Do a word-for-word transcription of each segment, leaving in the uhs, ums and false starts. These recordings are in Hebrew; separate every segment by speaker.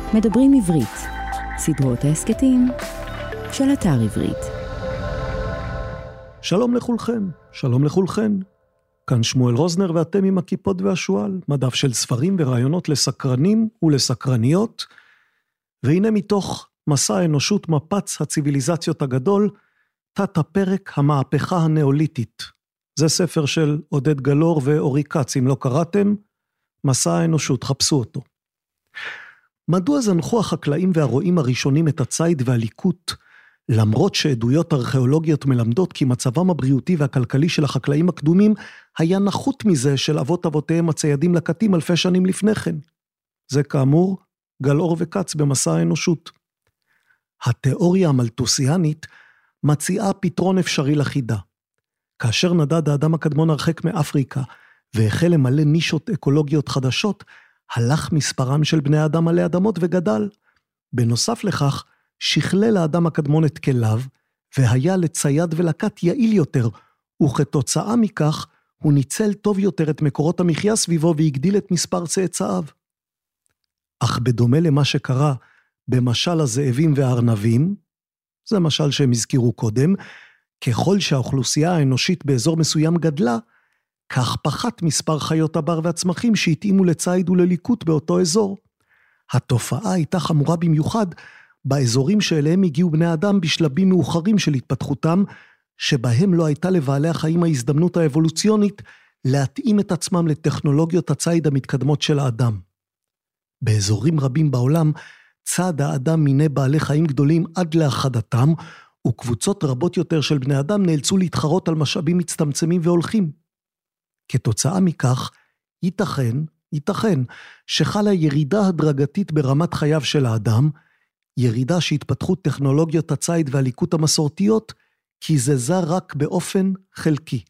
Speaker 1: מדברים עברית, סדרות ההסקטים של אתר עברית.
Speaker 2: שלום לכולכם, שלום לכולכן. כאן שמואל רוזנר ואתם עם הכיפות והשואל, מדף של ספרים ורעיונות לסקרנים ולסקרניות. והנה מתוך מסע האנושות מפץ הציביליזציות הגדול, תת הפרק המהפכה הנאוליתית. זה ספר של עודד גלור ואורי קץ, אם לא קראתם, מסע האנושות, חפשו אותו. מדוע זנחו החקלאים והרועים הראשונים את הציד והליקוט, למרות שעדויות ארכיאולוגיות מלמדות כי מצבם הבריאותי והכלכלי של החקלאים הקדומים היה נחות מזה של אבות אבותיהם הציידים לקטים אלפי שנים לפני כן? זה כאמור גלאור וקץ במסע האנושות. התיאוריה המלטוסיאנית מציעה פתרון אפשרי לחידה. כאשר נדד האדם הקדמון הרחק מאפריקה והחל למלא נישות אקולוגיות חדשות, הלך מספרם של בני האדם עלי אדמות וגדל. בנוסף לכך, שכלל האדם הקדמון את כליו, והיה לצייד ולקט יעיל יותר, וכתוצאה מכך, הוא ניצל טוב יותר את מקורות המחיה סביבו, והגדיל את מספר צאצאיו. אך בדומה למה שקרה במשל הזאבים והארנבים, זה משל שהם הזכירו קודם, ככל שהאוכלוסייה האנושית באזור מסוים גדלה, כך פחת מספר חיות הבר והצמחים שהתאימו לצייד ולליקוט באותו אזור. התופעה הייתה חמורה במיוחד באזורים שאליהם הגיעו בני אדם בשלבים מאוחרים של התפתחותם, שבהם לא הייתה לבעלי החיים ההזדמנות האבולוציונית להתאים את עצמם לטכנולוגיות הצייד המתקדמות של האדם. באזורים רבים בעולם צעד האדם מיני בעלי חיים גדולים עד להחדתם, וקבוצות רבות יותר של בני אדם נאלצו להתחרות על משאבים מצטמצמים והולכים. כתוצאה מכך, ייתכן, ייתכן, שחלה ירידה הדרגתית ברמת חייו של האדם, ירידה שהתפתחות טכנולוגיות הצייד והליקוט המסורתיות, קיזזה רק באופן חלקי.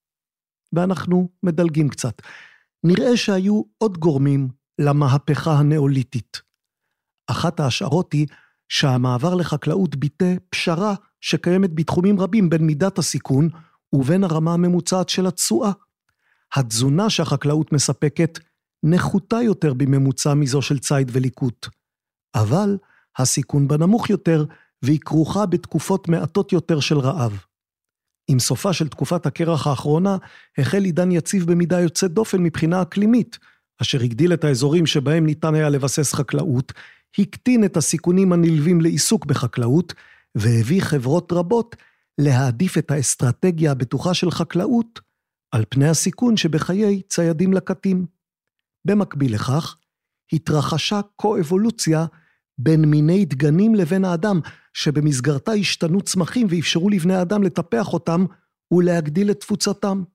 Speaker 2: ואנחנו מדלגים קצת. נראה שהיו עוד גורמים למהפכה הנאוליתית. אחת ההשערות היא שהמעבר לחקלאות ביטא פשרה שקיימת בתחומים רבים בין מידת הסיכון ובין הרמה הממוצעת של התשואה. התזונה שהחקלאות מספקת נחותה יותר בממוצע מזו של צייד וליקוט, אבל הסיכון בה נמוך יותר והיא כרוכה בתקופות מעטות יותר של רעב. עם סופה של תקופת הקרח האחרונה החל עידן יציב במידה יוצאת דופן מבחינה אקלימית, אשר הגדיל את האזורים שבהם ניתן היה לבסס חקלאות, הקטין את הסיכונים הנלווים לעיסוק בחקלאות, והביא חברות רבות להעדיף את האסטרטגיה הבטוחה של חקלאות, על פני הסיכון שבחיי ציידים לקטים. במקביל לכך, התרחשה קו-אבולוציה בין מיני דגנים לבין האדם, שבמסגרתה השתנו צמחים ואפשרו לבני האדם לטפח אותם ולהגדיל את תפוצתם.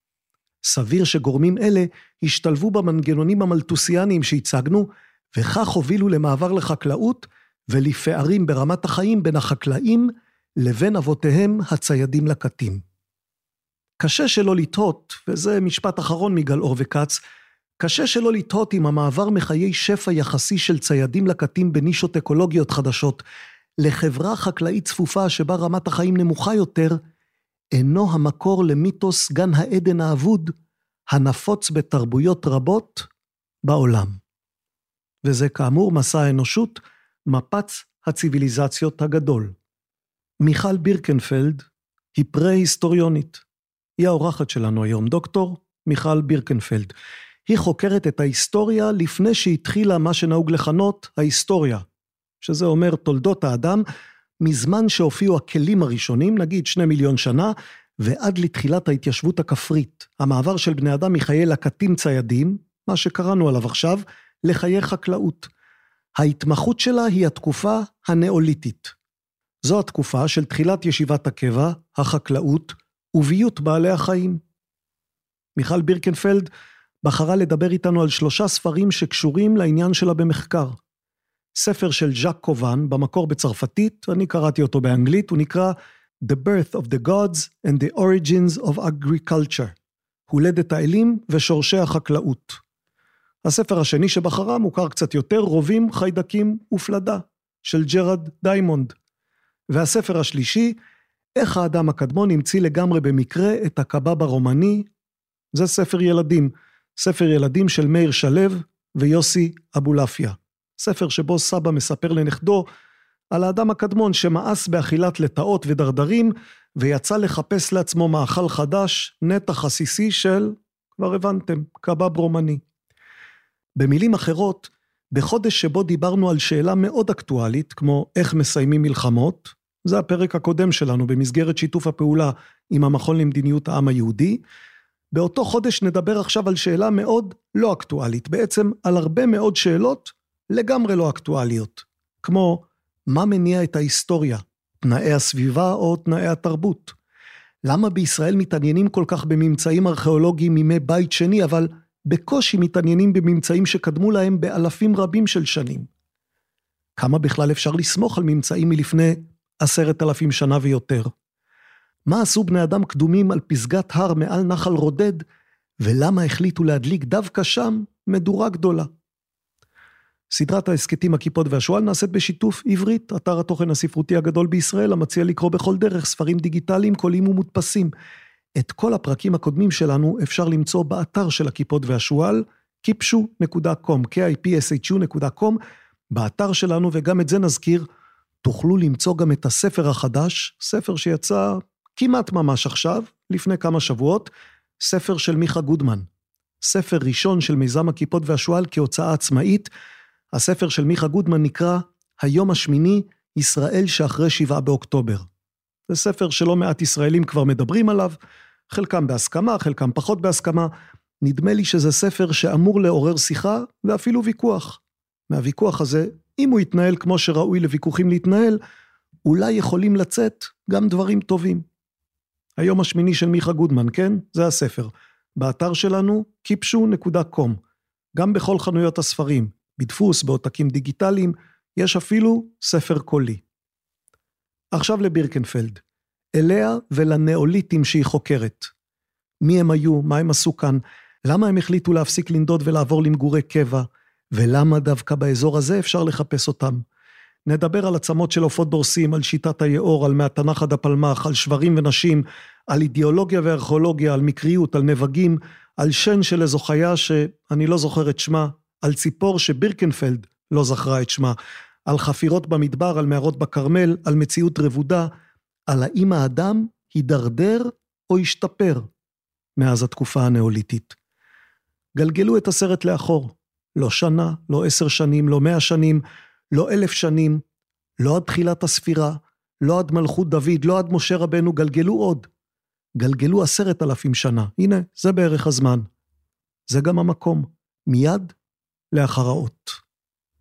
Speaker 2: סביר שגורמים אלה השתלבו במנגנונים המלטוסיאניים שהצגנו, וכך הובילו למעבר לחקלאות ולפערים ברמת החיים בין החקלאים לבין אבותיהם הציידים לקטים. קשה שלא לתהות, וזה משפט אחרון מגלאור וקץ, קשה שלא לתהות עם המעבר מחיי שפע יחסי של ציידים לקטים בנישות אקולוגיות חדשות, לחברה חקלאית צפופה שבה רמת החיים נמוכה יותר, אינו המקור למיתוס גן העדן האבוד, הנפוץ בתרבויות רבות בעולם. וזה כאמור מסע האנושות, מפץ הציביליזציות הגדול. מיכל בירקנפלד היא פרה-היסטוריונית. היא האורחת שלנו היום, דוקטור מיכל בירקנפלד. היא חוקרת את ההיסטוריה לפני שהתחילה מה שנהוג לכנות ההיסטוריה, שזה אומר תולדות האדם, מזמן שהופיעו הכלים הראשונים, נגיד שני מיליון שנה, ועד לתחילת ההתיישבות הכפרית, המעבר של בני אדם מחיי לקטים ציידים, מה שקראנו עליו עכשיו, לחיי חקלאות. ההתמחות שלה היא התקופה הנאוליתית. זו התקופה של תחילת ישיבת הקבע, החקלאות, וביות בעלי החיים. מיכל בירקנפלד בחרה לדבר איתנו על שלושה ספרים שקשורים לעניין שלה במחקר. ספר של ז'אק קובן, במקור בצרפתית, אני קראתי אותו באנגלית, הוא נקרא The Birth of the Gods and the Origins of Agriculture, הולדת האלים ושורשי החקלאות. הספר השני שבחרה מוכר קצת יותר, רובים, חיידקים ופלדה, של ג'רד דיימונד. והספר השלישי, איך האדם הקדמון המציא לגמרי במקרה את הקבב הרומני, זה ספר ילדים, ספר ילדים של מאיר שלו ויוסי אבולעפיה. ספר שבו סבא מספר לנכדו על האדם הקדמון שמאס באכילת לטאות ודרדרים, ויצא לחפש לעצמו מאכל חדש, נתח עסיסי של, כבר הבנתם, קבב רומני. במילים אחרות, בחודש שבו דיברנו על שאלה מאוד אקטואלית, כמו איך מסיימים מלחמות, זה הפרק הקודם שלנו במסגרת שיתוף הפעולה עם המכון למדיניות העם היהודי, באותו חודש נדבר עכשיו על שאלה מאוד לא אקטואלית, בעצם על הרבה מאוד שאלות לגמרי לא אקטואליות, כמו מה מניע את ההיסטוריה, תנאי הסביבה או תנאי התרבות? למה בישראל מתעניינים כל כך בממצאים ארכיאולוגיים מימי בית שני, אבל בקושי מתעניינים בממצאים שקדמו להם באלפים רבים של שנים? כמה בכלל אפשר לסמוך על ממצאים מלפני עשרת אלפים שנה ויותר? מה עשו בני אדם קדומים על פסגת הר מעל נחל רודד, ולמה החליטו להדליק דווקא שם מדורה גדולה? סדרת העסקתים הכיפות והשואל נעשית בשיתוף עברית, אתר התוכן הספרותי הגדול בישראל, המציע לקרוא בכל דרך ספרים דיגיטליים, קוליים ומודפסים. את כל הפרקים הקודמים שלנו אפשר למצוא באתר של הכיפות והשואל, קיפשו נקודה קום, קיי איי פי אס אייץ' יו נקודה קום, באתר שלנו, וגם את זה נזכיר, תוכלו למצוא גם את הספר החדש, ספר שיצא כמעט ממש עכשיו, לפני כמה שבועות, ספר של מיכה גודמן, ספר ראשון של מיזם הכיפות והשואל כהוצאה עצמאית. הספר של מיכה גודמן נקרא היום השמיני, ישראל שאחרי שבעה באוקטובר. זה ספר שלא מעט ישראלים כבר מדברים עליו, חלקם בהסכמה, חלקם פחות בהסכמה. נדמה לי שזה ספר שאמור לעורר שיחה ואפילו ויכוח. מהוויכוח הזה, אם הוא יתנהל כמו שראוי לוויכוחים להתנהל, אולי יכולים לצאת גם דברים טובים. היום השמיני של מיכה גודמן, כן? זה הספר. באתר שלנו, קיפשו נקודה קום. גם בכל חנויות הספרים, בדפוס, בעותקים דיגיטליים, יש אפילו ספר קולי. עכשיו לבירקנפלד. אליה ולנאוליטים שהיא חוקרת. מי הם היו? מה הם עשו כאן? למה הם החליטו להפסיק לנדוד ולעבור למגורי קבע? ולמה דווקא באזור הזה אפשר לחפש אותם? נדבר על עצמות של עופות דורסים, על שיטת היאור, על מהתנ"ך עד הפלמ"ח, על שברים ונשים, על אידיאולוגיה וארכיאולוגיה, על מקריות, על נבגים, על שן של איזו חיה שאני לא זוכר את שמה, על ציפור שבירקנפלד לא זכרה את שמה, על חפירות במדבר, על מערות בקרמל, על מציאות רבודה, על האם האדם הידרדר או השתפר מאז התקופה הנאוליתית. גלגלו את הסרט לאחור, לא שנה, לא עשר שנים, לא מאה שנים, לא אלף שנים, לא עד תחילת הספירה, לא עד מלכות דוד, לא עד משה רבנו, גלגלו עוד. גלגלו עשרת אלפים שנה. הנה, זה בערך הזמן. זה גם המקום. מיד לאחר האות.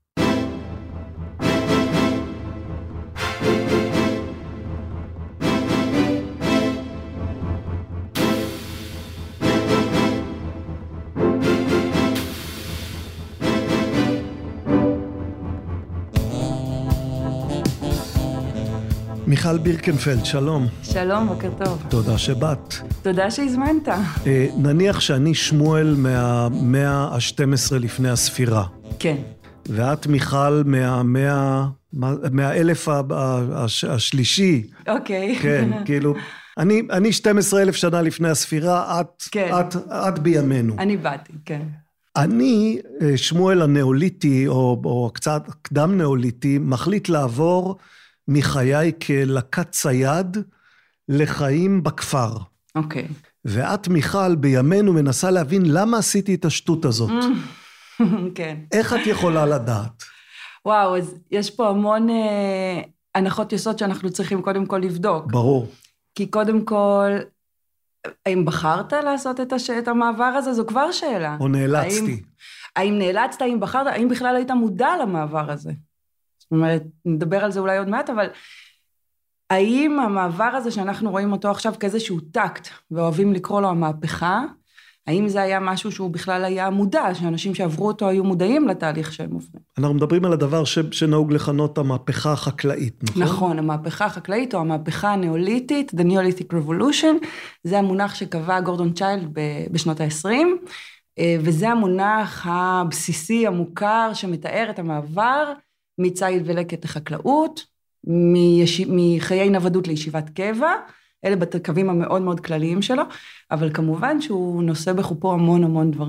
Speaker 2: מיכל בירקנפלד, שלום.
Speaker 3: שלום, בוקר טוב.
Speaker 2: תודה שבאת.
Speaker 3: תודה שהזמנת.
Speaker 2: נניח שאני שמואל מהמאה ה-שתים עשרה לפני הספירה.
Speaker 3: כן.
Speaker 2: ואת מיכל מהמאה, מהאלף השלישי.
Speaker 3: אוקיי.
Speaker 2: כן, כאילו, אני, אני שנים עשר אלף שנה לפני הספירה, את,
Speaker 3: כן.
Speaker 2: את, את בימינו.
Speaker 3: אני באתי, כן.
Speaker 2: אני, שמואל הנאוליטי, או, או קצת קדם נאוליטי, מחליט לעבור מחיי כלקט צייד לחיים בכפר.
Speaker 3: אוקיי.
Speaker 2: ואת, מיכל, בימינו מנסה להבין למה עשיתי את השטות הזאת.
Speaker 3: כן.
Speaker 2: איך את יכולה לדעת?
Speaker 3: וואו, אז יש פה המון אה, הנחות יסוד שאנחנו צריכים קודם כל לבדוק.
Speaker 2: ברור.
Speaker 3: כי קודם כל, האם בחרת לעשות את, הש... את המעבר הזה? זו כבר שאלה.
Speaker 2: או נאלצתי.
Speaker 3: האם, האם נאלצת, האם בחרת, האם בכלל היית מודע למעבר הזה? זאת אומרת, נדבר על זה אולי עוד מעט, אבל האם המעבר הזה שאנחנו רואים אותו עכשיו כאיזשהו טקט, ואוהבים לקרוא לו המהפכה, האם זה היה משהו שהוא בכלל היה מודע, שאנשים שעברו אותו היו מודעים לתהליך שהם עוברים? אנחנו
Speaker 2: מדברים על הדבר ש... שנהוג לכנות המהפכה החקלאית, נכון?
Speaker 3: נכון, המהפכה החקלאית או המהפכה הנאוליתית, the Neolithic Revolution, זה המונח שקבע גורדון צ'יילד בשנות ה-עשרים, וזה המונח הבסיסי, המוכר, שמתאר את המעבר מצייד ולקט לחקלאות, מיש... מחיי נוודות לישיבת קבע, אלה בקווים המאוד מאוד כלליים שלו, אבל כמובן שהוא נושא בחופו המון המון דברים.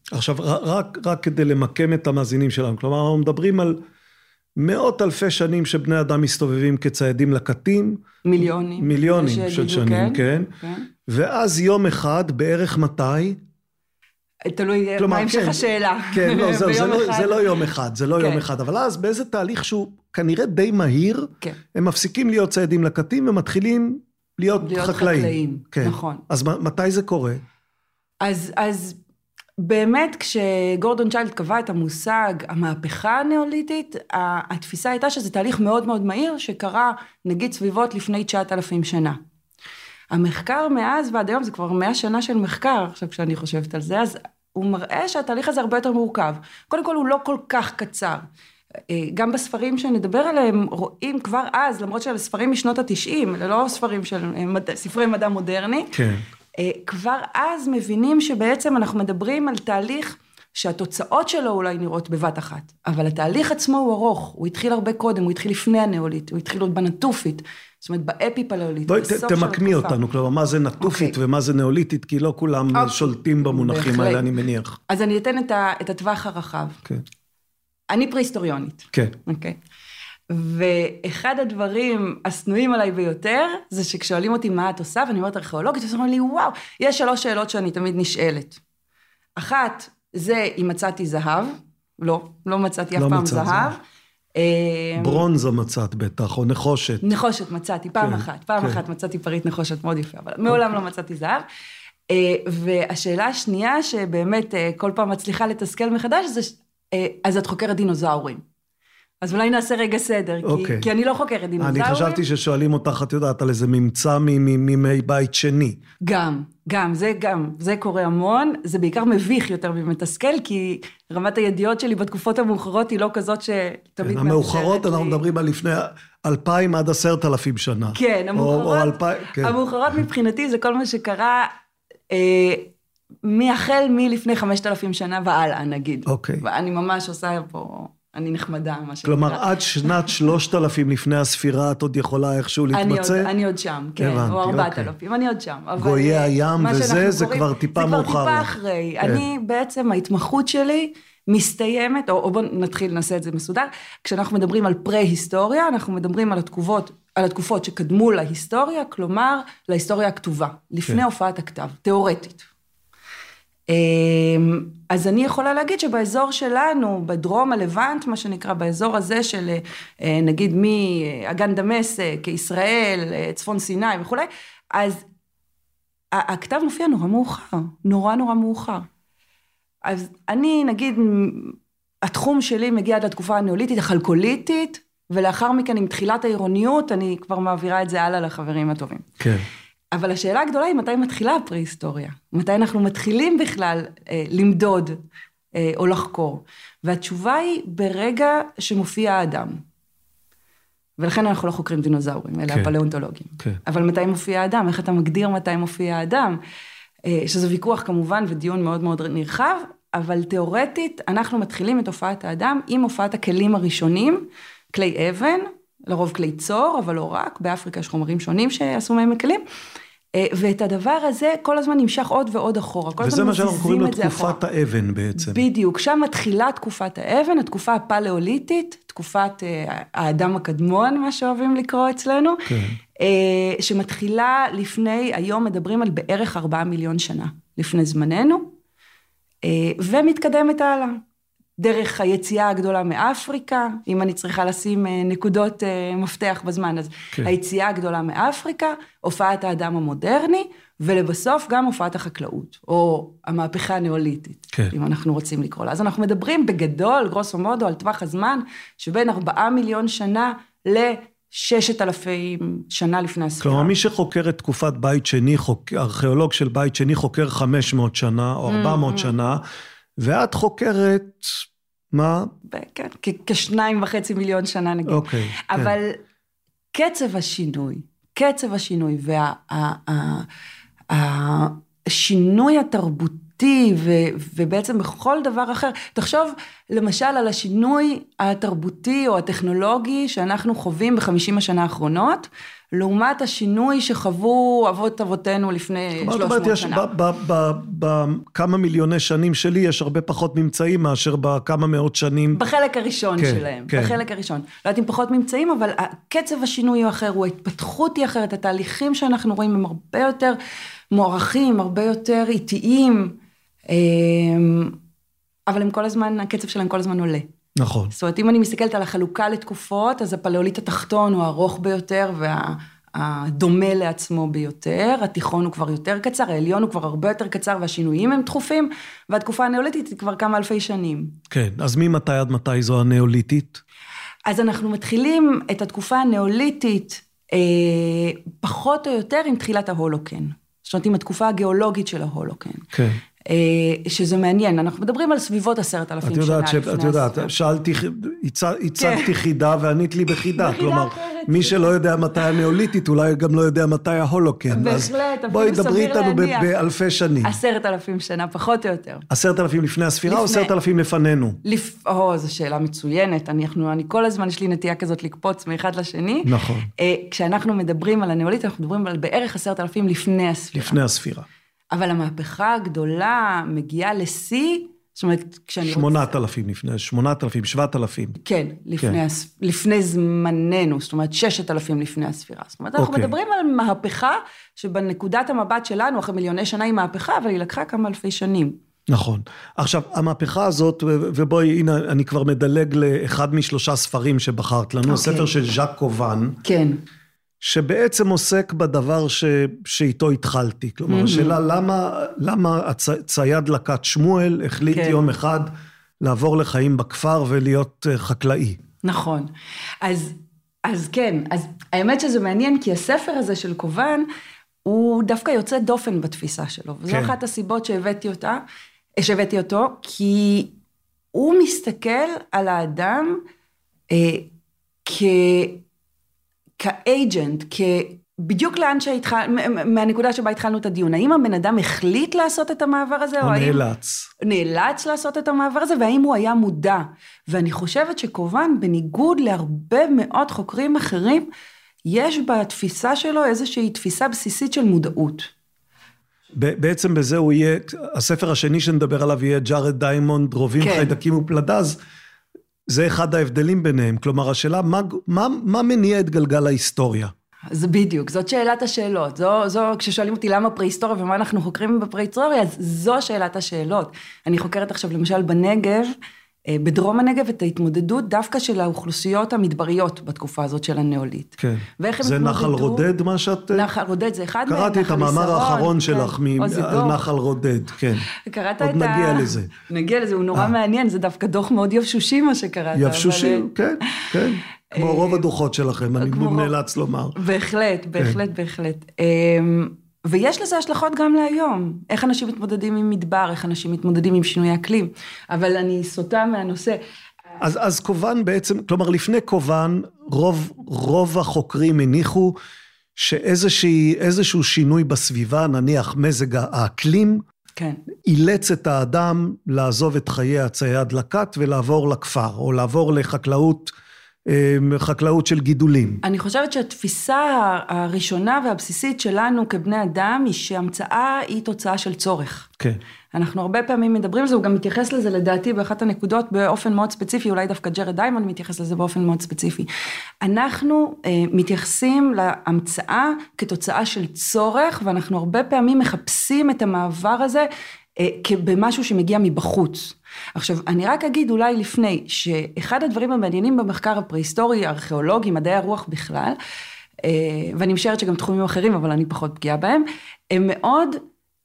Speaker 2: עכשיו, רק, רק כדי למקם את המאזינים שלנו, כלומר, אנחנו מדברים על מאות אלפי שנים שבני אדם מסתובבים כציידים לקטים.
Speaker 3: מיליונים.
Speaker 2: מיליונים של שנים, כן. כן. ואז יום אחד, בערך מתי?
Speaker 3: תלוי מה המשך השאלה.
Speaker 2: כן, לא, זה, זה, לא, זה לא יום אחד, זה לא כן. יום אחד, אבל אז באיזה תהליך שהוא כנראה די מהיר, כן. הם מפסיקים להיות ציידים לקטים, ומתחילים להיות, להיות חקלאים. חקלאים, כן. נכון. אז מתי זה קורה?
Speaker 3: אז, אז באמת כשגורדון צ'יילד קבע את המושג המהפכה הנאוליתית, התפיסה הייתה שזה תהליך מאוד מאוד מהיר, שקרה נגיד סביבות לפני תשעת אלפים שנה. המחקר מאז ועד היום, זה כבר מאה שנה של מחקר, עכשיו כשאני חושבת על זה, אז הוא מראה שהתהליך הזה הרבה יותר מורכב. קודם כל הוא לא כל כך קצר. גם בספרים שנדבר עליהם, רואים כבר אז, למרות שאלה ספרים משנות התשעים, אלה לא ספרים של ספרי מדע מודרני,
Speaker 2: כן.
Speaker 3: כבר אז מבינים שבעצם אנחנו מדברים על תהליך שהתוצאות שלו אולי נראות בבת אחת, אבל התהליך עצמו הוא ארוך, הוא התחיל הרבה קודם, הוא התחיל לפני הנאוליט, הוא התחיל עוד בנטופית, זאת אומרת באפיפלאוליט,
Speaker 2: בסוף של התקופה. תמקמי אותנו, כלומר, מה זה נטופית ומה זה נאוליטית, כי לא כולם שולטים במונחים האלה, אני מניח.
Speaker 3: אז אני אתן את הטווח הרחב. אני פרה-היסטוריונית.
Speaker 2: כן.
Speaker 3: אוקיי. ואחד הדברים הסנויים עליי ביותר, זה שכשואלים אותי מה את עושה, ואני אומרת ארכיאולוגית, אז אומרים לי, וואו, יש שלוש שאלות שאני תמיד נשאלת. אחת, זה אם מצאתי זהב, לא, לא מצאתי אף פעם זהב.
Speaker 2: ברונזה מצאת בטח, או נחושת.
Speaker 3: נחושת מצאתי, פעם אחת, פעם אחת מצאתי פריט נחושת מאוד יפה, אבל מעולם לא מצאתי זהב. והשאלה השנייה, שבאמת כל פעם מצליחה לתסכל מחדש, זה, אז את חוקרת דינוזאורים. אז אולי נעשה רגע סדר, כי, כי אני לא חוקרת דינוזאורים.
Speaker 2: אני חשבתי ששואלים אותך, את יודעת, על איזה ממצא מימי בית שני.
Speaker 3: גם, גם, זה גם, זה קורה המון, זה בעיקר מביך יותר ממתסכל, כי רמת הידיעות שלי בתקופות המאוחרות היא לא כזאת שתמיד...
Speaker 2: המאוחרות, אנחנו מדברים על לפני אלפיים עד עשרת אלפים שנה.
Speaker 3: כן, המאוחרות מבחינתי זה כל מה שקרה... מהחל מלפני חמשת אלפים שנה והלאה, נגיד.
Speaker 2: אוקיי.
Speaker 3: ואני ממש עושה פה, אני נחמדה, מה שנקרא.
Speaker 2: כלומר, עד שנת שלושת אלפים לפני הספירה, את עוד יכולה איכשהו להתמצא?
Speaker 3: אני עוד שם, כן, או ארבעת אלפים, אני עוד שם.
Speaker 2: גויי הים וזה, זה כבר טיפה מאוחר.
Speaker 3: זה כבר טיפה אחרי. אני בעצם, ההתמחות שלי מסתיימת, או בואו נתחיל, נעשה את זה מסודר, כשאנחנו מדברים על פרה-היסטוריה, אנחנו מדברים על התקופות, על התקופות שקדמו להיסטוריה, כלומר, להיסטוריה הכתובה, לפני הופעת הכתב, תיאורטית. אז אני יכולה להגיד שבאזור שלנו, בדרום הלבנט, מה שנקרא באזור הזה של נגיד מאגן דמשק, ישראל, צפון סיני וכו', אז הכתב מופיע נורא מאוחר, נורא נורא מאוחר. אז אני נגיד, התחום שלי מגיע עד לתקופה הנאוליתית, החלקוליתית, ולאחר מכן עם תחילת העירוניות, אני כבר מעבירה את זה הלאה לחברים הטובים.
Speaker 2: כן.
Speaker 3: אבל השאלה הגדולה היא מתי מתחילה הפרה-היסטוריה, מתי אנחנו מתחילים בכלל אה, למדוד אה, או לחקור, והתשובה היא ברגע שמופיע האדם, ולכן אנחנו לא חוקרים דינוזאורים, אלא כן, הפלאונטולוגים, כן. אבל מתי מופיע האדם, איך אתה מגדיר מתי מופיע האדם, אה, שזה ויכוח כמובן ודיון מאוד מאוד נרחב, אבל תיאורטית אנחנו מתחילים את הופעת האדם עם הופעת הכלים הראשונים, כלי אבן, לרוב כלי צור, אבל לא רק, באפריקה יש חומרים שונים שעשו מהם מכלים, ואת הדבר הזה כל הזמן נמשך עוד ועוד אחורה.
Speaker 2: וזה מה שאנחנו קוראים לו תקופת האבן בעצם.
Speaker 3: בדיוק, שם מתחילה תקופת האבן, התקופה הפלאוליתית, תקופת האדם הקדמון, מה שאוהבים לקרוא אצלנו, כן. שמתחילה לפני, היום מדברים על בערך ארבעה מיליון שנה, לפני זמננו, ומתקדמת הלאה. דרך היציאה הגדולה מאפריקה, אם אני צריכה לשים נקודות מפתח בזמן, אז כן. היציאה הגדולה מאפריקה, הופעת האדם המודרני, ולבסוף גם הופעת החקלאות, או המהפכה הנאוליתית, כן. אם אנחנו רוצים לקרוא לה. אז אנחנו מדברים בגדול, גרוסו מודו, על טווח הזמן, שבין ארבעה מיליון שנה לששת אלפים שנה לפני הספירה.
Speaker 2: כלומר, מי שחוקר את תקופת בית שני, חוק, ארכיאולוג של בית שני חוקר חמש מאות שנה, או ארבע מאות שנה, ואת חוקרת, מה?
Speaker 3: כן, כשניים וחצי מיליון שנה נגיד.
Speaker 2: אוקיי.
Speaker 3: אבל קצב השינוי, קצב השינוי, והשינוי התרבותי, ובעצם בכל דבר אחר, תחשוב למשל על השינוי התרבותי או הטכנולוגי, שאנחנו חווים בחמישים השנה האחרונות, לעומת השינוי שחוו אבות אבותינו לפני שלוש מאות שנה.
Speaker 2: בכמה מיליוני שנים שלי יש הרבה פחות ממצאים מאשר בכמה מאות שנים.
Speaker 3: בחלק הראשון שלהם, בחלק הראשון. לא יודעים פחות ממצאים, אבל קצב השינוי הוא אחר, הוא ההתפתחות היא אחרת, התהליכים שאנחנו רואים הם הרבה יותר מוערכים, הרבה יותר איטיים, אבל הם כל הזמן, הקצב שלהם כל הזמן עולה.
Speaker 2: נכון.
Speaker 3: זאת אומרת, אם אני מסתכלת על החלוקה לתקופות, אז הפלאוליט התחתון הוא הארוך ביותר, והדומה לעצמו ביותר, התיכון הוא כבר יותר קצר, העליון הוא כבר הרבה יותר קצר, והשינויים הם תכופים, והתקופה הנאוליתית היא כבר כמה אלפי שנים.
Speaker 2: כן, אז ממתי עד מתי זו הנאוליתית?
Speaker 3: אז אנחנו מתחילים את התקופה הנאוליתית, אה, פחות או יותר עם תחילת ההולוקן. זאת אומרת, עם התקופה הגיאולוגית של ההולוקן.
Speaker 2: כן.
Speaker 3: שזה מעניין, אנחנו מדברים על סביבות עשרת אלפים שנה לפני הספירה.
Speaker 2: את יודעת, שאלתי, הצגתי חידה וענית לי בחידה, כלומר, מי שלא יודע מתי הנאוליתית, אולי גם לא יודע מתי ההולוקן.
Speaker 3: בהחלט,
Speaker 2: בואי דברי איתנו באלפי שנים.
Speaker 3: עשרת אלפים שנה, פחות או יותר.
Speaker 2: עשרת אלפים לפני הספירה או עשרת אלפים לפנינו?
Speaker 3: או, זו שאלה מצוינת, אני כל הזמן יש לי נטייה כזאת לקפוץ מאחד לשני.
Speaker 2: נכון.
Speaker 3: כשאנחנו מדברים על הנאוליתית, אנחנו מדברים על בערך עשרת אלפים לפני הספירה.
Speaker 2: לפני הספירה.
Speaker 3: אבל המהפכה הגדולה מגיעה לשיא, זאת אומרת, כשאני רוצה...
Speaker 2: שמונת אלפים לפני, שמונת אלפים, שבעת אלפים.
Speaker 3: כן, לפני, כן. הס... לפני זמננו, זאת אומרת, ששת אלפים לפני הספירה. זאת אומרת, אנחנו אוקיי. מדברים על מהפכה, שבנקודת המבט שלנו, אחרי מיליוני שנה היא מהפכה, אבל היא לקחה כמה אלפי שנים.
Speaker 2: נכון. עכשיו, המהפכה הזאת, ובואי, הנה, אני כבר מדלג לאחד משלושה ספרים שבחרת לנו, אוקיי. הספר של ז'אק קובן.
Speaker 3: כן.
Speaker 2: שבעצם עוסק בדבר ש... שאיתו התחלתי. כלומר, mm-hmm. השאלה, למה, למה הצ... צייד לקט שמואל החליט כן. יום אחד לעבור לחיים בכפר ולהיות חקלאי?
Speaker 3: נכון. אז, אז כן, אז האמת שזה מעניין, כי הספר הזה של קובן, הוא דווקא יוצא דופן בתפיסה שלו. וזו כן. אחת הסיבות שהבאתי אותה, שהבאתי אותו, כי הוא מסתכל על האדם אה, כ... כאג'נט, בדיוק לאן שהתחל, מהנקודה שבה התחלנו את הדיון, האם הבן אדם החליט לעשות את המעבר הזה?
Speaker 2: או נאלץ.
Speaker 3: נאלץ לעשות את המעבר הזה, והאם הוא היה מודע? ואני חושבת שקובן, בניגוד להרבה מאוד חוקרים אחרים, יש בתפיסה שלו איזושהי תפיסה בסיסית של מודעות.
Speaker 2: בעצם בזה הוא יהיה, הספר השני שנדבר עליו יהיה ג'ארד דיימונד, רובים, כן. חיידקים ופלדז, זה אחד ההבדלים ביניהם, כלומר השאלה, מה, מה, מה מניע את גלגל ההיסטוריה?
Speaker 3: זה בדיוק, זאת שאלת השאלות, זו, זו, כששואלים אותי למה פרה-היסטוריה ומה אנחנו חוקרים בפרה-היסטוריה, אז זו שאלת השאלות. אני חוקרת עכשיו למשל בנגב, בדרום הנגב, את ההתמודדות דווקא של האוכלוסיות המדבריות בתקופה הזאת של הנאוליט.
Speaker 2: כן. זה נחל רודד מה שאת...
Speaker 3: נחל רודד זה אחד מהם,
Speaker 2: קראתי את המאמר האחרון שלך על נחל רודד, כן.
Speaker 3: קראת
Speaker 2: עוד
Speaker 3: את
Speaker 2: נגיע
Speaker 3: ה...
Speaker 2: לזה.
Speaker 3: נגיע לזה, הוא נורא מעניין, זה דווקא דוח מאוד יבשושי מה שקראת.
Speaker 2: יבשושי, כן, כן. כמו רוב הדוחות שלכם, אני נאלץ לומר.
Speaker 3: בהחלט, בהחלט, בהחלט. ויש לזה השלכות גם להיום, איך אנשים מתמודדים עם מדבר, איך אנשים מתמודדים עם שינוי אקלים, אבל אני סוטה מהנושא.
Speaker 2: אז, אז קובן בעצם, כלומר לפני קובן, רוב, רוב החוקרים הניחו שאיזשהו שינוי בסביבה, נניח מזג האקלים,
Speaker 3: כן.
Speaker 2: אילץ את האדם לעזוב את חיי הצייד לקט ולעבור לכפר, או לעבור לחקלאות, חקלאות של גידולים.
Speaker 3: אני חושבת שהתפיסה הראשונה והבסיסית שלנו כבני אדם היא שהמצאה היא תוצאה של צורך.
Speaker 2: כן.
Speaker 3: אנחנו הרבה פעמים מדברים על זה, הוא גם מתייחס לזה לדעתי באחת הנקודות באופן מאוד ספציפי, אולי דווקא ג'רד דיימונד מתייחס לזה באופן מאוד ספציפי. אנחנו אה, מתייחסים להמצאה כתוצאה של צורך, ואנחנו הרבה פעמים מחפשים את המעבר הזה אה, כבמשהו שמגיע מבחוץ. עכשיו, אני רק אגיד אולי לפני, שאחד הדברים המעניינים במחקר הפרה-היסטורי, הארכיאולוגי, מדעי הרוח בכלל, ואני משערת שגם תחומים אחרים, אבל אני פחות פגיעה בהם, הם מאוד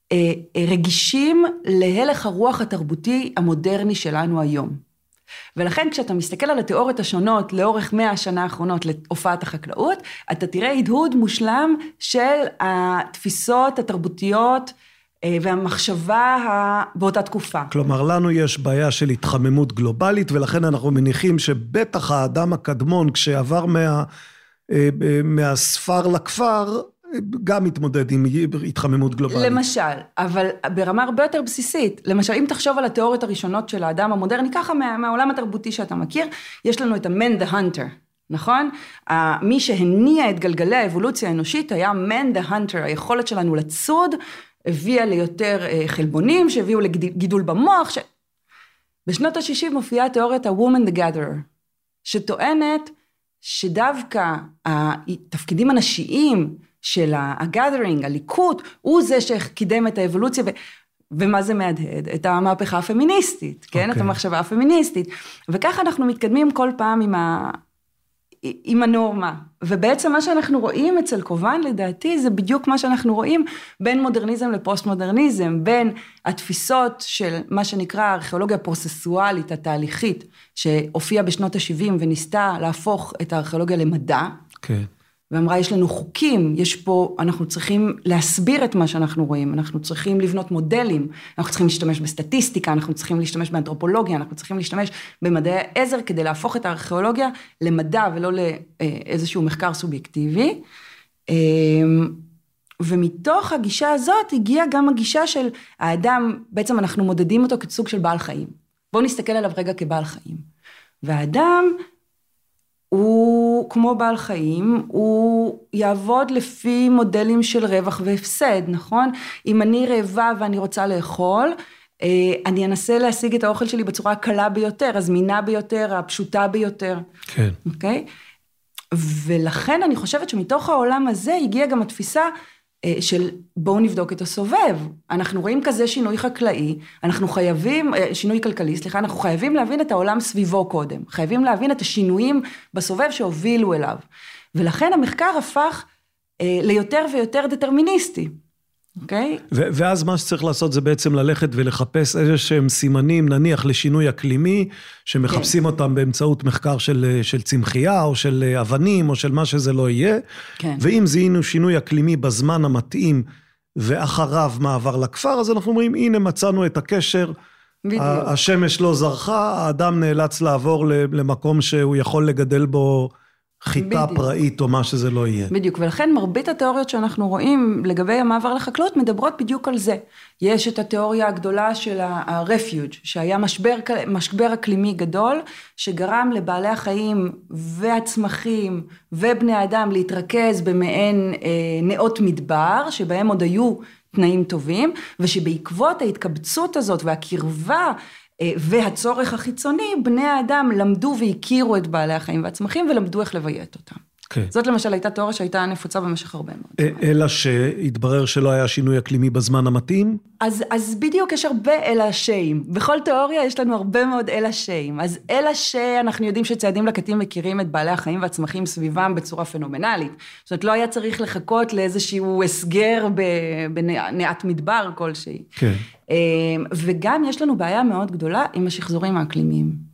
Speaker 3: רגישים להלך הרוח התרבותי המודרני שלנו היום. ולכן כשאתה מסתכל על התיאוריות השונות לאורך מאה השנה האחרונות להופעת החקלאות, אתה תראה הדהוד מושלם של התפיסות התרבותיות, והמחשבה באותה תקופה.
Speaker 2: כלומר, לנו יש בעיה של התחממות גלובלית, ולכן אנחנו מניחים שבטח האדם הקדמון, כשעבר מה, מהספר לכפר, גם מתמודד עם התחממות גלובלית.
Speaker 3: למשל, אבל ברמה הרבה יותר בסיסית, למשל, אם תחשוב על התיאוריות הראשונות של האדם המודרני, ככה מה, מהעולם התרבותי שאתה מכיר, יש לנו את ה-man the hunter, נכון? מי שהניע את גלגלי האבולוציה האנושית היה man the hunter, היכולת שלנו לצוד, הביאה ליותר חלבונים, שהביאו לגידול במוח. ש... בשנות ה-שישים מופיעה תיאוריית ה-woman the gatherer, שטוענת שדווקא התפקידים הנשיים של ה-gathering, הליקוט, הוא זה שקידם את האבולוציה, ו... ומה זה מהדהד? את המהפכה הפמיניסטית, כן? Okay. את המחשבה הפמיניסטית. וככה אנחנו מתקדמים כל פעם עם ה... עם הנורמה, ובעצם מה שאנחנו רואים אצל קובן, לדעתי, זה בדיוק מה שאנחנו רואים בין מודרניזם לפוסט-מודרניזם, בין התפיסות של מה שנקרא הארכיאולוגיה הפרוססואלית, התהליכית, שהופיעה בשנות ה-שבעים וניסתה להפוך את הארכיאולוגיה למדע, כן. ואמרה, יש לנו חוקים, יש פה, אנחנו צריכים להסביר את מה שאנחנו רואים, אנחנו צריכים לבנות מודלים, אנחנו צריכים להשתמש בסטטיסטיקה, אנחנו צריכים להשתמש באנתרופולוגיה, אנחנו צריכים להשתמש במדעי העזר, כדי להפוך את הארכיאולוגיה למדע, ולא לאיזשהו מחקר סובייקטיבי. ומתוך הגישה הזאת, הגיעה גם הגישה של האדם, בעצם אנחנו מודדים אותו כסוג של בעל חיים. בואו נסתכל עליו רגע כבעל חיים. והאדם, הוא כמו בעל חיים, הוא יעבוד לפי מודלים של רווח והפסד, נכון? אם אני רעבה ואני רוצה לאכול, אני אנסה להשיג את האוכל שלי בצורה הקלה ביותר, הזמינה ביותר, הפשוטה ביותר. כן. אוקיי? ולכן אני חושבת שמתוך העולם הזה הגיעה גם התפיסה של בואו נבדוק את הסובב. אנחנו רואים כזה שינוי חקלאי, אנחנו חייבים, שינוי כלכלי, סליחה, אנחנו חייבים להבין את העולם סביבו קודם, חייבים להבין את השינויים בסובב שהובילו אליו. ולכן המחקר הפך אה, ליותר ויותר דטרמיניסטי. אוקיי? ו-
Speaker 2: ואז מה שצריך לעשות זה בעצם ללכת ולחפש איזה שהם סימנים, נניח לשינוי אקלימי, שמחפשים כן. אותם באמצעות מחקר של, של צמחייה, או של אבנים, או של מה שזה לא יהיה. כן. ואם זיהינו שינוי אקלימי בזמן המתאים, ואחריו מעבר לכפר, אז אנחנו אומרים, הנה מצאנו את הקשר, בדיוק. השמש לא זרחה, האדם נאלץ לעבור למקום שהוא יכול לגדל בו, חיטה בדיוק. פראית או מה שזה לא יהיה.
Speaker 3: בדיוק, ולכן מרבית התיאוריות שאנחנו רואים לגבי המעבר לחקלאות מדברות בדיוק על זה. יש את התיאוריה הגדולה של ה-refuge, שהיה משבר, משבר אקלימי גדול, שגרם לבעלי החיים והצמחים ובני האדם להתרכז במעין אה, נאות מדבר, שבהם עוד היו תנאים טובים, ושבעקבות ההתקבצות הזאת והקרבה, והצורך החיצוני, בני האדם למדו והכירו את בעלי החיים והצמחים, ולמדו איך לביית אותם. Okay. זאת למשל הייתה תיאוריה שהייתה נפוצה במשך הרבה מאוד.
Speaker 2: אלא שהתברר שלא היה שינוי אקלימי בזמן המתאים?
Speaker 3: אז, אז בדיוק יש הרבה אלא שיים. בכל תיאוריה יש לנו הרבה מאוד אלא שיים. אז אלא שאנחנו יודעים שצעדים לקטים מכירים את בעלי החיים והצמחים סביבם בצורה פנומנלית. זאת אומרת, לא היה צריך לחכות לאיזשהו הסגר בנעת מדבר כלשהי. כן. Okay. וגם יש לנו בעיה מאוד גדולה עם השחזורים האקלימיים.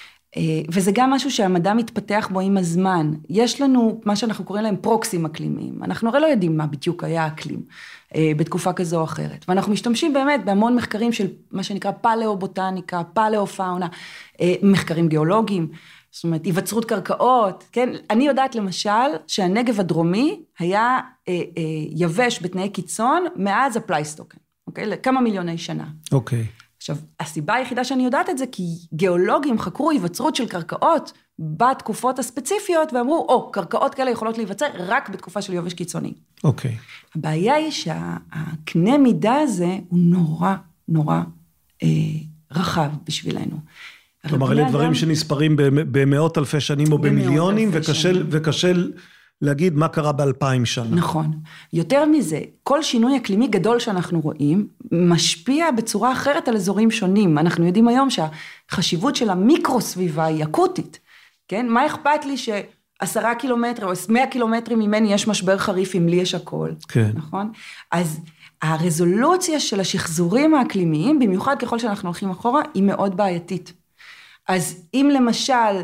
Speaker 3: וזה גם משהו שהמדע מתפתח בו עם הזמן. יש לנו מה שאנחנו קוראים להם פרוקסים אקלימיים. אנחנו הרי לא יודעים מה בדיוק היה האקלים בתקופה כזו או אחרת. ואנחנו משתמשים באמת בהמון מחקרים של מה שנקרא פלאו-בוטניקה, פלאו-פאונה, מחקרים גיאולוגיים, זאת אומרת, היווצרות קרקעות, כן? אני יודעת למשל שהנגב הדרומי היה יבש בתנאי קיצון מאז הפלייסטוקן, אוקיי? לכמה מיליוני שנה.
Speaker 2: אוקיי.
Speaker 3: עכשיו, הסיבה היחידה שאני יודעת את זה, כי גיאולוגים חקרו היווצרות של קרקעות בתקופות הספציפיות, ואמרו, או, קרקעות כאלה יכולות להיווצר רק בתקופה של יובש קיצוני.
Speaker 2: אוקיי.
Speaker 3: הבעיה היא שהקנה מידה הזה הוא נורא, נורא אה, רחב בשבילנו.
Speaker 2: כלומר, אלה דברים שנספרים במאות אלפי שנים או במיליונים, וקשה, וקשה להגיד מה קרה באלפיים שנה.
Speaker 3: נכון. יותר מזה, כל שינוי אקלימי גדול שאנחנו רואים, משפיע בצורה אחרת על אזורים שונים. אנחנו יודעים היום שהחשיבות של המיקרוסביבה היא אקוטית. כן? מה אכפת לי שעשרה קילומטר או מאה קילומטרים ממני יש משבר חריף אם לי יש הכל? כן. נכון? אז הרזולוציה של השחזורים האקלימיים, במיוחד ככל שאנחנו הולכים אחורה, היא מאוד בעייתית. אז אם למשל,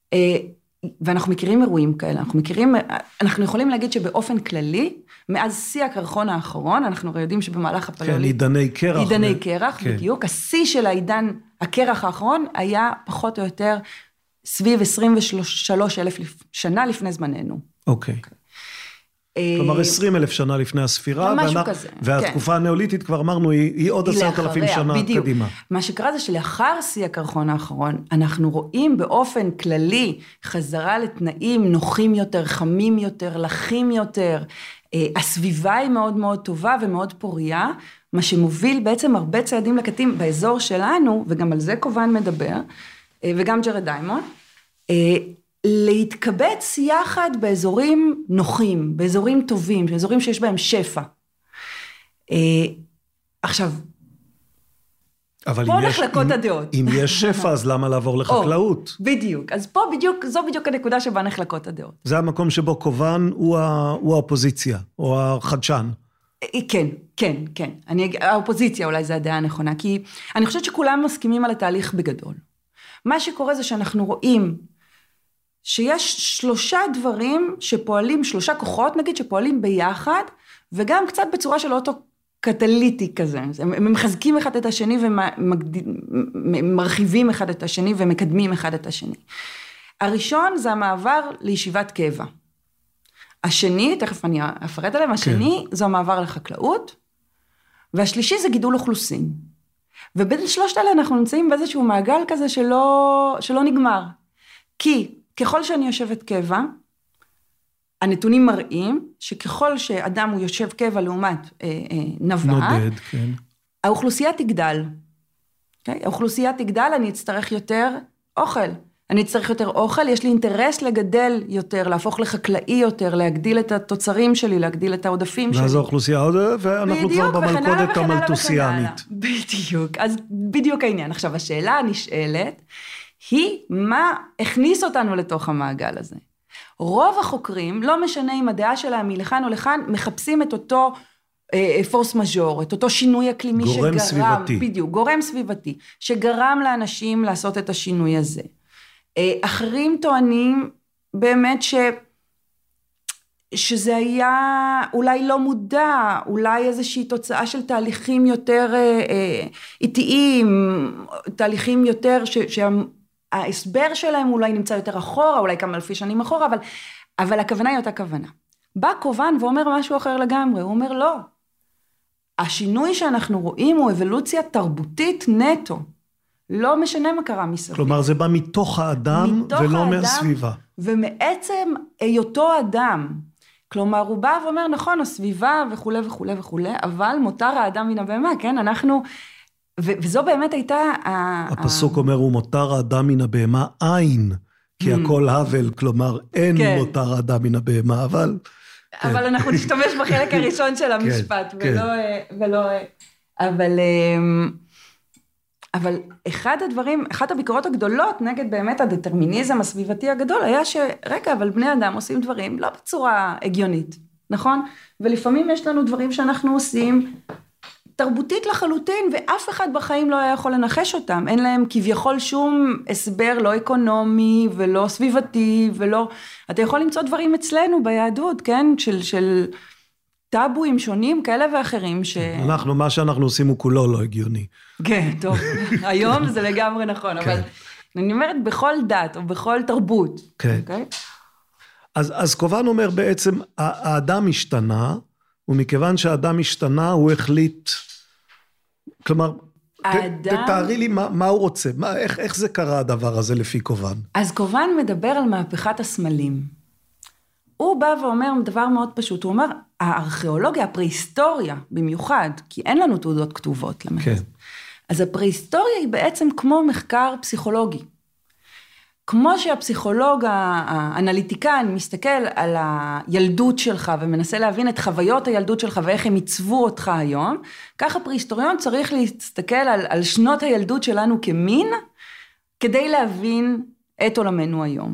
Speaker 3: ואנחנו מכירים אירועים כאלה, אנחנו מכירים, אנחנו יכולים להגיד שבאופן כללי, מאז שיא הקרחון האחרון, אנחנו יודעים שבמהלך הפלאוליתיק,
Speaker 2: כן, עידני קרח.
Speaker 3: עידני קרח, כן. בדיוק. השיא של העידן הקרח האחרון, היה פחות או יותר סביב עשרים ושלושה אלף שנה לפני זמננו.
Speaker 2: אוקיי. כלומר, עשרים אלף שנה לפני הספירה,
Speaker 3: משהו כזה,
Speaker 2: והתקופה הנאוליתית, כבר אמרנו, היא עוד עשרת אלפים שנה קדימה.
Speaker 3: מה שקרה זה שלאחר שיא הקרחון האחרון, אנחנו רואים באופן כללי חזרה לתנאים נוחים יותר, חמים יותר, לחים יותר, הסביבה היא מאוד מאוד טובה ומאוד פוריה, מה שמוביל בעצם הרבה צעדים לקטים באזור שלנו, וגם על זה קובן מדבר, וגם ג'רד דיימון, להתקבץ יחד באזורים נוחים, באזורים טובים, באזורים שיש בהם שפע. עכשיו, פה נחלקות הדעות.
Speaker 2: אם יש שפע, אז למה לעבור לחקלאות?
Speaker 3: בדיוק, אז פה בדיוק, זו בדיוק הנקודה שבה נחלקות הדעות.
Speaker 2: זה המקום שבו קובן הוא האופוזיציה, או החדשן.
Speaker 3: כן, כן, כן. אני, האופוזיציה אולי זה הדעה הנכונה, כי אני חושבת שכולם מסכימים על התהליך בגדול. מה שקורה זה שאנחנו רואים שיש שלושה דברים שפועלים, שלושה כוחות נגיד שפועלים ביחד, וגם קצת בצורה של אוטו קטליטי כזה. הם מחזקים אחד את השני ומרחיבים אחד את השני ומקדמים אחד את השני. הראשון זה המעבר לישיבת קבע. השני, תכף אני אפרט עליהם, השני כן. זו המעבר לחקלאות, והשלישי זה גידול אוכלוסין. ובין שלושת האלה אנחנו נמצאים באיזשהו מעגל כזה שלא, שלא נגמר. כי ככל שאני יושבת קבע, הנתונים מראים שככל שאדם הוא יושב קבע לעומת אה, אה, נבט,
Speaker 2: נודד, כן.
Speaker 3: האוכלוסייה תגדל. Okay? האוכלוסייה תגדל, אני אצטרך יותר אוכל. אני אצטרך יותר אוכל, יש לי אינטרס לגדל יותר, להפוך לחקלאי יותר, להגדיל את התוצרים שלי, להגדיל את העודפים שלי.
Speaker 2: ואז האוכלוסייה עוד, ואנחנו כבר במלכודת המלטוסיאנית.
Speaker 3: בדיוק, אז בדיוק העניין. עכשיו, השאלה הנשאלת, היא מה הכניס אותנו לתוך המעגל הזה. רוב החוקרים, לא משנה אם הדעה שלהם מלכאן או לכאן, מחפשים את אותו פורס מז'ור, את אותו שינוי אקלימי שגרם.
Speaker 2: גורם סביבתי.
Speaker 3: בדיוק, גורם סביבתי, שגרם לאנשים לעשות את השינוי הזה. אחרים טוענים באמת ש... שזה היה אולי לא מודע, אולי איזושהי תוצאה של תהליכים יותר איטיים, תהליכים יותר ש... שההסבר שלהם אולי נמצא יותר אחורה, אולי כמה אלפי שנים אחורה, אבל, אבל הכוונה היא אותה כוונה. בא קובן ואומר משהו אחר לגמרי, הוא אומר לא. השינוי שאנחנו רואים הוא אבולוציה תרבותית נטו. לא משנה מה קרה מסביב.
Speaker 2: כלומר, זה בא מתוך האדם
Speaker 3: מתוך
Speaker 2: ולא
Speaker 3: האדם,
Speaker 2: מהסביבה.
Speaker 3: ומעצם היותו אדם. כלומר, הוא בא ואומר, נכון, הסביבה וכו' וכו' וכו', אבל מותר האדם מן הבהמה, כן? אנחנו... ו- וזו באמת הייתה...
Speaker 2: הפסוק אומר, הוא מותר האדם מן הבהמה אין, כי הכל הבל, כלומר, אין
Speaker 3: כן.
Speaker 2: מותר האדם מן הבהמה, אבל...
Speaker 3: אבל אנחנו נשתמש בחלק הראשון של המשפט, ולא... ולא... אבל... אבל אחד הדברים, אחת הביקורות הגדולות נגד באמת הדטרמיניזם הסביבתי הגדול, היה שרגע, אבל בני אדם עושים דברים לא בצורה הגיונית, נכון? ולפעמים יש לנו דברים שאנחנו עושים תרבותית לחלוטין, ואף אחד בחיים לא היה יכול לנחש אותם, אין להם כביכול שום הסבר לא אקונומי ולא סביבתי, ולא, אתה יכול למצוא דברים אצלנו ביהדות, כן? של, של טאבואים שונים כאלה ואחרים ש...
Speaker 2: אנחנו, מה שאנחנו עושים הוא כולו לא הגיוני.
Speaker 3: כן, טוב, היום זה לגמרי נכון, אבל אני אומרת בכל דת או בכל תרבות.
Speaker 2: כן. אז, אז קובן אומר בעצם, האדם השתנה, ומכיוון שהאדם השתנה, הוא החליט, כלומר, האדם... תתארי לי מה, מה הוא רוצה, מה, איך, איך זה קרה הדבר הזה לפי קובן?
Speaker 3: אז קובן מדבר על מהפכת הסמלים. הוא בא ואומר דבר מאוד פשוט, הוא אומר, הארכיאולוגיה, הפרה-היסטוריה במיוחד, כי אין לנו תעודות כתובות למעט. כן. אז הפרה-היסטוריה היא בעצם כמו מחקר פסיכולוגי. כמו שהפסיכולוג האנליטיקן מסתכל על הילדות שלך ומנסה להבין את חוויות הילדות שלך ואיך הם עיצבו אותך היום, כך הפרה-היסטוריון צריך להסתכל על, על שנות הילדות שלנו כמין, כדי להבין את עולמנו היום.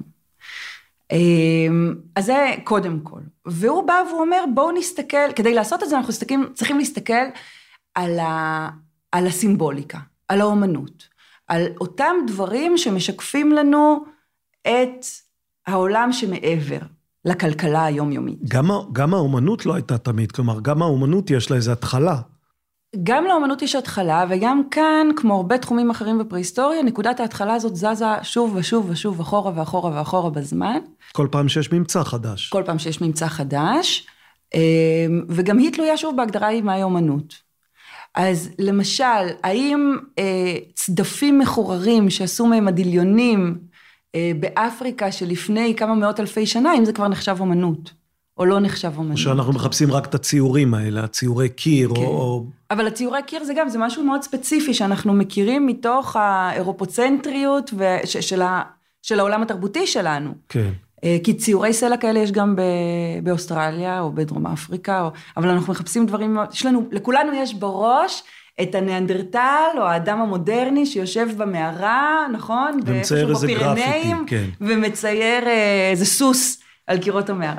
Speaker 3: אז זה קודם כל. והוא בא והוא אומר, בואו נסתכל, כדי לעשות את זה אנחנו צריכים, צריכים להסתכל על, ה, על הסימבוליקה, על האומנות, על אותם דברים שמשקפים לנו את העולם שמעבר לכלכלה היומיומית.
Speaker 2: גם, גם האומנות לא הייתה תמיד, כלומר, גם האומנות יש לה איזו התחלה.
Speaker 3: גם לאומנות יש התחלה, וגם כאן, כמו הרבה תחומים אחרים בפרה-היסטוריה, נקודת ההתחלה הזאת זזה שוב ושוב ושוב, אחורה ואחורה ואחורה בזמן.
Speaker 2: כל פעם שיש ממצא חדש.
Speaker 3: כל פעם שיש ממצא חדש, וגם היא תלויה שוב בהגדרה היא מהי אומנות. אז למשל, האם צדפים מחוררים שעשו מהם הדיליונים באפריקה שלפני כמה מאות אלפי שנה, אם זה כבר נחשב אומנות, או לא נחשב אומנות.
Speaker 2: שאנחנו מחפשים רק את הציורים האלה, הציורי קיר, כן. או...
Speaker 3: אבל הציורי קיר זה גם, זה משהו מאוד ספציפי, שאנחנו מכירים מתוך האירופוצנטריות של, ה, של העולם התרבותי שלנו.
Speaker 2: כן.
Speaker 3: כי ציורי סלע כאלה יש גם באוסטרליה, או בדרום אפריקה, או, אבל אנחנו מחפשים דברים, יש לנו, לכולנו יש בראש, את הניאנדרטל, או האדם המודרני, שיושב במערה, נכון?
Speaker 2: ומצייר איזה גרפיטי, כן.
Speaker 3: ומצייר איזה סוס על קירות המערה.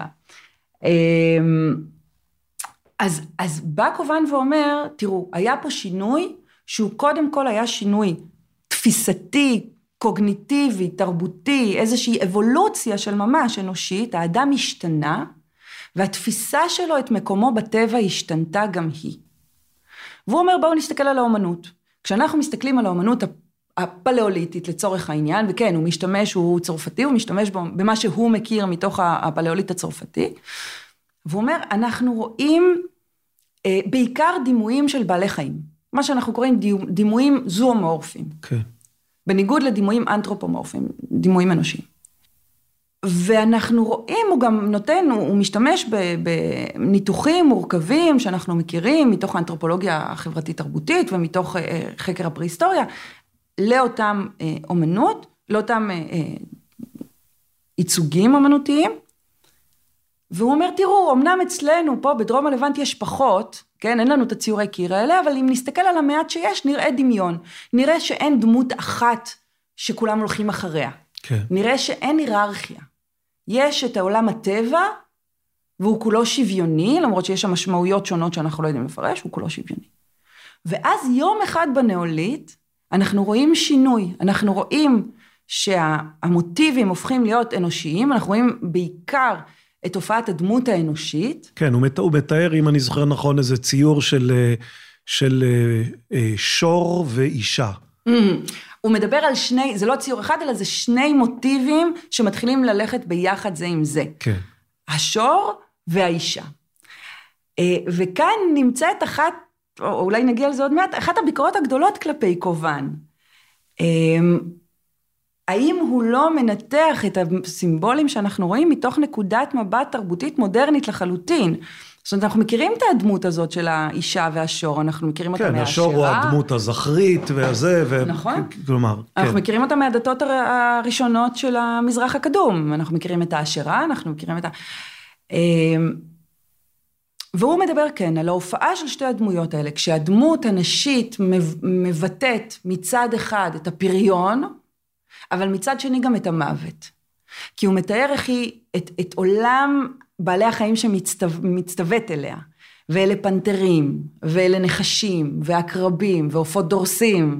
Speaker 3: אז, אז בא קובן ואומר, תראו, היה פה שינוי, שהוא קודם כל היה שינוי תפיסתי, קוגניטיבי, תרבותי, איזושהי אבולוציה של ממש אנושית, האדם השתנה, והתפיסה שלו את מקומו בטבע השתנתה גם היא. והוא אומר, בואו נסתכל על האומנות. כשאנחנו מסתכלים על האומנות הפלאוליטית לצורך העניין, וכן, הוא משתמש, הוא צרפתי, הוא משתמש במה שהוא מכיר מתוך הפלאוליט הצרפתי, והוא אומר, אנחנו רואים אה, בעיקר דימויים של בעלי חיים, מה שאנחנו קוראים דימויים זואומורפיים,
Speaker 2: כן.
Speaker 3: בניגוד לדימויים אנתרופומורפיים, דימויים אנושיים. ואנחנו רואים, הוא גם נותן, הוא משתמש בניתוחים מורכבים שאנחנו מכירים, מתוך האנתרופולוגיה החברתית-תרבותית, ומתוך חקר הפרה-היסטוריה, לאותם אומנות, לאותם ייצוגים אומנותיים, והוא אומר, תראו, אמנם אצלנו פה בדרום הלבנט יש פחות, כן, אין לנו את הציורי קיר האלה, אבל אם נסתכל על המעט שיש, נראה דמיון, נראה שאין דמות אחת שכולם הולכים אחריה,
Speaker 2: כן.
Speaker 3: נראה שאין היררכיה, יש את העולם הטבע, והוא כולו שוויוני, למרות שיש שם משמעויות שונות שאנחנו לא יודעים לפרש, הוא כולו שוויוני. ואז יום אחד בנאוליט, אנחנו רואים שינוי, אנחנו רואים שהמוטיבים הופכים להיות אנושיים, אנחנו רואים בעיקר את תופעת הדמות האנושית.
Speaker 2: כן, הוא, מת, הוא מתאר, אם אני זוכר נכון, איזה ציור של, של אה, שור ואישה.
Speaker 3: Mm, הוא מדבר על שני, זה לא ציור אחד, אלא זה שני מוטיבים שמתחילים ללכת ביחד זה עם זה.
Speaker 2: כן.
Speaker 3: השור והאישה. אה, וכאן נמצאת אחת, או אולי נגיע לזה עוד מעט, אחת הביקורות הגדולות כלפי קובן. אה, האם הוא לא מנתח את הסימבולים שאנחנו רואים מתוך נקודת מבט תרבותית מודרנית לחלוטין? זאת אומרת, אנחנו מכירים את הדמות הזאת של האישה והשור, אנחנו מכירים אותה מהשירה.
Speaker 2: כן, השור הוא הדמות הזכרית והזה, ו...
Speaker 3: נכון.
Speaker 2: כלומר,
Speaker 3: אנחנו
Speaker 2: כן.
Speaker 3: מכירים אותה מהדתות הראשונות של המזרח הקדום, אנחנו מכירים את האשרה, אנחנו מכירים את ה... והוא מדבר כן על ההופעה של שתי הדמויות האלה, כשהדמות הנשית מבטאת מצד אחד את הפריון, אבל מצד שני גם את המוות. כי הוא מתאר איך היא, את, את עולם בעלי החיים שמצטוות אליה, ואלה פנתרים, ואלה נחשים, ועקרבים, ועופות דורסים,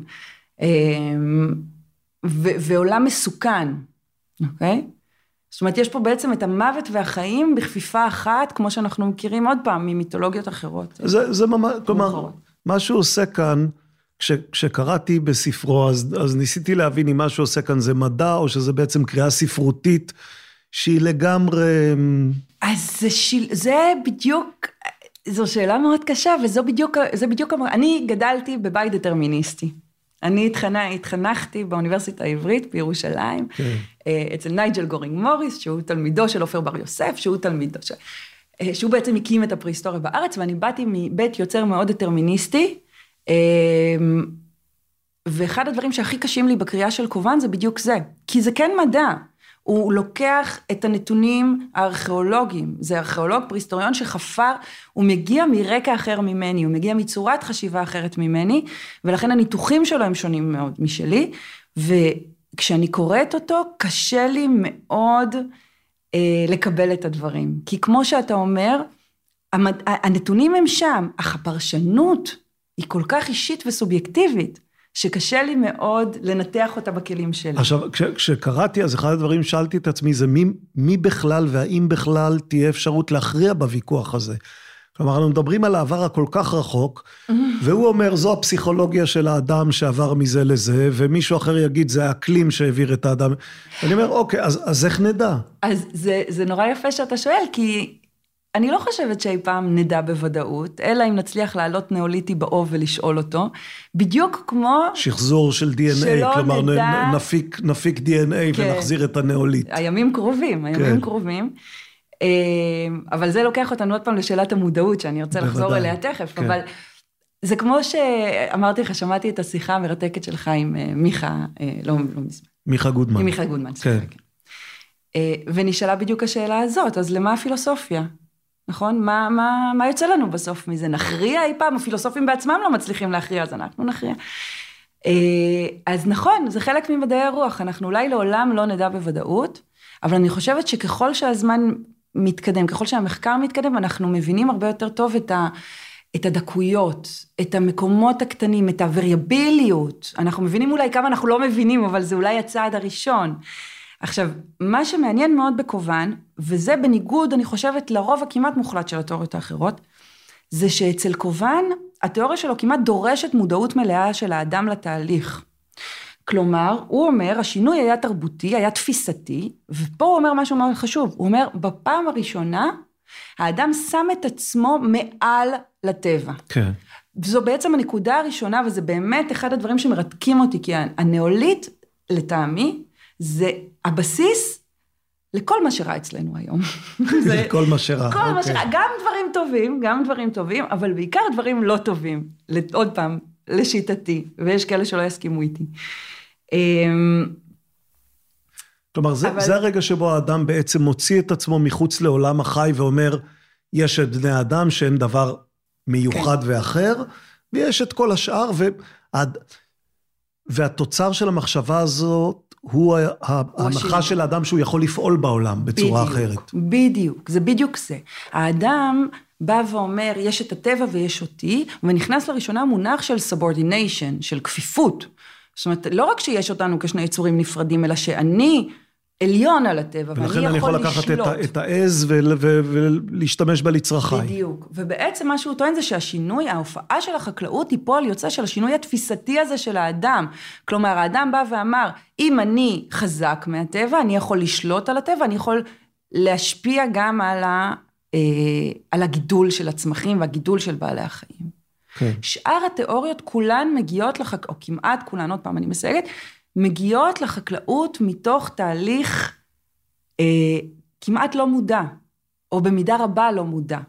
Speaker 3: ו, ועולם מסוכן, אוקיי? זאת אומרת, יש פה בעצם את המוות והחיים בכפיפה אחת, כמו שאנחנו מכירים עוד פעם, ממיתולוגיות אחרות.
Speaker 2: זה, זה ממש, כלומר, מה שהוא עושה כאן, כש, כשקראתי בספרו, אז, אז ניסיתי להבין אם מה שהוא עושה כאן זה מדע, או שזה בעצם קריאה ספרותית, שהיא לגמרי...
Speaker 3: אז זה, שיל, זה בדיוק, זו שאלה מאוד קשה, וזו בדיוק, זה בדיוק, אני גדלתי בבית דטרמיניסטי. אני התחנך, התחנכתי באוניברסיטה העברית בירושלים, okay. אצל נייג'ל גורינג מוריס, שהוא תלמידו של עופר בר יוסף, שהוא תלמידו של... שהוא בעצם הקים את הפרה-היסטוריה בארץ, ואני באתי מבית יוצר מאוד דטרמיניסטי, ואחד הדברים שהכי קשים לי בקריאה של קובן זה בדיוק זה, כי זה כן מדע, הוא לוקח את הנתונים הארכיאולוגיים, זה ארכיאולוג פרה-היסטוריון שחפר, הוא מגיע מרקע אחר ממני, הוא מגיע מצורת חשיבה אחרת ממני, ולכן הניתוחים שלו הם שונים מאוד משלי, וכשאני קוראת אותו, קשה לי מאוד אה, לקבל את הדברים, כי כמו שאתה אומר, המד... הנתונים הם שם, אך הפרשנות היא כל כך אישית וסובייקטיבית, שקשה לי מאוד לנתח אותה בכלים שלי.
Speaker 2: עכשיו, כש, כשקראתי, אז אחד הדברים שאלתי את עצמי, זה מי, מי בכלל והאם בכלל תהיה אפשרות להכריע בוויכוח הזה. כלומר, אנחנו מדברים על העבר הכל כך רחוק, והוא אומר, זו הפסיכולוגיה של האדם שעבר מזה לזה, ומישהו אחר יגיד, זה האקלים שהעביר את האדם. אני אומר, אוקיי, אז, אז איך נדע?
Speaker 3: אז זה, זה נורא יפה שאתה שואל, כי אני לא חושבת שאי פעם נדע בוודאות, אלא אם נצליח לעלות נאוליטי באוב ולשאול אותו, בדיוק כמו...
Speaker 2: שחזור של די אן איי, כלומר נדע... נפיק, נפיק די אן איי כן. ונחזיר את הנאוליט.
Speaker 3: הימים קרובים, הימים כן. קרובים. אבל זה לוקח אותנו עוד פעם לשאלת המודעות, שאני ארצה בוודאי. לחזור אליה תכף, כן. אבל זה כמו שאמרתי לך, שמעתי את השיחה המרתקת שלך עם מיכה, לא, לא מזמן.
Speaker 2: מיכה גודמן.
Speaker 3: עם מיכה גודמן, כן. כן. ונשאלה בדיוק השאלה הזאת, אז למה הפילוסופיה? נכון? מה, מה, מה יוצא לנו בסוף מזה? נכריע אי פעם? הפילוסופים בעצמם לא מצליחים להכריע, אז אנחנו נכריע. אז נכון, זה חלק ממדעי הרוח, אנחנו אולי לעולם לא נדע בוודאות, אבל אני חושבת שככל שהזמן מתקדם, ככל שהמחקר מתקדם, אנחנו מבינים הרבה יותר טוב את, ה, את הדקויות, את המקומות הקטנים, את הווריאביליות. אנחנו מבינים אולי כמה אנחנו לא מבינים, אבל זה אולי הצעד הראשון. עכשיו, מה שמעניין מאוד בקובן, וזה בניגוד, אני חושבת, לרוב הכמעט מוחלט של התיאוריות האחרות, זה שאצל קובן, התיאוריה שלו כמעט דורשת מודעות מלאה של האדם לתהליך. כלומר, הוא אומר, השינוי היה תרבותי, היה תפיסתי, ופה הוא אומר משהו מאוד חשוב, הוא אומר, בפעם הראשונה, האדם שם את עצמו מעל לטבע.
Speaker 2: כן.
Speaker 3: זו בעצם הנקודה הראשונה, וזה באמת אחד הדברים שמרתקים אותי, כי הנאוליט, לטעמי, זה הבסיס לכל מה שראה אצלנו היום.
Speaker 2: זה כל מה שראה.
Speaker 3: כל מה שראה, גם דברים טובים, גם דברים טובים, אבל בעיקר דברים לא טובים. עוד פעם, לשיטתי, ויש כאלה שלא יסכימו איתי.
Speaker 2: כלומר, זה, אבל... זה הרגע שבו האדם בעצם מוציא את עצמו מחוץ לעולם החי, ואומר, יש את בני האדם שאין דבר מיוחד כן. ואחר, ויש את כל השאר, ועד... והתוצר של המחשבה הזאת, הוא ההנחה של האדם שהוא יכול לפעול בעולם בצורה
Speaker 3: בדיוק,
Speaker 2: אחרת.
Speaker 3: בדיוק, זה בדיוק זה. האדם בא ואומר, יש את הטבע ויש אותי, ונכנס לראשונה מונח של subordination, של כפיפות. זאת אומרת, לא רק שיש אותנו כשני יצורים נפרדים, אלא שאני עליון על הטבע, ואני יכול לשלוט.
Speaker 2: ולכן אני יכול לקחת את העז ולהשתמש בה לצרכי.
Speaker 3: בדיוק. ובעצם מה שהוא טוען זה שהשינוי, ההופעה של החקלאות היא פועל יוצא של השינוי התפיסתי הזה של האדם. כלומר, האדם בא ואמר, אם אני חזק מהטבע, אני יכול לשלוט על הטבע, אני יכול להשפיע גם על, ה, אה, על הגידול של הצמחים והגידול של בעלי החיים.
Speaker 2: כן.
Speaker 3: שאר התיאוריות כולן מגיעות לחקלאות, או כמעט כולן, עוד פעם אני מסייגת, מגיעות לחקלאות מתוך תהליך אה, כמעט לא מודע, או במידה רבה לא מודע,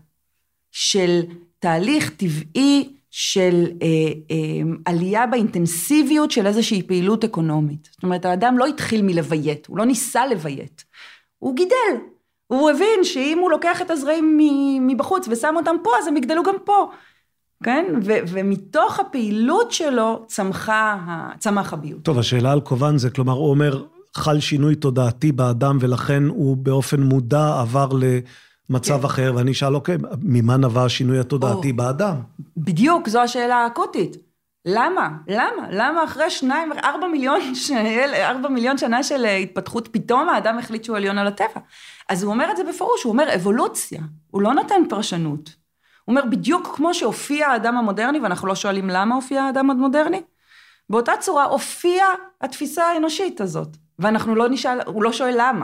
Speaker 3: של תהליך טבעי של אה, אה, עלייה באינטנסיביות של איזושהי פעילות אקונומית. זאת אומרת, האדם לא התחיל מלוויית, הוא לא ניסה לוויית, הוא גידל. הוא הבין שאם הוא לוקח את הזרעים מבחוץ ושם אותם פה, אז הם יגדלו גם פה. כן? ו- ומתוך הפעילות שלו צמחה, צמח הביוט.
Speaker 2: טוב, השאלה על קובן זה, כלומר, הוא אומר, חל שינוי תודעתי באדם, ולכן הוא באופן מודע עבר למצב כן. אחר, ואני שאל, אוקיי, ממה נבע השינוי התודעתי או, באדם?
Speaker 3: בדיוק, זו השאלה האקוטית. למה? למה? למה אחרי שניים, ארבע מיליון, ארבע מיליון שנה של התפתחות, פתאום האדם החליט שהוא עליון על הטבע? אז הוא אומר את זה בפירוש, הוא אומר אבולוציה, הוא לא נותן פרשנות. הוא אומר, בדיוק כמו שהופיע האדם המודרני, ואנחנו לא שואלים למה הופיע האדם המודרני, באותה צורה הופיע התפיסה האנושית הזאת, ואנחנו לא נשאל, הוא לא שואל למה.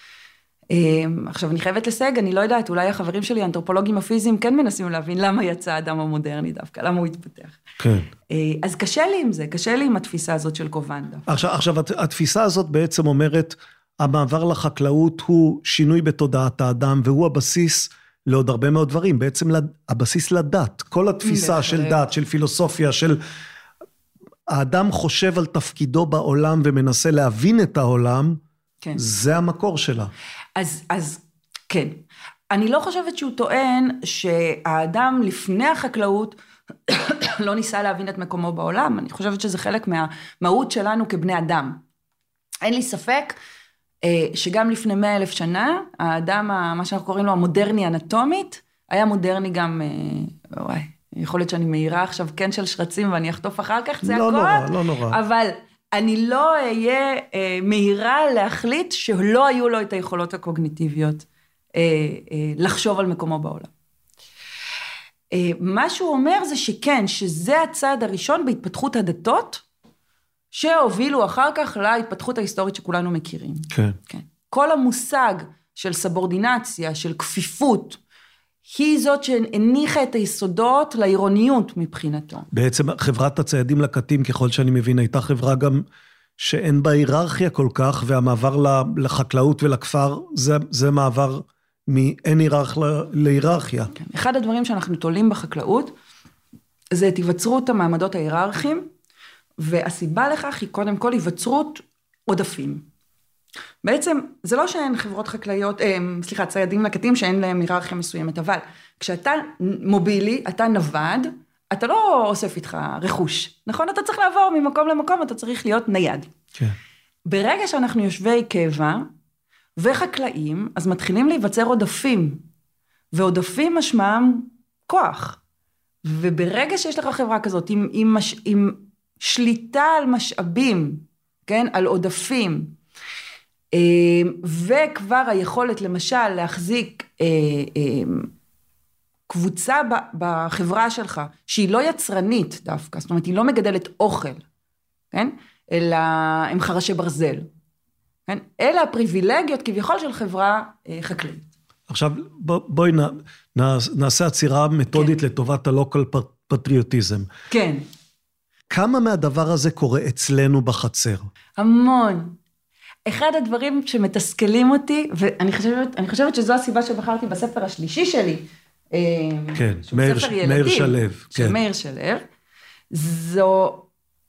Speaker 3: עכשיו, אני חייבת לסייג, אני לא יודעת, אולי החברים שלי, האנתרופולוגים הפיזיים, כן מנסים להבין למה יצא האדם המודרני דווקא, למה הוא התפתח.
Speaker 2: כן.
Speaker 3: אז קשה לי עם זה, קשה לי עם התפיסה הזאת של קובן דווקא.
Speaker 2: עכשיו, עכשיו, התפיסה הזאת בעצם אומרת, המעבר לחקלאות הוא שינוי בתודעת האדם, והוא הבסיס לעוד הרבה מאוד דברים, בעצם הבסיס לדת, כל התפיסה של דת, של פילוסופיה, של האדם חושב על תפקידו בעולם ומנסה להבין את העולם, כן. זה המקור שלה.
Speaker 3: אז, אז כן, אני לא חושבת שהוא טוען שהאדם לפני החקלאות לא ניסה להבין את מקומו בעולם, אני חושבת שזה חלק מהמהות שלנו כבני אדם. אין לי ספק שגם לפני מאה אלף שנה, האדם, מה שאנחנו קוראים לו המודרני אנטומית, היה מודרני גם, וואי, יכול להיות שאני מהירה עכשיו כן של שרצים ואני אחטוף אחר כך צעקות,
Speaker 2: לא נורא, לא נורא.
Speaker 3: אבל אני לא אהיה מהירה להחליט שלא היו לו את היכולות הקוגניטיביות לחשוב על מקומו בעולם. מה שהוא אומר זה שכן, שזה הצעד הראשון בהתפתחות הדתות, שהובילו אחר כך להתפתחות ההיסטורית שכולנו מכירים.
Speaker 2: כן.
Speaker 3: כן. כל המושג של סבורדינציה, של כפיפות, היא זאת שהניחה את היסודות לעירוניות מבחינתו.
Speaker 2: בעצם חברת הציידים לקטים, ככל שאני מבין, הייתה חברה גם שאין בה היררכיה כל כך, והמעבר לחקלאות ולכפר, זה, זה מעבר מאין היררכ להיררכיה.
Speaker 3: כן. אחד הדברים שאנחנו תולים בחקלאות, זה את היווצרות המעמדות ההיררכיים, והסיבה לכך היא קודם כל היווצרות עודפים. בעצם זה לא שאין חברות חקלאיות, אה, סליחה, ציידים לקטים שאין להם היררכיה מסוימת, אבל כשאתה מובילי, אתה נווד, אתה לא אוסף איתך רכוש, נכון? אתה צריך לעבור ממקום למקום, אתה צריך להיות נייד.
Speaker 2: כן.
Speaker 3: ברגע שאנחנו יושבי קבע וחקלאים, אז מתחילים להיווצר עודפים, ועודפים משמעם כוח. וברגע שיש לך חברה כזאת, עם, עם, מש, עם שליטה על משאבים, כן? על עודפים, וכבר היכולת למשל להחזיק קבוצה בחברה שלך, שהיא לא יצרנית דווקא, זאת אומרת, היא לא מגדלת אוכל, כן? אלא הם חרשי ברזל, כן? אלה הפריבילגיות כביכול של חברה חקלאית.
Speaker 2: עכשיו בואי נעשה עצירה מתודית לטובת הלוקל פטריוטיזם.
Speaker 3: כן.
Speaker 2: כמה מהדבר הזה קורה אצלנו בחצר?
Speaker 3: המון. אחד הדברים שמתסכלים אותי, ואני חושבת, אני חושבת שזו הסיבה שבחרתי בספר השלישי שלי,
Speaker 2: כן, מאיר,
Speaker 3: ספר ילדים,
Speaker 2: מאיר שלו,
Speaker 3: של
Speaker 2: כן.
Speaker 3: מאיר שלו, זו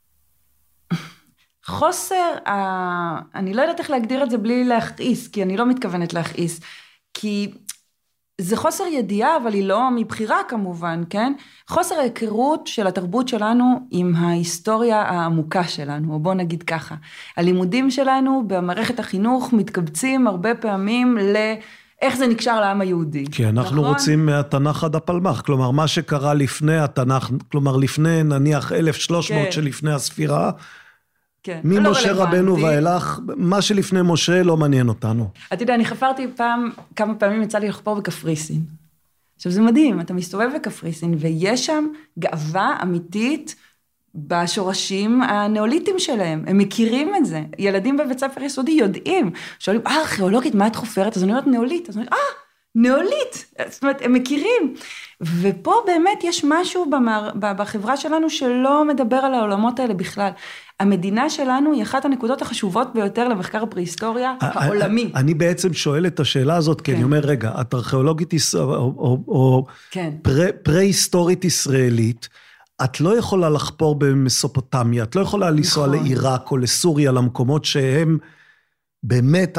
Speaker 3: חוסר, אני לא יודעת איך להגדיר את זה בלי להכעיס, כי אני לא מתכוונת להכעיס, כי זה חוסר ידיעה, אבל היא לא מבחירה כמובן, כן? חוסר ההיכרות של התרבות שלנו עם ההיסטוריה העמוקה שלנו, או בוא נגיד ככה. הלימודים שלנו במערכת החינוך מתקבצים הרבה פעמים לאיך זה נקשר לעם היהודי.
Speaker 2: כי אנחנו
Speaker 3: נכון?
Speaker 2: רוצים מהתנ"ך עד הפלמ"ח, כלומר מה שקרה לפני התנ"ך, כלומר לפני נניח אלף ושלוש מאות כן. שלפני הספירה,
Speaker 3: כן.
Speaker 2: ממשה לא רבנו ואילך, מה שלפני משה לא מעניין אותנו.
Speaker 3: אתה יודע, אני חפרתי פעם, כמה פעמים יצא לי לחפור בקפריסין. עכשיו זה מדהים, אתה מסתובב בקפריסין, ויש שם גאווה אמיתית בשורשים הנאוליטיים שלהם. הם מכירים את זה. ילדים בבית ספר יסודי יודעים. שואלים, אה, ארכיאולוגית, מה את חופרת? אז אני אומרת נאולית. אז אני אומרת, אה, נאולית. זאת אומרת, הם מכירים. ופה באמת יש משהו במער, בחברה שלנו שלא מדבר על העולמות האלה בכלל. המדינה שלנו היא אחת הנקודות החשובות ביותר למחקר הפרה-היסטוריה העולמי.
Speaker 2: אני בעצם שואל את השאלה הזאת, כי אני אומר, רגע, את ארכיאולוגית או פרה-היסטורית ישראלית, את לא יכולה לחפור במסופוטמיה, את לא יכולה לנסוע לעיראק או לסוריה, למקומות שהם באמת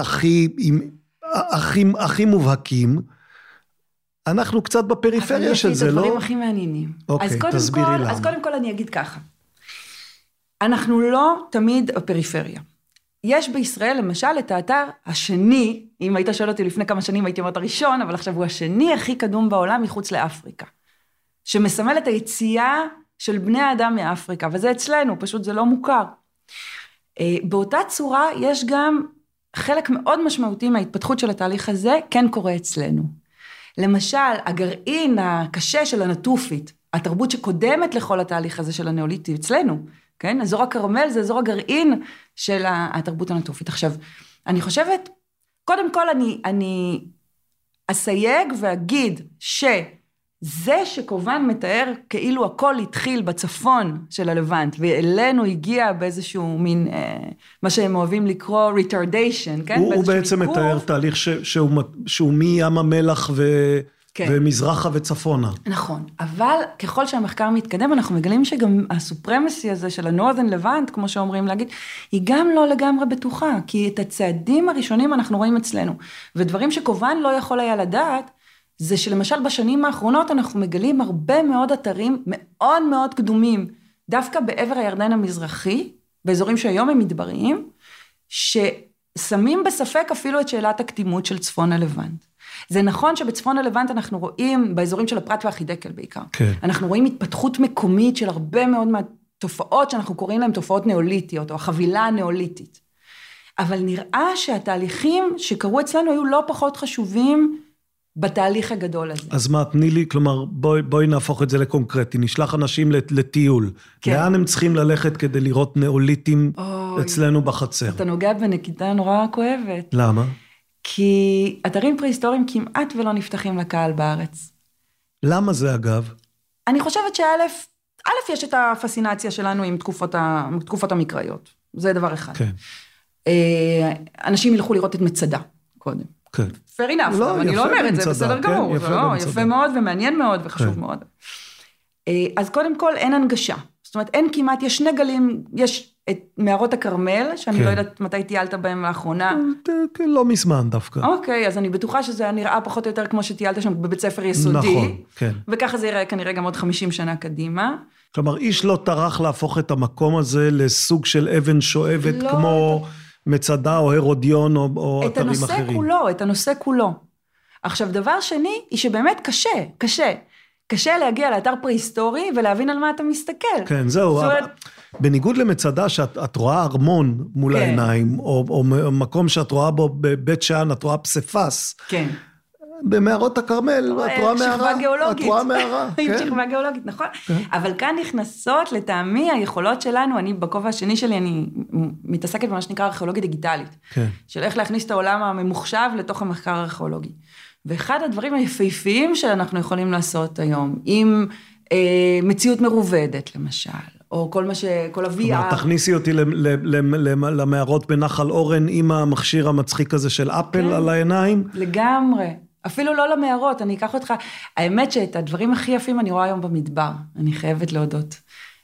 Speaker 2: הכי מובהקים, אנחנו קצת בפריפריה של זה, לא?
Speaker 3: אז אני אגיד את הדברים הכי מעניינים.
Speaker 2: אוקיי, תסבירי למה.
Speaker 3: אז קודם כל אני אגיד ככה. אנחנו לא תמיד הפריפריה. יש בישראל למשל את האתר השני, אם היית שואל אותי לפני כמה שנים הייתי אומרת הראשון, אבל עכשיו הוא השני הכי קדום בעולם מחוץ לאפריקה, שמסמל את היציאה של בני האדם מאפריקה, וזה אצלנו, פשוט זה לא מוכר. באותה צורה יש גם חלק מאוד משמעותי מההתפתחות של התהליך הזה, כן קורה אצלנו. למשל, הגרעין הקשה של הנטופית, התרבות שקודמת לכל התהליך הזה של הנאוליטי אצלנו, כן? אזור הכרמל זה אזור הגרעין של התרבות הנטופית. עכשיו, אני חושבת, קודם כל אני, אני אסייג ואגיד שזה שקובן מתאר כאילו הכל התחיל בצפון של הלבנט, ואלינו הגיע באיזשהו מין, אה, מה שהם אוהבים לקרוא retardation, כן?
Speaker 2: הוא, הוא בעצם עיקוף. מתאר תהליך ש, שהוא, שהוא מים המלח ו... כן. ומזרחה וצפונה.
Speaker 3: נכון, אבל ככל שהמחקר מתקדם, אנחנו מגלים שגם הסופרמסי הזה של הנורת'ן לבנט, כמו שאומרים להגיד, היא גם לא לגמרי בטוחה, כי את הצעדים הראשונים אנחנו רואים אצלנו, ודברים שקובן לא יכול היה לדעת, זה שלמשל בשנים האחרונות אנחנו מגלים הרבה מאוד אתרים מאוד מאוד קדומים, דווקא בעבר הירדן המזרחי, באזורים שהיום הם מדבריים, ששמים בספק אפילו את שאלת הקדימות של צפון הלבנט. זה נכון שבצפון הלבנט אנחנו רואים, באזורים של הפרת והחידקל בעיקר,
Speaker 2: כן.
Speaker 3: אנחנו רואים התפתחות מקומית של הרבה מאוד מהתופעות שאנחנו קוראים להן תופעות נאוליטיות, או החבילה הנאוליטית. אבל נראה שהתהליכים שקרו אצלנו היו לא פחות חשובים בתהליך הגדול הזה.
Speaker 2: אז מה, תני לי, כלומר, בואי, בואי נהפוך את זה לקונקרטי, נשלח אנשים לטיול. כן. לאן הם צריכים ללכת כדי לראות נאוליטים אוי, אצלנו בחצר?
Speaker 3: אתה נוגע בנקידה נורא כואבת.
Speaker 2: למה?
Speaker 3: כי אתרים פרה-היסטוריים כמעט ולא נפתחים לקהל בארץ.
Speaker 2: למה זה אגב?
Speaker 3: אני חושבת שא', א', יש את הפסינציה שלנו עם תקופות, ה, עם תקופות המקראיות. זה דבר אחד.
Speaker 2: כן.
Speaker 3: אנשים ילכו לראות את מצדה, קודם.
Speaker 2: כן.
Speaker 3: fair enough,
Speaker 2: לא,
Speaker 3: אבל אני לא אומרת,
Speaker 2: במצדה,
Speaker 3: זה בסדר
Speaker 2: כן,
Speaker 3: גמור.
Speaker 2: יפה,
Speaker 3: לא,
Speaker 2: במצדה.
Speaker 3: יפה מאוד ומעניין מאוד וחשוב
Speaker 2: כן.
Speaker 3: מאוד. אז קודם כל, אין הנגשה. זאת אומרת, אין כמעט, יש שני גלים, יש את מערות הכרמל, שאני
Speaker 2: כן.
Speaker 3: לא יודעת מתי טיילת בהם לאחרונה.
Speaker 2: לא מזמן דווקא.
Speaker 3: אוקיי, אז אני בטוחה שזה נראה פחות או יותר כמו שטיילת שם בבית ספר יסודי.
Speaker 2: נכון, כן.
Speaker 3: וככה זה יראה כנראה גם עוד חמישים שנה קדימה.
Speaker 2: כלומר, איש לא טרח להפוך את המקום הזה לסוג של אבן שואבת,
Speaker 3: לא,
Speaker 2: כמו
Speaker 3: את...
Speaker 2: מצדה או הרודיון או, או
Speaker 3: את
Speaker 2: אתרים
Speaker 3: הנושא
Speaker 2: אחרים.
Speaker 3: כולו, את הנושא כולו. עכשיו, דבר שני, היא שבאמת קשה, קשה. קשה להגיע לאתר פרה-היסטורי ולהבין על מה אתה מסתכל.
Speaker 2: כן, זהו.
Speaker 3: זאת אומרת...
Speaker 2: בניגוד למצדה שאת את רואה ארמון מול
Speaker 3: כן.
Speaker 2: העיניים, או, או מקום שאת רואה בו בבית שאן, את רואה פספס.
Speaker 3: כן.
Speaker 2: במערות הכרמל, את רואה מערה.
Speaker 3: גיאולוגית.
Speaker 2: את רואה מערה,
Speaker 3: עם
Speaker 2: כן.
Speaker 3: שכבה גיאולוגית, נכון.
Speaker 2: כן.
Speaker 3: אבל כאן נכנסות לטעמי היכולות שלנו, אני בכובע השני שלי, אני מתעסקת במה שנקרא ארכיאולוגיה דיגיטלית.
Speaker 2: כן.
Speaker 3: של איך להכניס את העולם הממוחשב לתוך המחקר הארכיאולוגי. ואחד הדברים היפהפיים שאנחנו יכולים לעשות היום, עם אה, מציאות מרובדת, למשל, או כל מה ש... כל ה-וי אר.
Speaker 2: תכניסי אותי למערות בנחל אורן, עם המכשיר המצחיק הזה של אפל
Speaker 3: כן.
Speaker 2: על העיניים.
Speaker 3: לגמרי. אפילו לא למערות, אני אקח אותך. האמת שאת הדברים הכי יפים אני רואה היום במדבר, אני חייבת להודות.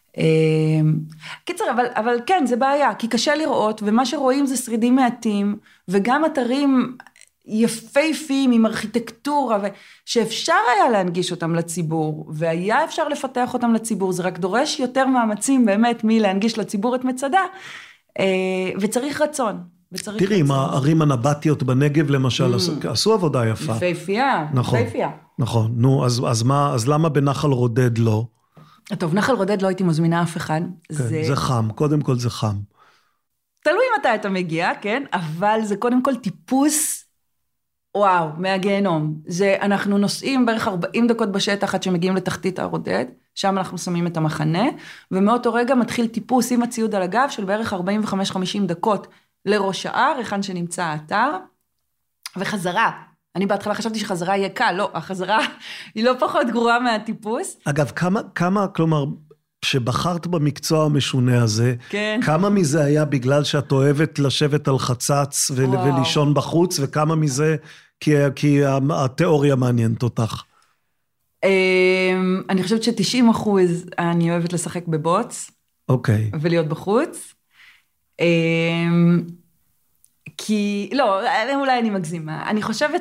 Speaker 3: קיצר, אבל, אבל כן, זה בעיה, כי קשה לראות, ומה שרואים זה שרידים מעטים, וגם אתרים יפהפיים עם ארכיטקטורה, שאפשר היה להנגיש אותם לציבור, והיה אפשר לפתח אותם לציבור, זה רק דורש יותר מאמצים באמת מלהנגיש לציבור את מצדה, וצריך רצון. וצריך
Speaker 2: תראי, עם הערים הנבטיות בנגב למשל,
Speaker 3: Mm.
Speaker 2: עשו עבודה יפה.
Speaker 3: יפהפייה,
Speaker 2: נכון,
Speaker 3: יפהפייה.
Speaker 2: נכון. נו, אז, אז מה, אז למה בנחל רודד לא?
Speaker 3: טוב, נחל רודד לא הייתי מזמינה אף אחד.
Speaker 2: כן,
Speaker 3: זה...
Speaker 2: זה חם, קודם כל זה חם.
Speaker 3: תלוי מתי אתה מגיע, כן? אבל זה קודם כל טיפוס, וואו, מהגיהנום. זה, אנחנו נוסעים בערך ארבעים דקות בשטח עד שמגיעים לתחתית הרודד, שם אנחנו שמים את המחנה, ומאותו רגע מתחיל טיפוס עם הציוד על הגב של בערך ארבעים וחמש חמישים דקות לראש ההר, היכן שנמצא האתר, וחזרה. אני בהתחלה חשבתי שחזרה יהיה קל, לא, החזרה היא לא פחות גרועה מהטיפוס.
Speaker 2: אגב, כמה, כמה, כלומר, שבחרת במקצוע המשונה הזה,
Speaker 3: כן.
Speaker 2: כמה מזה היה בגלל שאת אוהבת לשבת על חצץ ול, ולישון בחוץ, וכמה מזה כי, כי התיאוריה מעניינת אותך?
Speaker 3: אני חושבת ש-תשעים אחוז אני אוהבת לשחק בבוץ.
Speaker 2: אוקיי.
Speaker 3: ולהיות בחוץ. כי, לא, אולי אני מגזימה. אני חושבת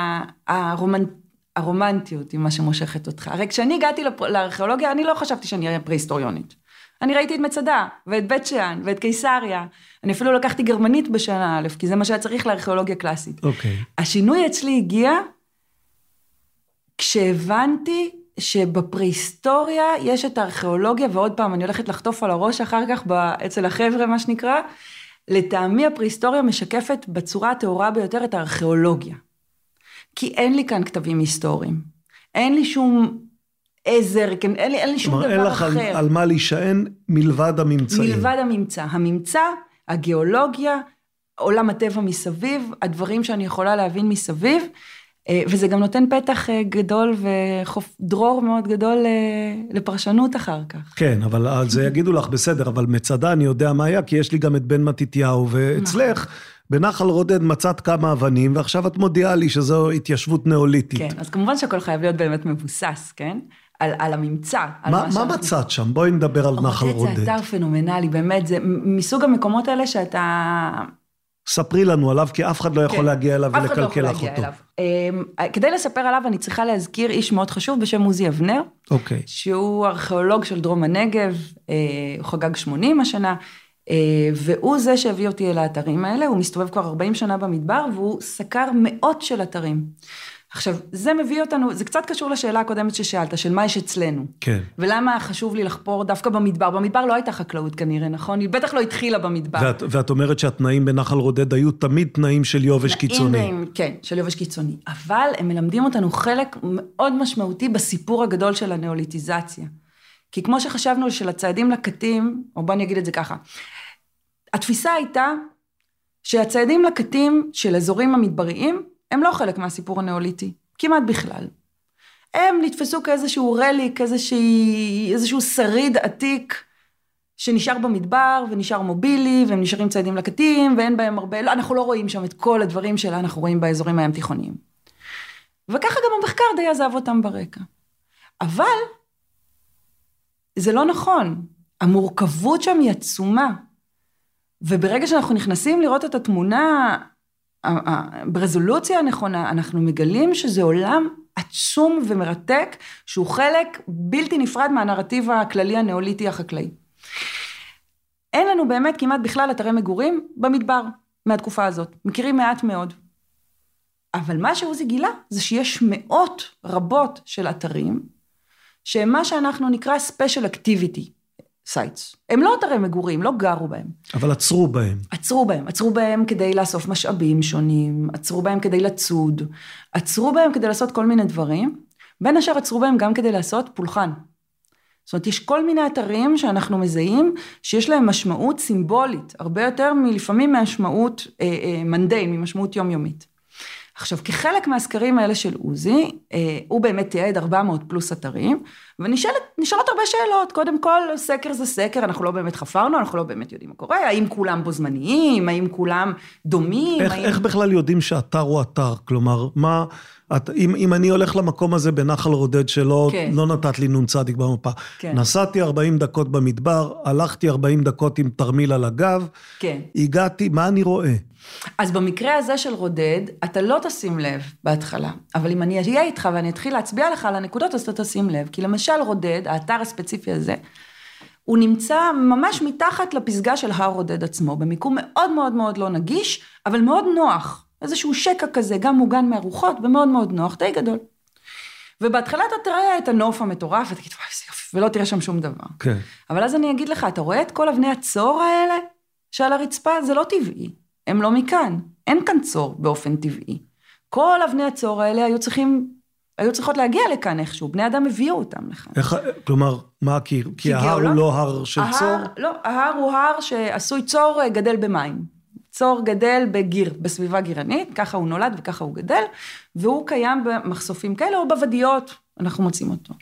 Speaker 3: שהרומנטיות היא מה שמושכת אותך. הרי כשאני הגעתי לארכיאולוגיה, אני לא חשבתי שאני אהיה פרה-היסטוריונית. אני ראיתי את מצדה, ואת בית שאן, ואת קיסריה. אני אפילו לקחתי גרמנית בשנה א', כי זה מה שהיה צריך לארכיאולוגיה קלאסית.
Speaker 2: אוקיי.
Speaker 3: השינוי אצלי הגיע כשהבנתי שבפרה-היסטוריה יש את הארכיאולוגיה, ועוד פעם אני הולכת לחטוף על הראש אחר כך אצל החבר'ה, מה שנקרא, לטעמי הפרה-היסטוריה משקפת בצורה התאורה ביותר את הארכיאולוגיה. כי אין לי כאן כתבים היסטוריים. אין לי שום עזר, אין לי, אין לי שום דבר אחר.
Speaker 2: אין לך על, על מה להישען מלבד הממצאים.
Speaker 3: מלבד הממצא. הממצא, הגיאולוגיה, עולם הטבע מסביב, הדברים שאני יכולה להבין מסביב, וזה גם נותן פתח גדול ודרור מאוד גדול לפרשנות אחר כך.
Speaker 2: כן, אבל על זה יגידו לך בסדר, אבל מצדה אני יודע מה היה, כי יש לי גם את בן מתתיהו, ואצלך בנחל רודד מצאת כמה אבנים, ועכשיו את מודיעה לי שזו התיישבות נאוליתית.
Speaker 3: כן, אז כמובן שהכל חייב להיות באמת מבוסס, כן? על, על הממצא. על
Speaker 2: מה, מה מצאת שם? בואי נדבר על נחל רודד.
Speaker 3: זה אתר פנומנלי, באמת, זה מסוג המקומות האלה שאתה...
Speaker 2: ספרי לנו עליו, כי אף אחד לא יכול
Speaker 3: כן.
Speaker 2: להגיע אליו ולקלקל לך אותו.
Speaker 3: אף אחד לא יכול להגיע אליו. כדי לספר עליו, אני צריכה להזכיר איש מאוד חשוב בשם עוזי אבנר,
Speaker 2: אוקיי.
Speaker 3: שהוא ארכיאולוג של דרום הנגב, הוא חגג שמונים השנה, והוא זה שהביא אותי אל האתרים האלה, הוא מסתובב כבר ארבעים שנה במדבר, והוא סקר מאות של אתרים. עכשיו, זה מביא אותנו, זה קצת קשור לשאלה הקודמת ששאלת, של מה יש אצלנו.
Speaker 2: כן.
Speaker 3: ולמה חשוב לי לחפור דווקא במדבר? במדבר לא הייתה חקלאות כנראה, נכון? היא בטח לא התחילה במדבר.
Speaker 2: ואת, ואת אומרת שהתנאים בנחל רודד היו תמיד תנאים של יובש קיצוני.
Speaker 3: תנאים, כן, של יובש קיצוני. אבל הם מלמדים אותנו חלק מאוד משמעותי בסיפור הגדול של הנאוליטיזציה. כי כמו שחשבנו של הצעדים לקטים, או בוא אני אגיד את זה ככה, התפיסה הייתה שהצעדים לקטים של אזורים המדבריים, הם לא חלק מהסיפור הנאוליטי, כמעט בכלל. הם נתפסו כאיזשהו רליק, איזשהו שריד עתיק, שנשאר במדבר, ונשאר מובילי, והם נשארים ציידים לקטים, ואין בהם הרבה, לא, אנחנו לא רואים שם את כל הדברים שלה, אנחנו רואים באזורים הים תיכוניים. וככה גם המחקר די עזב אותם ברקע. אבל, זה לא נכון. המורכבות שם היא עצומה. וברגע שאנחנו נכנסים לראות את התמונה, ברזולוציה הנכונה, אנחנו מגלים שזה עולם עצום ומרתק, שהוא חלק בלתי נפרד מהנרטיב הכללי הנאוליטי החקלאי. אין לנו באמת כמעט בכלל אתרי מגורים במדבר מהתקופה הזאת. מכירים מעט מאוד. אבל מה שעוזי גילה זה שיש מאות רבות של אתרים, שהם מה שאנחנו נקרא special activity sites. הם לא אתרי מגורים, לא גרו בהם.
Speaker 2: אבל עצרו בהם.
Speaker 3: עצרו בהם. עצרו בהם כדי לאסוף משאבים שונים, עצרו בהם כדי לצוד, עצרו בהם כדי לעשות כל מיני דברים, בין השאר עצרו בהם גם כדי לעשות פולחן. זאת אומרת, יש כל מיני אתרים שאנחנו מזהים, שיש להם משמעות סימבולית, הרבה יותר מלפעמים משמעות אה, אה, מנדיין, ממשמעות יומיומית. עכשיו, כחלק מהסקרים האלה של עוזי, אה, הוא באמת תיעד ארבע מאות פלוס אתרים, ונשאלות הרבה שאלות. קודם כל, סקר זה סקר, אנחנו לא באמת חפרנו, אנחנו לא באמת יודעים מה קורה, האם כולם בו זמניים, האם כולם דומים.
Speaker 2: איך,
Speaker 3: האם...
Speaker 2: איך בכלל יודעים שאתר הוא אתר? כלומר, מה... את, אם, אם אני הולך למקום הזה בנחל רודד שלו, כן. לא נתת לי נון צדיק במפה. כן. נסעתי ארבעים דקות במדבר, הלכתי ארבעים דקות עם תרמיל על הגב, כן. הגעתי, מה אני רואה?
Speaker 3: אז במקרה הזה של רודד, אתה לא תשים לב בהתחלה, אבל אם אני אהיה איתך ואני אתחיל להצביע לך על הנקודות, אז אתה תשים לב, כי למשל רודד, האתר הספציפי הזה, הוא נמצא ממש מתחת לפסגה של הר רודד עצמו, במיקום מאוד מאוד מאוד לא נגיש, אבל מאוד נוח. איזשהו שקע כזה, גם מוגן מהרוחות, ומאוד מאוד נוח, די גדול. ובהתחלה אתה תראה את הנוף המטורף, ותגיד, וואי, זה יופי, ולא תראה שם שום דבר. כן. אבל אז אני אגיד לך, אתה רואה את כל אבני הצור האלה, שעל הרצפה, זה לא טבעי. הם לא מכאן. אין כאן צור באופן טבעי. כל אבני הצור האלה היו צריכים, היו צריכות להגיע לכאן איכשהו, בני אדם הביאו אותם לכאן. איך,
Speaker 2: כלומר, מה, כי, כי ההר הוא לא הר של
Speaker 3: ההר,
Speaker 2: צור?
Speaker 3: לא, ההר הוא הר שעשוי צור גדל במים. צור גדל בגיר, בסביבה גירנית, ככה הוא נולד וככה הוא גדל, והוא קיים במחשופים כאלה, או בוודיות, אנחנו מוצאים אותו.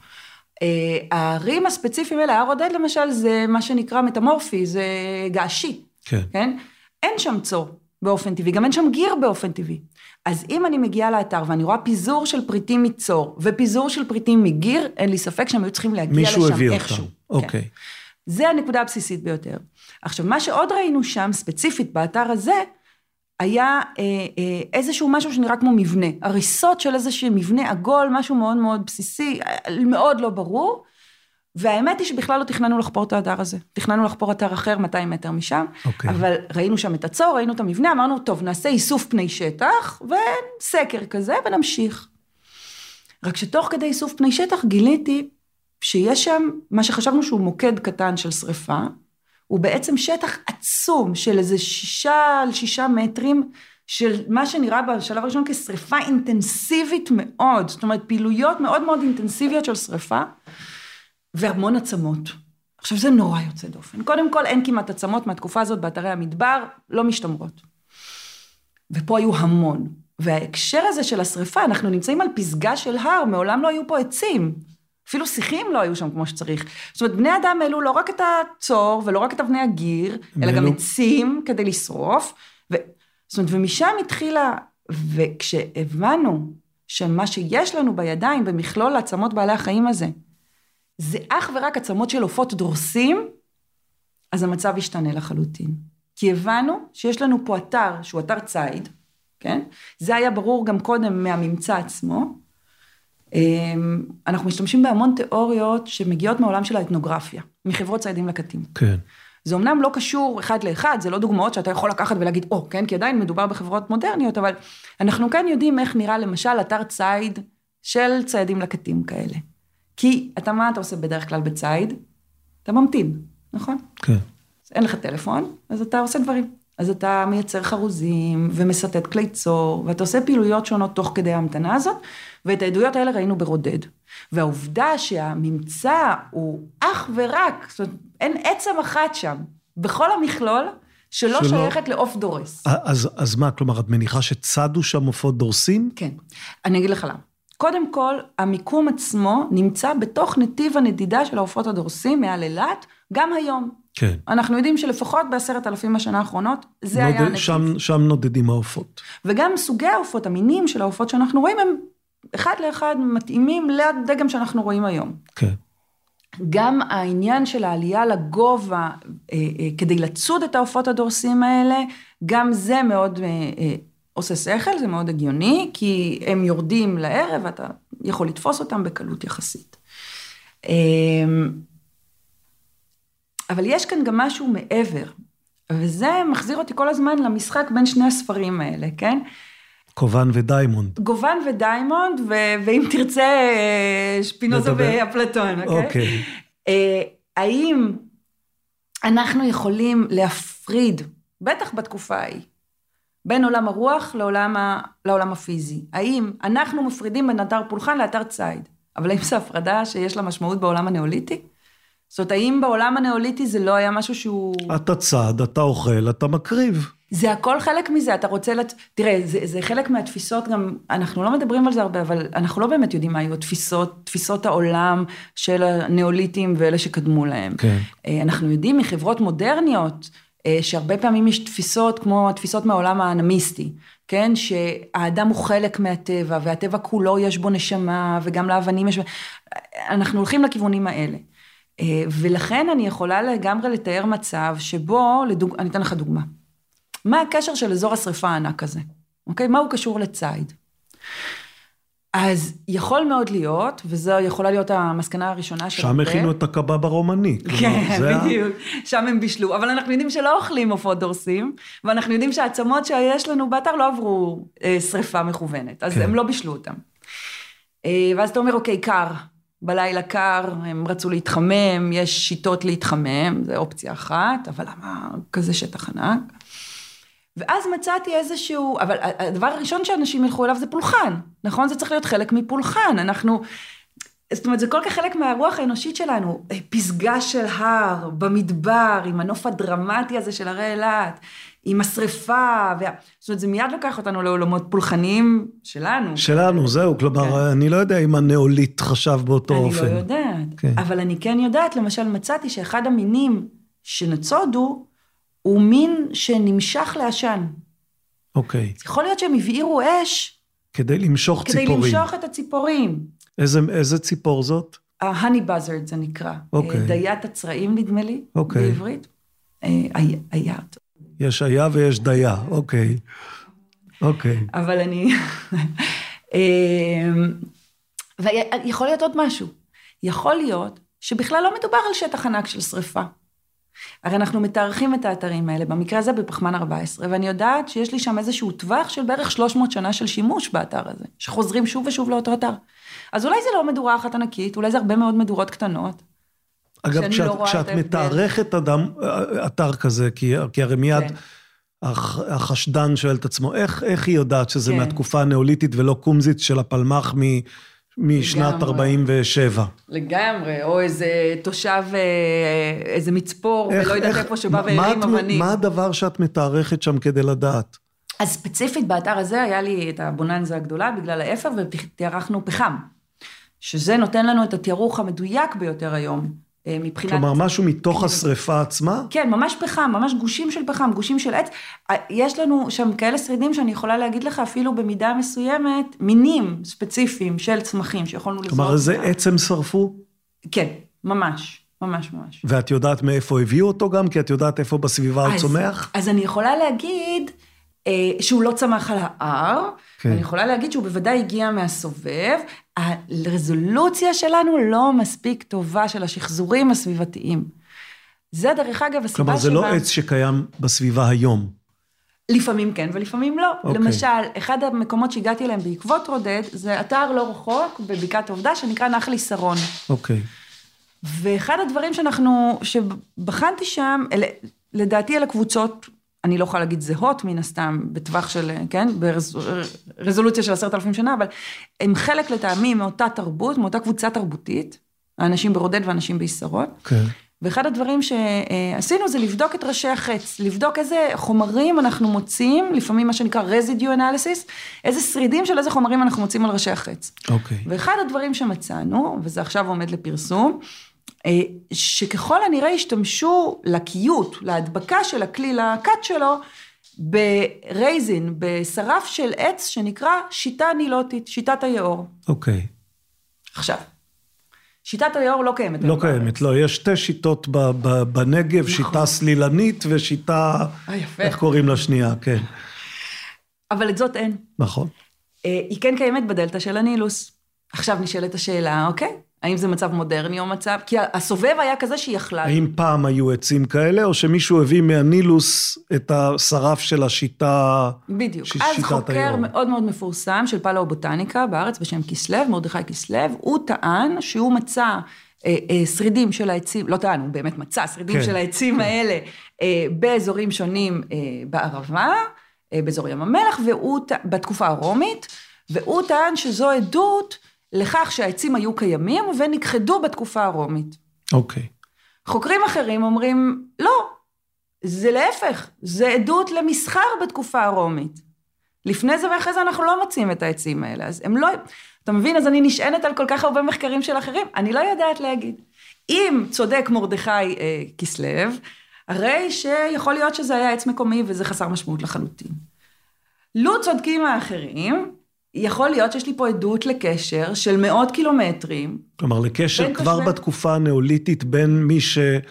Speaker 3: הערים הספציפיים האלה, הר רודד למשל, זה מה שנקרא מטמורפי, זה געשי, כן. כן? אין שם צור באופן טבעי, גם אין שם גיר באופן טבעי. אז אם אני מגיעה לאתר, ואני רואה פיזור של פריטים מצור, ופיזור של פריטים מגיר, אין לי ספק שהם היו צריכים להגיע לשם איכשהו.
Speaker 2: מישהו הביא אותם, אוקיי.
Speaker 3: כן. זה הנקודה הבסיסית ביותר. עכשיו, מה שעוד ראינו שם, ספציפית באתר הזה, היה אה, אה, איזשהו משהו שנראה כמו מבנה, הריסות של איזשהו מבנה עגול, משהו מאוד מאוד בסיסי, מאוד לא ברור, והאמת היא שבכלל לא תכננו לחפור את האתר הזה, תכננו לחפור אתר אחר מאתיים מטר משם, okay. אבל ראינו שם את הצור, ראינו את המבנה, אמרנו, טוב, נעשה איסוף פני שטח, וסקר כזה, ונמשיך. רק שתוך כדי איסוף פני שטח גיליתי, שיש שם מה שחשבנו שהוא מוקד קטן של שריפה, הוא בעצם שטח עצום של איזה שישה על שישה מטרים, של מה שנראה בשלב הראשון כשריפה אינטנסיבית מאוד, זאת אומרת פעילויות מאוד מאוד אינטנסיביות של שריפה, והמון עצמות. עכשיו זה נורא יוצא דופן. קודם כל אין כמעט עצמות מהתקופה הזאת באתרי המדבר, לא משתמרות. ופה היו המון. וההקשר הזה של השריפה, אנחנו נמצאים על פסגה של הר, מעולם לא היו פה עצים. אפילו שיחים לא היו שם כמו שצריך. זאת אומרת, בני אדם העלו לא רק את הצור, ולא רק את אבני הגיר, אלא גם עצים כדי לשרוף. ו... זאת אומרת, ומשם התחילה, וכשהבנו שמה שיש לנו בידיים, במכלול העצמות בעלי החיים הזה, זה אך ורק עצמות של עופות דורסים, אז המצב ישתנה לחלוטין. כי הבנו שיש לנו פה אתר, שהוא אתר ציד, כן? זה היה ברור גם קודם מהממצא עצמו, אנחנו משתמשים בהמון תיאוריות שמגיעות מעולם של האתנוגרפיה, מחברות ציידים לקטים.
Speaker 2: כן.
Speaker 3: זה אמנם לא קשור אחד לאחד, זה לא דוגמאות שאתה יכול לקחת ולהגיד, או, כן, כי עדיין מדובר בחברות מודרניות, אבל אנחנו כן יודעים איך נראה למשל אתר צייד של ציידים לקטים כאלה. כי אתה מה אתה עושה בדרך כלל בצייד? אתה ממתין, נכון?
Speaker 2: כן.
Speaker 3: אז אין לך טלפון, אז אתה עושה דברים. אז אתה מייצר חרוזים ומסתת כלי צור, ואתה עושה פעילויות שונות תוך כדי ההמתנה הזאת, ואת העדויות האלה ראינו ברודד. והעובדה שהממצא הוא אך ורק, זאת אומרת, אין עצם אחת שם, בכל המכלול, שלא, שלא שייכת לעוף דורס.
Speaker 2: אז, אז מה, כלומר, את מניחה שצדו שם עופות דורסים?
Speaker 3: כן. אני אגיד לך למה. קודם כל, המיקום עצמו נמצא בתוך נתיב הנדידה של העופות הדורסים מעל אילת, גם היום.
Speaker 2: כן.
Speaker 3: אנחנו יודעים שלפחות בעשרת אלפים השנה האחרונות, זה נוד... היה הנתיב.
Speaker 2: שם, שם נודדים העופות.
Speaker 3: וגם סוגי העופות, המינים של העופות שאנחנו רואים, הם אחד לאחד מתאימים לדגם שאנחנו רואים היום.
Speaker 2: כן.
Speaker 3: גם העניין של העלייה לגובה, אה, אה, כדי לצוד את העופות הדורסים האלה, גם זה מאוד אה, אה, עושה שכל, זה מאוד הגיוני, כי הם יורדים לערב, ואתה יכול לתפוס אותם בקלות יחסית. אה, אבל יש כאן גם משהו מעבר, וזה מחזיר אותי כל הזמן למשחק בין שני הספרים האלה, כן?
Speaker 2: גובן ודיימונד.
Speaker 3: גובן ודיימונד, ו- ואם תרצה, שפינוזה ואפלטון, אוקיי?
Speaker 2: אוקיי.
Speaker 3: אה, האם אנחנו יכולים להפריד, בטח בתקופה ההיא, בין עולם הרוח לעולם, ה- לעולם הפיזי? האם אנחנו מפרידים בין אתר פולחן לאתר ציד? אבל האם זו הפרדה שיש לה משמעות בעולם הנאוליטי? זאת אומרת, האם בעולם הנאוליטי זה לא היה משהו שהוא...
Speaker 2: אתה צד, אתה אוכל, אתה מקריב.
Speaker 3: זה הכל חלק מזה, אתה רוצה... לת... תראה, זה, זה חלק מהתפיסות גם, אנחנו לא מדברים על זה הרבה, אבל אנחנו לא באמת יודעים מה היו התפיסות, תפיסות העולם של הנאוליטים ואלה שקדמו להם.
Speaker 2: כן.
Speaker 3: אנחנו יודעים מחברות מודרניות, שהרבה פעמים יש תפיסות כמו התפיסות מהעולם האנמיסטי, כן? שהאדם הוא חלק מהטבע, והטבע כולו יש בו נשמה, וגם לאבנים יש... אנחנו הולכים לכיוונים האלה. ולכן אני יכולה לגמרי לתאר מצב שבו, לדוג... אני אתן לך דוגמה. מה הקשר של אזור השריפה הענק הזה? אוקיי? מה הוא קשור לציד? אז יכול מאוד להיות, וזו יכולה להיות המסקנה הראשונה של...
Speaker 2: שם הכינו את הקבב הרומני.
Speaker 3: כן, בדיוק. שם הם בישלו. אבל אנחנו יודעים שלא אוכלים עופות דורסים, ואנחנו יודעים שהעצמות שיש לנו באתר לא עברו שריפה מכוונת, אז הם לא בישלו אותם. ואז אתה אומר, אוקיי, קר. בלילה קר, הם רצו להתחמם, יש שיטות להתחמם, זה אופציה אחת, אבל למה כזה שטח ענק? ואז מצאתי איזשהו, אבל הדבר הראשון שאנשים ילכו אליו זה פולחן, נכון? זה צריך להיות חלק מפולחן, אנחנו, זאת אומרת, זה כל כך חלק מהרוח האנושית שלנו, פסגה של הר, במדבר, עם הנוף הדרמטי הזה של הרי אילת, עם השריפה, ו... זאת אומרת, זה מיד לוקח אותנו לעולמות פולחניים שלנו.
Speaker 2: שלנו, זהו, כלומר, כן. אני לא יודע אם הנאוליט חשב באותו
Speaker 3: אני
Speaker 2: אופן.
Speaker 3: אני לא יודעת, כן. אבל אני כן יודעת, למשל, מצאתי שאחד המינים שנצודו, הוא מין שנמשך לעשן.
Speaker 2: אוקיי.
Speaker 3: יכול להיות שהם הבעירו אש,
Speaker 2: כדי למשוך
Speaker 3: כדי
Speaker 2: ציפורים.
Speaker 3: כדי למשוך את הציפורים.
Speaker 2: איזה, איזה ציפור זאת?
Speaker 3: ה-honey buzzard זה נקרא.
Speaker 2: אוקיי.
Speaker 3: דיית הצרעים נדמה לי,
Speaker 2: אוקיי.
Speaker 3: בעברית. היית.
Speaker 2: יש היה ויש דיה, אוקיי. אוקיי.
Speaker 3: אבל אני... ויכול להיות עוד משהו. יכול להיות שבכלל לא מדובר על שטח ענק של שריפה. הרי אנחנו מתארחים את האתרים האלה, במקרה הזה בפחמן ארבע עשרה, ואני יודעת שיש לי שם איזשהו טווח של בערך שלוש מאות שנה של שימוש באתר הזה, שחוזרים שוב ושוב לאותו אתר. אז אולי זה לא מדורה אחת ענקית, אולי זה הרבה מאוד מדורות קטנות.
Speaker 2: אגב, כשאת,
Speaker 3: לא
Speaker 2: כשאת מתארכת אדם, אתר כזה, כי, כי הרי מיד כן. החשדן שואל את עצמו, איך, איך היא יודעת שזה כן. מהתקופה הנאוליטית ולא קומזית של הפלמח מ... משנת ארבעים ושבע.
Speaker 3: לגמרי, או איזה תושב, איזה מצפור, ולא יודעת איפה שבא והרים אבנים.
Speaker 2: מה הדבר שאת מתארכת שם כדי לדעת?
Speaker 3: אז ספציפית באתר הזה היה לי את הבוננזה הגדולה בגלל האפר, ותיארכנו פחם, שזה נותן לנו את התיארוך המדויק ביותר היום. מבחינת...
Speaker 2: כלומר, משהו מתוך השריפה עצמה?
Speaker 3: כן, ממש פחם, ממש גושים של פחם, גושים של עץ. יש לנו שם כאלה שרידים שאני יכולה להגיד לך אפילו במידה מסוימת, מינים ספציפיים של צמחים שיכולנו לזרוק.
Speaker 2: כלומר, איזה עצם שרפו?
Speaker 3: כן, ממש, ממש ממש.
Speaker 2: ואת יודעת מאיפה הביאו אותו גם? כי את יודעת איפה בסביבה הוא צומח?
Speaker 3: אז אני יכולה להגיד... שהוא לא צמח על ההר, כן. אני יכולה להגיד שהוא בוודאי הגיע מהסובב, הרזולוציה שלנו לא מספיק טובה של השחזורים הסביבתיים. זה דרך אגב הסיבה
Speaker 2: כלומר, זה שבה... לא עץ שקיים בסביבה היום.
Speaker 3: לפעמים כן ולפעמים לא.
Speaker 2: אוקיי.
Speaker 3: למשל, אחד המקומות שהגעתי אליהם בעקבות רודד, זה אתר לא רחוק בבקעת העובדה שנקרא נחל יסרון.
Speaker 2: אוקיי.
Speaker 3: ואחד הדברים שאנחנו, שבחנתי שם, אלה, לדעתי אלה קבוצות, אני לא יכולה להגיד זהות מן הסתם, בטווח של, כן, ברזולוציה של עשרת אלפים שנה, אבל הם חלק לטעמים מאותה תרבות, מאותה קבוצה תרבותית, האנשים ברודד ואנשים ביסרון,
Speaker 2: כן.
Speaker 3: ואחד הדברים שעשינו זה לבדוק את ראשי החץ, לבדוק איזה חומרים אנחנו מוצאים, לפעמים מה שנקרא residue analysis, איזה שרידים של איזה חומרים אנחנו מוצאים על ראשי החץ.
Speaker 2: אוקיי.
Speaker 3: ואחד הדברים שמצאנו, וזה עכשיו עומד לפרסום, שככל הנראה השתמשו לקיות, להדבקה של הכלי, לקט שלו, ברייזין, בשרף של עץ שנקרא שיטה נילוטית, שיטת היאור.
Speaker 2: אוקיי.
Speaker 3: עכשיו, שיטת היאור לא קיימת.
Speaker 2: לא קיימת, לא, יש שתי שיטות בנגב, שיטה סלילנית ושיטה, איך קוראים לה שנייה, כן.
Speaker 3: אבל את זאת אין.
Speaker 2: נכון.
Speaker 3: היא כן קיימת בדלטה של הנילוס. עכשיו נשאלת השאלה, אוקיי? האם זה מצב מודרני או מצב? כי הסובב היה כזה שיכלה.
Speaker 2: האם פעם היו עצים כאלה, או שמישהו הביא מהנילוס את השרף של השיטה...
Speaker 3: בדיוק. אז חוקר מאוד מאוד מפורסם של פלאובוטניקה בארץ בשם כסלב, מרדכי כסלב, הוא טען שהוא מצא אה, אה, שרידים של העצים, לא טען, הוא באמת מצא שרידים כן, של העצים כן. האלה אה, באזורים שונים אה, בערבה, אה, באזור ים המלח, והוא, בתקופה הרומית, והוא טען שזו עדות... לכך שהעצים היו קיימים ונכחדו בתקופה הרומית.
Speaker 2: אוקיי.
Speaker 3: חוקרים אחרים אומרים, לא, זה להפך, זה עדות למסחר בתקופה הרומית. לפני זה ואחרי זה אנחנו לא מוצאים את העצים האלה, אז הם לא, אתה מבין, אז אני נשענת על כל כך הרבה מחקרים של אחרים, אני לא יודעת להגיד. אם צודק מרדכי אה, כסלב, הרי שיכול להיות שזה היה עץ מקומי וזה חסר משמעות לחלוטין. לו צודקים האחרים, יכול להיות שיש לי פה עדות לקשר של מאות קילומטרים.
Speaker 2: כלומר, לקשר כבר תושבי... בתקופה הנאוליתית בין מי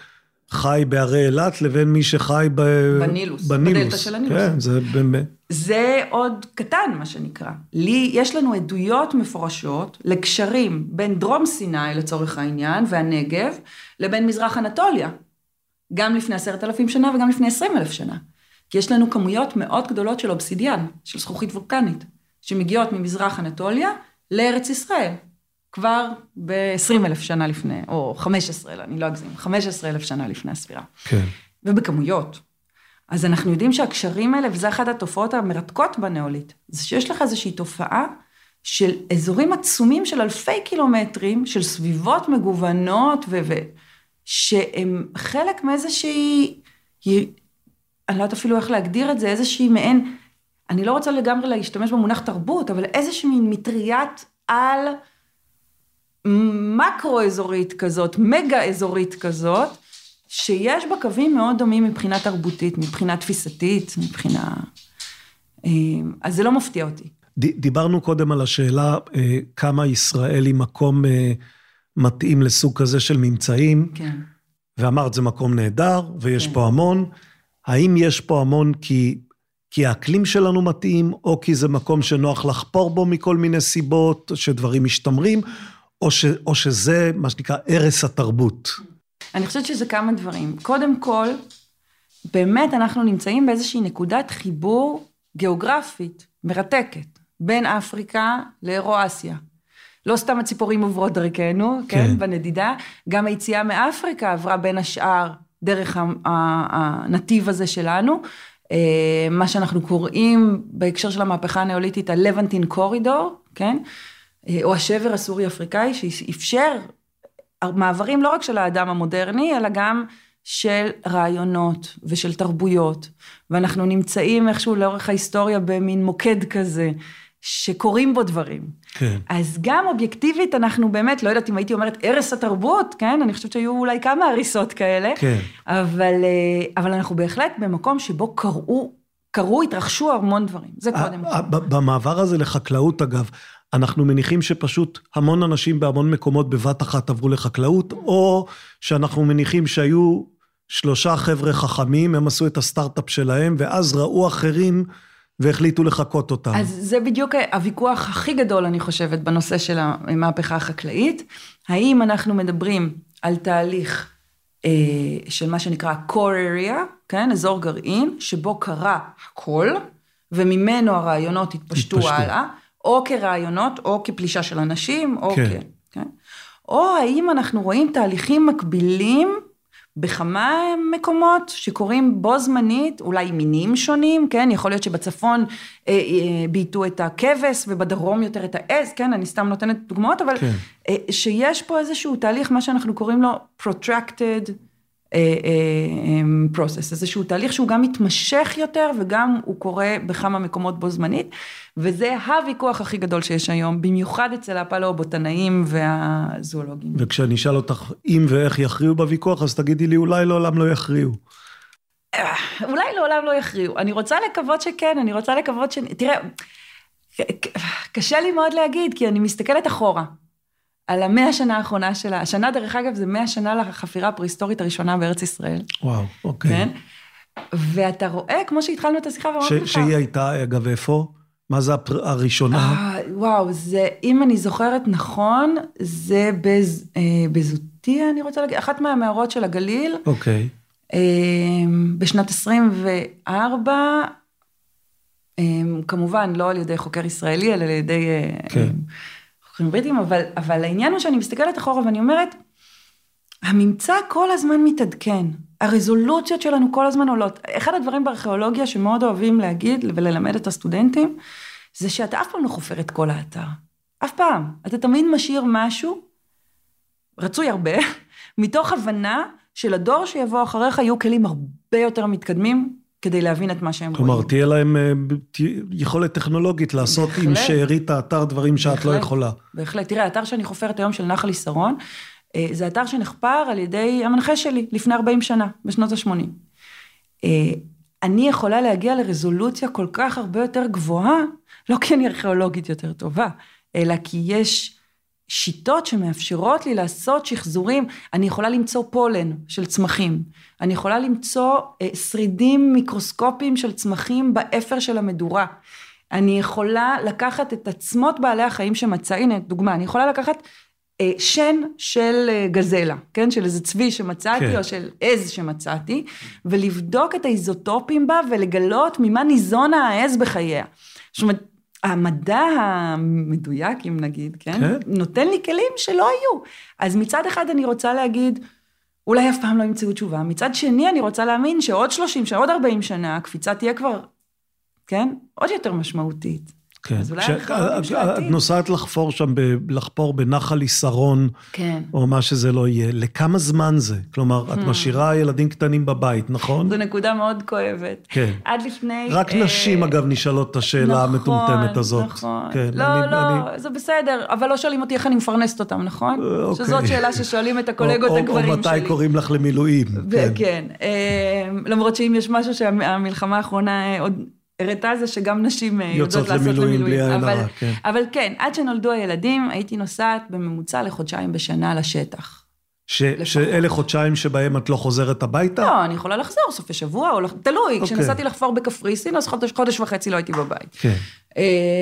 Speaker 2: שחי בערי אילת לבין מי שחי ב...
Speaker 3: בנילוס,
Speaker 2: בנילוס.
Speaker 3: בדלטה של הנילוס.
Speaker 2: כן, זה באמת.
Speaker 3: זה עוד קטן, מה שנקרא. לי, יש לנו עדויות מפורשות לקשרים בין דרום סיני לצורך העניין והנגב, לבין מזרח אנטוליה. גם לפני עשרת אלפים שנה וגם לפני עשרים אלף שנה. כי יש לנו כמויות מאוד גדולות של אובסידיאן, של זכוכית וולקנית. שמגיעות ממזרח אנטוליה לארץ ישראל, כבר ב-עשרים אלף שנה לפני, או חמש עשרה, אני לא אגזים, חמש עשרה אלף שנה לפני הספירה.
Speaker 2: כן.
Speaker 3: ובכמויות. אז אנחנו יודעים שהקשרים האלה, וזה אחת התופעות המרתקות בנאולית, זה שיש לך איזושהי תופעה של אזורים עצומים של אלפי קילומטרים, של סביבות מגוונות, ו- ו- שהם חלק מאיזושהי, אני לא יודעת אפילו איך להגדיר את זה, איזושהי מעין, אני לא רוצה לגמרי להשתמש במונח תרבות, אבל איזושהי מטריית על מקרו-אזורית כזאת, מגה-אזורית כזאת, שיש בה קווים מאוד דומים מבחינה תרבותית, מבחינה תפיסתית, מבחינה... אז זה לא מפתיע אותי.
Speaker 2: דיברנו קודם על השאלה, כמה ישראל היא מקום מתאים לסוג כזה של ממצאים,
Speaker 3: כן.
Speaker 2: ואמרת, זה מקום נהדר, ויש
Speaker 3: כן.
Speaker 2: פה המון. האם יש פה המון כי... כי האקלים שלנו מתאים, או כי זה מקום שנוח לחפור בו מכל מיני סיבות, שדברים משתמרים, או, ש, או שזה מה שנקרא ערש התרבות.
Speaker 3: אני חושבת שזה כמה דברים. קודם כל, באמת אנחנו נמצאים באיזושהי נקודת חיבור גיאוגרפית, מרתקת, בין אפריקה לאירו-אסיה. לא סתם הציפורים עוברות דרכנו, כן, כן, בנדידה, גם היציאה מאפריקה עברה בין השאר, דרך הנתיב הזה שלנו, מה שאנחנו קוראים בהקשר של המהפכה הנאוליתית, הלוונטין קורידור, כן? או השבר הסורי-אפריקאי, שאפשר מעברים לא רק של האדם המודרני, אלא גם של רעיונות ושל תרבויות. ואנחנו נמצאים איכשהו לאורך ההיסטוריה במין מוקד כזה, שקוראים בו דברים.
Speaker 2: כן.
Speaker 3: אז גם אובייקטיבית אנחנו באמת, לא יודעת אם הייתי אומרת ערש התרבות, כן? אני חושבת שהיו אולי כמה הריסות כאלה,
Speaker 2: כן.
Speaker 3: אבל, אבל אנחנו בהחלט במקום שבו קראו, קראו, התרחשו המון דברים. זה קודם כל.
Speaker 2: במעבר הזה לחקלאות, אגב, אנחנו מניחים שפשוט המון אנשים בהמון מקומות בבת אחת עברו לחקלאות, או שאנחנו מניחים שהיו שלושה חבר'ה חכמים, הם עשו את הסטארט-אפ שלהם, ואז ראו אחרים והחליטו לחכות אותם.
Speaker 3: אז זה בדיוק הוויכוח הכי גדול, אני חושבת, בנושא של המהפכה החקלאית. האם אנחנו מדברים על תהליך אה, של מה שנקרא core area, כן? אזור גרעין, שבו קרה הכל, וממנו הרעיונות התפשטו, התפשטו. הלאה, או כרעיונות, או כפלישה של אנשים, או
Speaker 2: כן.
Speaker 3: כן. כן? או האם אנחנו רואים תהליכים מקבילים, בכמה מקומות שקוראים בו זמנית, אולי מינים שונים, כן? יכול להיות שבצפון אה, אה, ביטו את הכבש, ובדרום יותר את העז, כן? אני סתם נותנת דוגמאות, אבל
Speaker 2: כן.
Speaker 3: אה, שיש פה איזשהו תהליך, מה שאנחנו קוראים לו protracted פרוסס, איזשהו תהליך שהוא גם מתמשך יותר, וגם הוא קורה בכמה מקומות בו זמנית, וזה הוויכוח הכי גדול שיש היום, במיוחד אצל הפלאובוטנאים והזואולוגים.
Speaker 2: וכשאני אשאל אותך אם ואיך יכריעו בוויכוח, אז תגידי לי, אולי לעולם לא יכריעו.
Speaker 3: אולי לעולם לא יכריעו. אני רוצה לקוות שכן, אני רוצה לקוות ש... תראה, קשה לי מאוד להגיד, כי אני מסתכלת אחורה. על המאה שנה האחרונה שלה, השנה דרך אגב זה מאה שנה לחפירה הפרה-היסטורית הראשונה בארץ ישראל.
Speaker 2: וואו, אוקיי.
Speaker 3: כן? ואתה רואה, כמו שהתחלנו את השיחה ואמרתי לך.
Speaker 2: שהיא הייתה, אגב, איפה? מה זה הראשונה?
Speaker 3: וואו, זה, אם אני זוכרת נכון, זה בזוטיה, אני רוצה להגיד, אחת מהמערות של הגליל.
Speaker 2: אוקיי.
Speaker 3: בשנת עשרים וארבע, כמובן לא על ידי חוקר ישראלי, אלא על ידי... כן. חוקרים בריטים, אבל, אבל העניין הוא שאני מסתכלת אחורה ואני אומרת, הממצא כל הזמן מתעדכן, הרזולוציות שלנו כל הזמן עולות. אחד הדברים בארכיאולוגיה שמאוד אוהבים להגיד וללמד את הסטודנטים, זה שאתה אף פעם לא חופר את כל האתר. אף פעם. אתה תמיד משאיר משהו, רצוי הרבה, מתוך הבנה של הדור שיבוא אחריך, יהיו כלים הרבה יותר מתקדמים, כדי להבין את מה שהם רואים.
Speaker 2: כלומר, תהיה להם יכולת טכנולוגית לעשות עם שארית האתר דברים שאת לא יכולה.
Speaker 3: בהחלט. תראה, האתר שאני חופרת היום של נחל ישרון, זה אתר שנחפר על ידי המנחה שלי, לפני ארבעים שנה, בשנות ה-שמונים. אני יכולה להגיע לרזולוציה כל כך הרבה יותר גבוהה, לא כי אני ארכיאולוגית יותר טובה, אלא כי יש שיטות שמאפשרות לי לעשות שחזורים, אני יכולה למצוא פולן של צמחים, אני יכולה למצוא אה, שרידים מיקרוסקופיים של צמחים באפר של המדורה, אני יכולה לקחת את עצמות בעלי החיים שמצא, הנה דוגמה, אני יכולה לקחת אה, שן של אה, גזלה, כן? של איזה צבי שמצאתי, כן. או של עז שמצאתי, ולבדוק את האיזוטופים בה, ולגלות ממה ניזונה העז בחייה. זאת אומרת, המדע המדויק, אם נגיד, כן? כן? נותן לי כלים שלא היו. אז מצד אחד אני רוצה להגיד, אולי אף פעם לא ימצאו תשובה. מצד שני אני רוצה להאמין שעוד שלושים, שעוד ארבעים שנה, הקפיצה תהיה כבר, כן? עוד יותר משמעותית.
Speaker 2: כן. אז אולי את נוסעת לחפור שם, לחפור בנחל ישרון,
Speaker 3: כן.
Speaker 2: או מה שזה לא יהיה. לכמה זמן זה? כלומר, את משאירה ילדים קטנים בבית, נכון?
Speaker 3: זו נקודה מאוד כואבת.
Speaker 2: כן.
Speaker 3: עד לפני...
Speaker 2: רק נשים, אגב, נשאלות את השאלה המטומטמת הזאת.
Speaker 3: נכון, נכון. לא, לא, זה בסדר, אבל לא שואלים אותי איך אני מפרנסת אותם, נכון? שזאת שאלה ששואלים את הקולגות הגברים שלי.
Speaker 2: או מתי קוראים לך למילואים.
Speaker 3: כן. למרות שאם יש משהו שהמלחמה האחרונה עוד... הראתה זה שגם נשים יודעות לעשות למילואים. אבל, כן. אבל כן, עד שנולדו הילדים, הייתי נוסעת בממוצע לחודשיים בשנה לשטח.
Speaker 2: ש, שאלה חודשיים שבהם את לא חוזרת הביתה?
Speaker 3: לא, אני יכולה לחזור סופי שבוע, או לח... תלוי, okay. כשנסעתי לחפור בקפריסין, אז חודש, חודש וחצי לא הייתי בבית.
Speaker 2: Okay.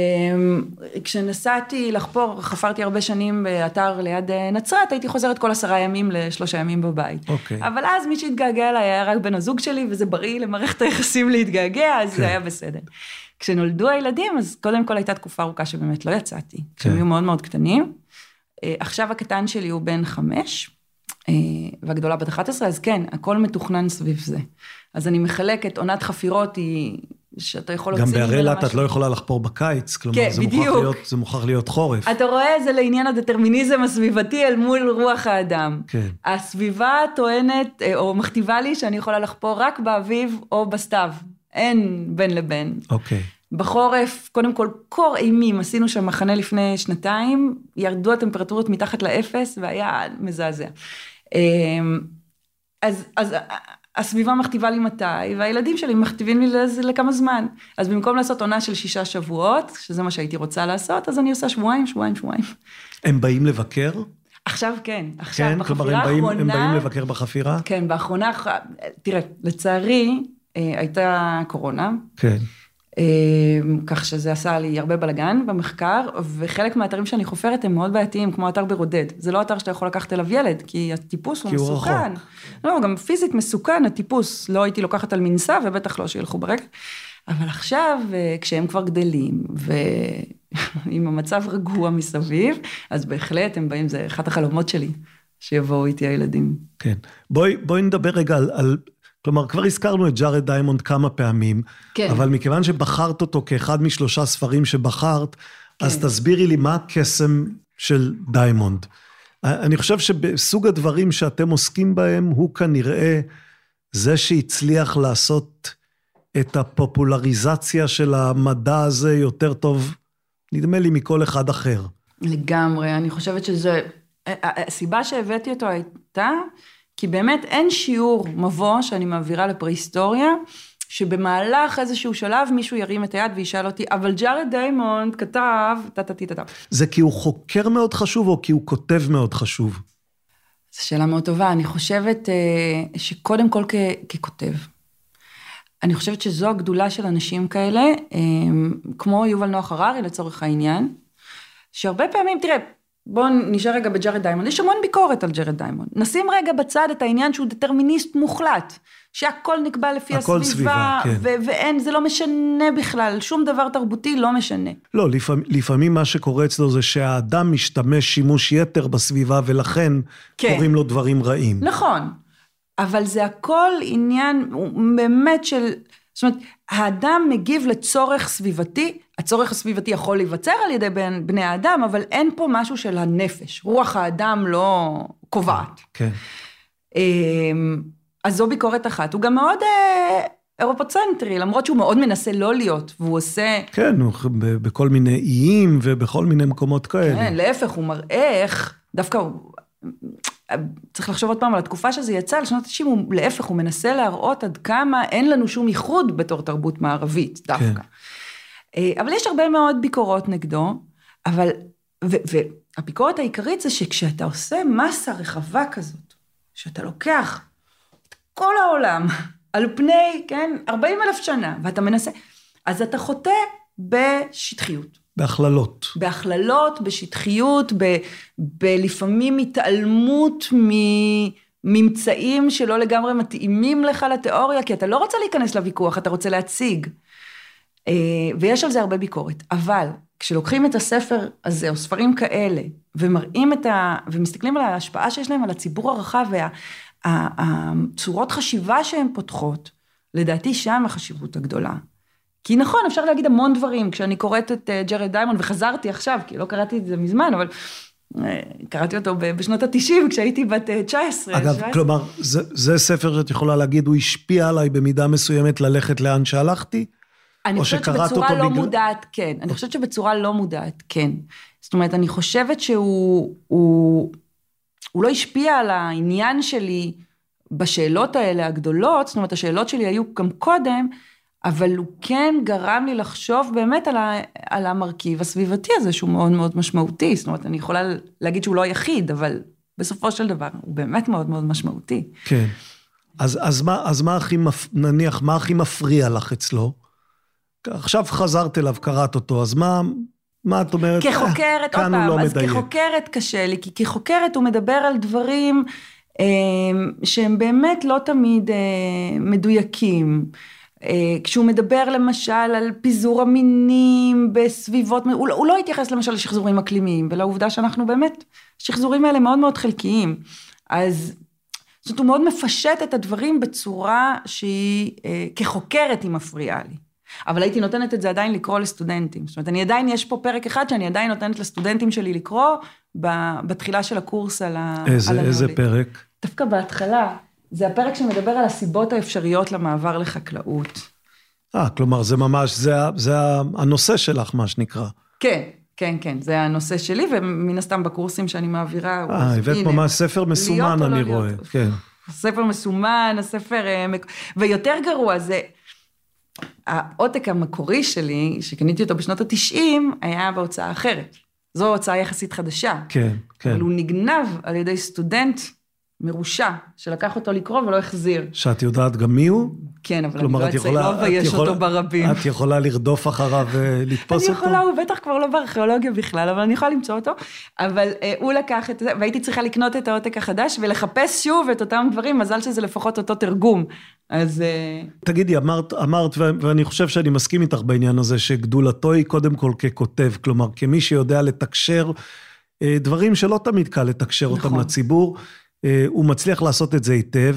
Speaker 3: כשנסעתי לחפור, חפרתי הרבה שנים באתר ליד נצרת, הייתי חוזרת כל עשרה ימים לשלושה ימים בבית.
Speaker 2: Okay.
Speaker 3: אבל אז מי שהתגעגע אליי היה רק בן הזוג שלי, וזה בריא למערכת היחסים להתגעגע, אז okay. זה היה בסדר. כשנולדו הילדים, אז קודם כל הייתה תקופה ארוכה שבאמת לא יצאתי, okay. כשהם היו מאוד מאוד קטנים. עכשיו הקטן שלי הוא בן חמש, והגדולה בת אחת עשרה, אז כן, הכל מתוכנן סביב זה. אז אני מחלקת, עונת חפירות היא, שאתה יכול להוציא...
Speaker 2: גם בהראלה את לא יכולה לחפור בקיץ, כלומר,
Speaker 3: כן,
Speaker 2: זה, מוכרח להיות, זה מוכרח להיות חורף.
Speaker 3: אתה רואה, זה לעניין הדטרמיניזם הסביבתי אל מול רוח האדם.
Speaker 2: כן.
Speaker 3: הסביבה טוענת, או מכתיבה לי, שאני יכולה לחפור רק באביב או בסתיו. אין בין לבין.
Speaker 2: אוקיי.
Speaker 3: בחורף, קודם כל, קור אימים, עשינו שם מחנה לפני שנתיים, ירדו הטמפרטורות מתחת לאפס, והיה מזעזע. אז, אז הסביבה מכתיבה לי מתי, והילדים שלי מכתיבים לי לזה לכמה זמן. אז במקום לעשות עונה של שישה שבועות, שזה מה שהייתי רוצה לעשות, אז אני עושה שבועיים, שבועיים, שבועיים.
Speaker 2: הם באים לבקר?
Speaker 3: עכשיו כן, עכשיו
Speaker 2: כן,
Speaker 3: בחפירה האחרונה...
Speaker 2: כלומר, הם באים לבקר בחפירה?
Speaker 3: כן, באחרונה, תראה, לצערי, הייתה קורונה.
Speaker 2: כן.
Speaker 3: כך שזה עשה לי הרבה בלגן במחקר, וחלק מהאתרים שאני חופרת הם מאוד בעייתיים, כמו אתר ברודד. זה לא אתר שאתה יכול לקחת אליו ילד, כי הטיפוס הוא מסוכן. לא, גם פיזית מסוכן, הטיפוס, לא הייתי לוקחת על מנסה, ובטח לא שילכו ברגע. אבל עכשיו, כשהם כבר גדלים, ועם המצב רגוע מסביב, אז בהחלט הם באים, זה אחת החלומות שלי, שיבואו איתי הילדים. כן.
Speaker 2: בואי, בואי נדבר רגע על... על... כלומר, כבר הזכרנו את ג'ארד דיימונד כמה פעמים,
Speaker 3: כן.
Speaker 2: אבל מכיוון שבחרת אותו כאחד משלושה ספרים שבחרת, כן. אז תסבירי לי מה הקסם של דיימונד. אני חושב שבסוג הדברים שאתם עוסקים בהם, הוא כנראה זה שהצליח לעשות את הפופולריזציה של המדע הזה יותר טוב, נדמה לי מכל אחד אחר.
Speaker 3: לגמרי, אני חושבת שזה, הסיבה שהבאתי אותו הייתה, כי באמת אין שיעור מבוא שאני מעבירה לפרה-היסטוריה, שבמהלך איזשהו שלב מישהו ירים את היד וישאל אותי, אבל ג'ארד דיימונד כתב, תתתתתת.
Speaker 2: זה כי הוא חוקר מאוד חשוב, או כי הוא כותב מאוד חשוב?
Speaker 3: זו שאלה מאוד טובה, אני חושבת שקודם כל ככותב. אני חושבת שזו הגדולה של אנשים כאלה, כמו יובל נוח הררי לצורך העניין, שהרבה פעמים, תראה, בואו נשאר רגע בג'ארד דיימונד, יש המון ביקורת על ג'ארד דיימונד, נשים רגע בצד את העניין שהוא דטרמיניסט מוחלט, שהכל נקבע לפי הסביבה, סביבה, כן. ו- ואין, זה לא משנה בכלל, שום דבר תרבותי לא משנה.
Speaker 2: לא, לפעמים, לפעמים מה שקורה אצלו זה שהאדם משתמש שימוש יתר בסביבה, ולכן כן. קוראים לו דברים רעים.
Speaker 3: נכון, אבל זה הכל עניין באמת של, זאת אומרת, האדם מגיב לצורך סביבתי, הצורך הסביבתי יכול להיווצר על ידי בני האדם, אבל אין פה משהו של הנפש, רוח האדם לא קובעת.
Speaker 2: כן.
Speaker 3: אז זו ביקורת אחת, הוא גם מאוד אירופוצנטרי, למרות שהוא מאוד מנסה לא להיות, והוא עושה...
Speaker 2: כן, הוא בכל מיני איים ובכל מיני מקומות כאלה.
Speaker 3: כן, להפך, הוא מראה איך, דווקא הוא... צריך לחשוב עוד פעם על התקופה שזה יצא, לשנות ה-תשעים, הוא להפך, הוא מנסה להראות עד כמה אין לנו שום ייחוד בתור תרבות מערבית, דווקא. כן. אבל יש הרבה מאוד ביקורות נגדו, אבל, והביקורת העיקרית זה שכשאתה עושה מסה רחבה כזאת, שאתה לוקח את כל העולם, על פני, כן, ארבעים אלף שנה, ואתה מנסה, אז אתה חוטא בשטחיות.
Speaker 2: בהכללות.
Speaker 3: בהכללות, בשטחיות, ב, בלפעמים התעלמות מממצאים שלא לגמרי מתאימים לך לתיאוריה, כי אתה לא רוצה להיכנס לוויכוח, אתה רוצה להציג. ויש על זה הרבה ביקורת. אבל כשלוקחים את הספר הזה, או ספרים כאלה, ומראים את ה... ומסתכלים על ההשפעה שיש להם על הציבור הרחב, והצורות חשיבה שהן פותחות, לדעתי שם החשיבות הגדולה. כי נכון, אפשר להגיד המון דברים, כשאני קוראת את ג'ארד דיימונד, וחזרתי עכשיו, כי לא קראתי את זה מזמן, אבל קראתי אותו בשנות ה-תשעים, כשהייתי בת תשע עשרה.
Speaker 2: אגב, שבע עשרה. כלומר, זה, זה ספר שאת יכולה להגיד, הוא השפיע עליי במידה מסוימת ללכת לאן שהלכתי?
Speaker 3: אני חושבת שבצורה לא בגלל... מודעת, כן. אני חושבת שבצורה לא מודעת, כן. זאת אומרת, אני חושבת שהוא הוא, הוא לא השפיע על העניין שלי בשאלות האלה הגדולות, זאת אומרת, השאלות שלי היו גם קודם, אבל הוא כן גרם לי לחשוב באמת על, ה, על המרכיב הסביבתי הזה, שהוא מאוד מאוד משמעותי. זאת אומרת, אני יכולה להגיד שהוא לא היחיד, אבל בסופו של דבר, הוא באמת מאוד מאוד משמעותי.
Speaker 2: כן. אז, אז מה, אז מה הכי, נניח, מה הכי מפריע לך אצלו? עכשיו חזרת אליו, קראת אותו, אז מה, מה את אומרת?
Speaker 3: כחוקרת, עוד פעם, אז כחוקרת קשה לי, כי כחוקרת הוא מדבר על דברים אה, שהם באמת לא תמיד אה, מדויקים. כשהוא מדבר למשל על פיזור המינים בסביבות, הוא, הוא לא התייחס למשל לשחזורים אקלימיים, ולעובדה שאנחנו באמת, שחזורים האלה מאוד מאוד חלקיים, אז זאת אומרת, הוא מאוד מפשט את הדברים בצורה שהיא כחוקרת היא מפריעה לי, אבל הייתי נותנת את זה עדיין לקרוא לסטודנטים, זאת אומרת, אני עדיין, יש פה פרק אחד שאני עדיין נותנת לסטודנטים שלי לקרוא, בתחילה של הקורס על הנאולית.
Speaker 2: איזה, איזה פרק?
Speaker 3: דווקא בהתחלה, זה הפרק שמדבר על הסיבות האפשריות למעבר לחקלאות.
Speaker 2: אה, כלומר, זה ממש, זה, זה הנושא שלך, מה שנקרא.
Speaker 3: כן, כן, כן, זה הנושא שלי, ומן הסתם בקורסים שאני מעבירה.
Speaker 2: אה, הבאת ממש ספר מסומן, אני רואה, כן.
Speaker 3: ספר מסומן, הספר, ויותר גרוע, זה, העותק המקורי שלי, שקניתי אותו בשנות ה-תשעים, היה בהוצאה אחרת. זו הוצאה יחסית חדשה.
Speaker 2: כן, כן.
Speaker 3: אבל הוא נגנב על ידי סטודנט, מרושע, שלקח אותו לקרוא ולא החזיר.
Speaker 2: שאת יודעת גם מי הוא?
Speaker 3: כן, אבל אני לא אצא, לא אבייש אותו ברבים.
Speaker 2: את יכולה לרדוף אחריו ולתפוס אותו?
Speaker 3: אני יכולה, הוא בטח כבר לא בארכיאולוגיה בכלל, אבל אני יכולה למצוא אותו. אבל הוא לקח את זה, והייתי צריכה לקנות את העותק החדש, ולחפש שוב את אותם דברים, מזל שזה לפחות אותו תרגום. אז...
Speaker 2: תגידי, אמרת, אמרת, ואני חושב שאני מסכים איתך בעניין הזה, שגדולתו היא קודם כל ככותב, כלומר, כמי שיודע לתקשר דברים שלא תמיד קל לתקשר אותם לציבור, הוא מצליח לעשות את זה היטב,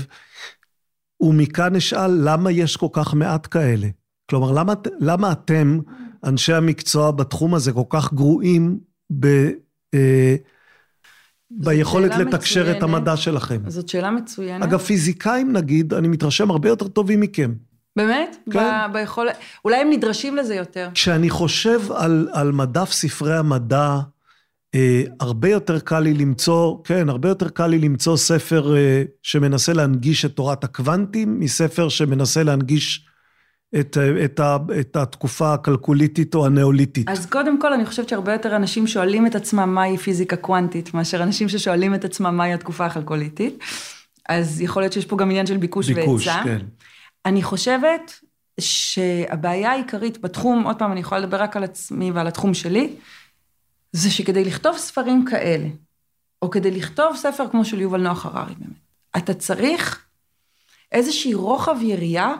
Speaker 2: ומכאן נשאל למה יש כל כך מעט כאלה. כלומר, למה, למה אתם, אנשי המקצוע בתחום הזה, כל כך גרועים ב, ביכולת לתקשר מצוינת. את המדע שלכם.
Speaker 3: זאת שאלה מצוינת.
Speaker 2: אגב, פיזיקאים נגיד, אני מתרשם הרבה יותר טובים מכם.
Speaker 3: באמת? כן. ב- ביכול... אולי הם נדרשים לזה יותר.
Speaker 2: כשאני חושב על, על מדף ספרי המדע, אה, הרבה יותר קל לי למצוא, כן, הרבה יותר קל לי למצוא ספר אה, שמנסה להנגיש את תורת הקוונטים, מספר שמנסה להנגיש את, את, ה, את התקופה הקלקוליטית או הנאוליטית.
Speaker 3: אז קודם כל, אני חושבת שהרבה יותר אנשים שואלים את עצמם מהי פיזיקה קוונטית, מאשר אנשים ששואלים את עצמם מהי התקופה הקלקוליטית. אז יכול להיות שיש פה גם עניין של ביקוש, ביקוש והיצע. כן. אני חושבת שהבעיה העיקרית בתחום, עוד פעם אני יכולה לדבר רק על עצמי ועל התחום שלי, זה שכדי לכתוב ספרים כאלה, או כדי לכתוב ספר כמו של יובל נוח הררי, באמת, אתה צריך איזושהי רוחב יריעה,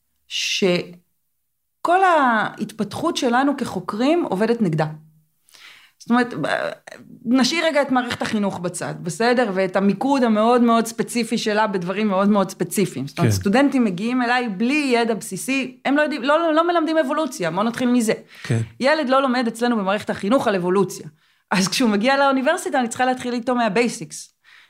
Speaker 3: שכל ההתפתחות שלנו כחוקרים עובדת נגדה. זאת אומרת, נשאיר רגע את מערכת החינוך בצד, בסדר? ואת המיקוד המאוד מאוד ספציפי שלה בדברים מאוד מאוד ספציפיים. זאת אומרת, כן. סטודנטים מגיעים אליי בלי ידע בסיסי, הם לא יודעים, לא, לא מלמדים אבולוציה, בואו נתחיל מזה. כן. ילד לא לומד אצלנו במערכת החינוך על אבולוציה. אז כשהוא מגיע לאוניברסיטה, אני צריכה להתחיל איתו מהבייסיקס.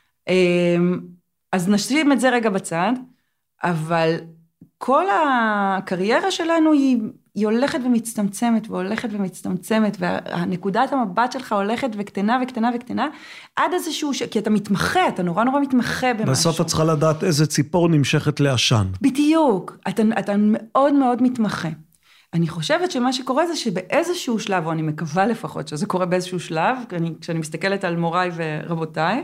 Speaker 3: אז נשאיר את זה רגע בצד, אבל כל הקריירה שלנו היא, היא הולכת ומצטמצמת, והולכת ומצטמצמת, והנקודת המבט שלך הולכת וקטנה וקטנה וקטנה, עד איזשהו, כי אתה מתמחה, אתה נורא נורא מתמחה במשהו.
Speaker 2: בסוף את צריכה לדעת איזה ציפור נמשכת לעשן.
Speaker 3: בדיוק, אתה, אתה מאוד מאוד מתמחה. אני חושבת שמה שקורה זה שבאיזשהו שלב, או אני מקווה לפחות שזה קורה באיזשהו שלב, כשאני, כשאני מסתכלת על מוריי ורבותיי,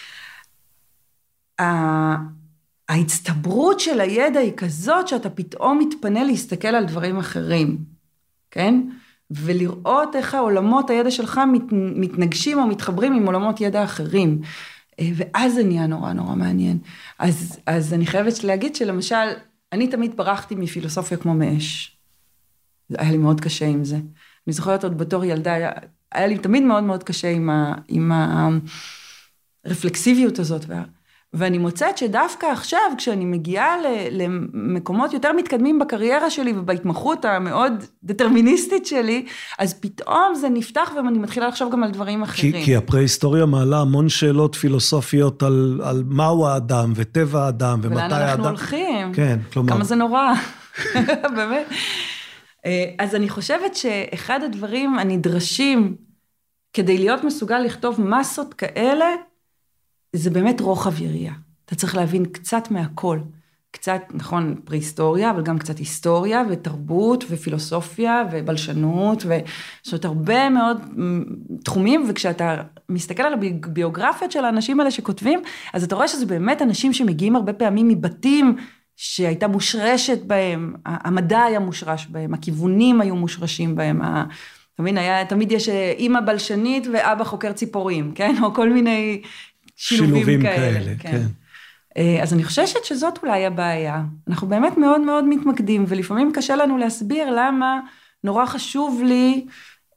Speaker 3: ההצטברות של הידע היא כזאת שאתה פתאום מתפנה להסתכל על דברים אחרים, כן? ולראות איך העולמות הידע שלך מת, מתנגשים או מתחברים עם עולמות ידע אחרים. ואז זה נהיה נורא נורא מעניין. אז, אז אני חייבת להגיד שלמשל, אני תמיד ברחתי מפילוסופיה כמו מאש. היה לי מאוד קשה עם זה. אני זוכרת עוד בתור ילדה, היה, היה לי תמיד מאוד מאוד קשה עם, ה, עם הרפלקסיביות הזאת וה... ואני מוצאת שדווקא עכשיו, כשאני מגיעה למקומות יותר מתקדמים בקריירה שלי, ובהתמחות המאוד דטרמיניסטית שלי, אז פתאום זה נפתח, ואני מתחילה לחשוב גם על דברים אחרים.
Speaker 2: כי, כי הפרה-היסטוריה מעלה המון שאלות פילוסופיות על, על מהו האדם, וטבע האדם, ומתי האדם.
Speaker 3: ולאן אנחנו הולכים.
Speaker 2: כן, כלומר.
Speaker 3: כמה זה נורא. באמת. אז אני חושבת שאחד הדברים הנדרשים, כדי להיות מסוגל לכתוב מסות כאלה, זה באמת רוחב יריעה. אתה צריך להבין קצת מהכל. קצת, נכון, פרה-היסטוריה, אבל גם קצת היסטוריה ותרבות ופילוסופיה ובלשנות, וזאת הרבה מאוד תחומים, וכשאתה מסתכל על הביוגרפיות של האנשים האלה שכותבים, אז אתה רואה שזה באמת אנשים שמגיעים הרבה פעמים מבתים שהייתה מושרשת בהם, המדע היה מושרש בהם, הכיוונים היו מושרשים בהם, תמיד, היה, תמיד יש אמא בלשנית ואבא חוקר ציפורים, כן? או כל מיני שילובים, שילובים כאלה. כאלה כן. כן. אז אני חוששת שזאת אולי הבעיה. אנחנו באמת מאוד מאוד מתמקדים, ולפעמים קשה לנו להסביר למה נורא חשוב לי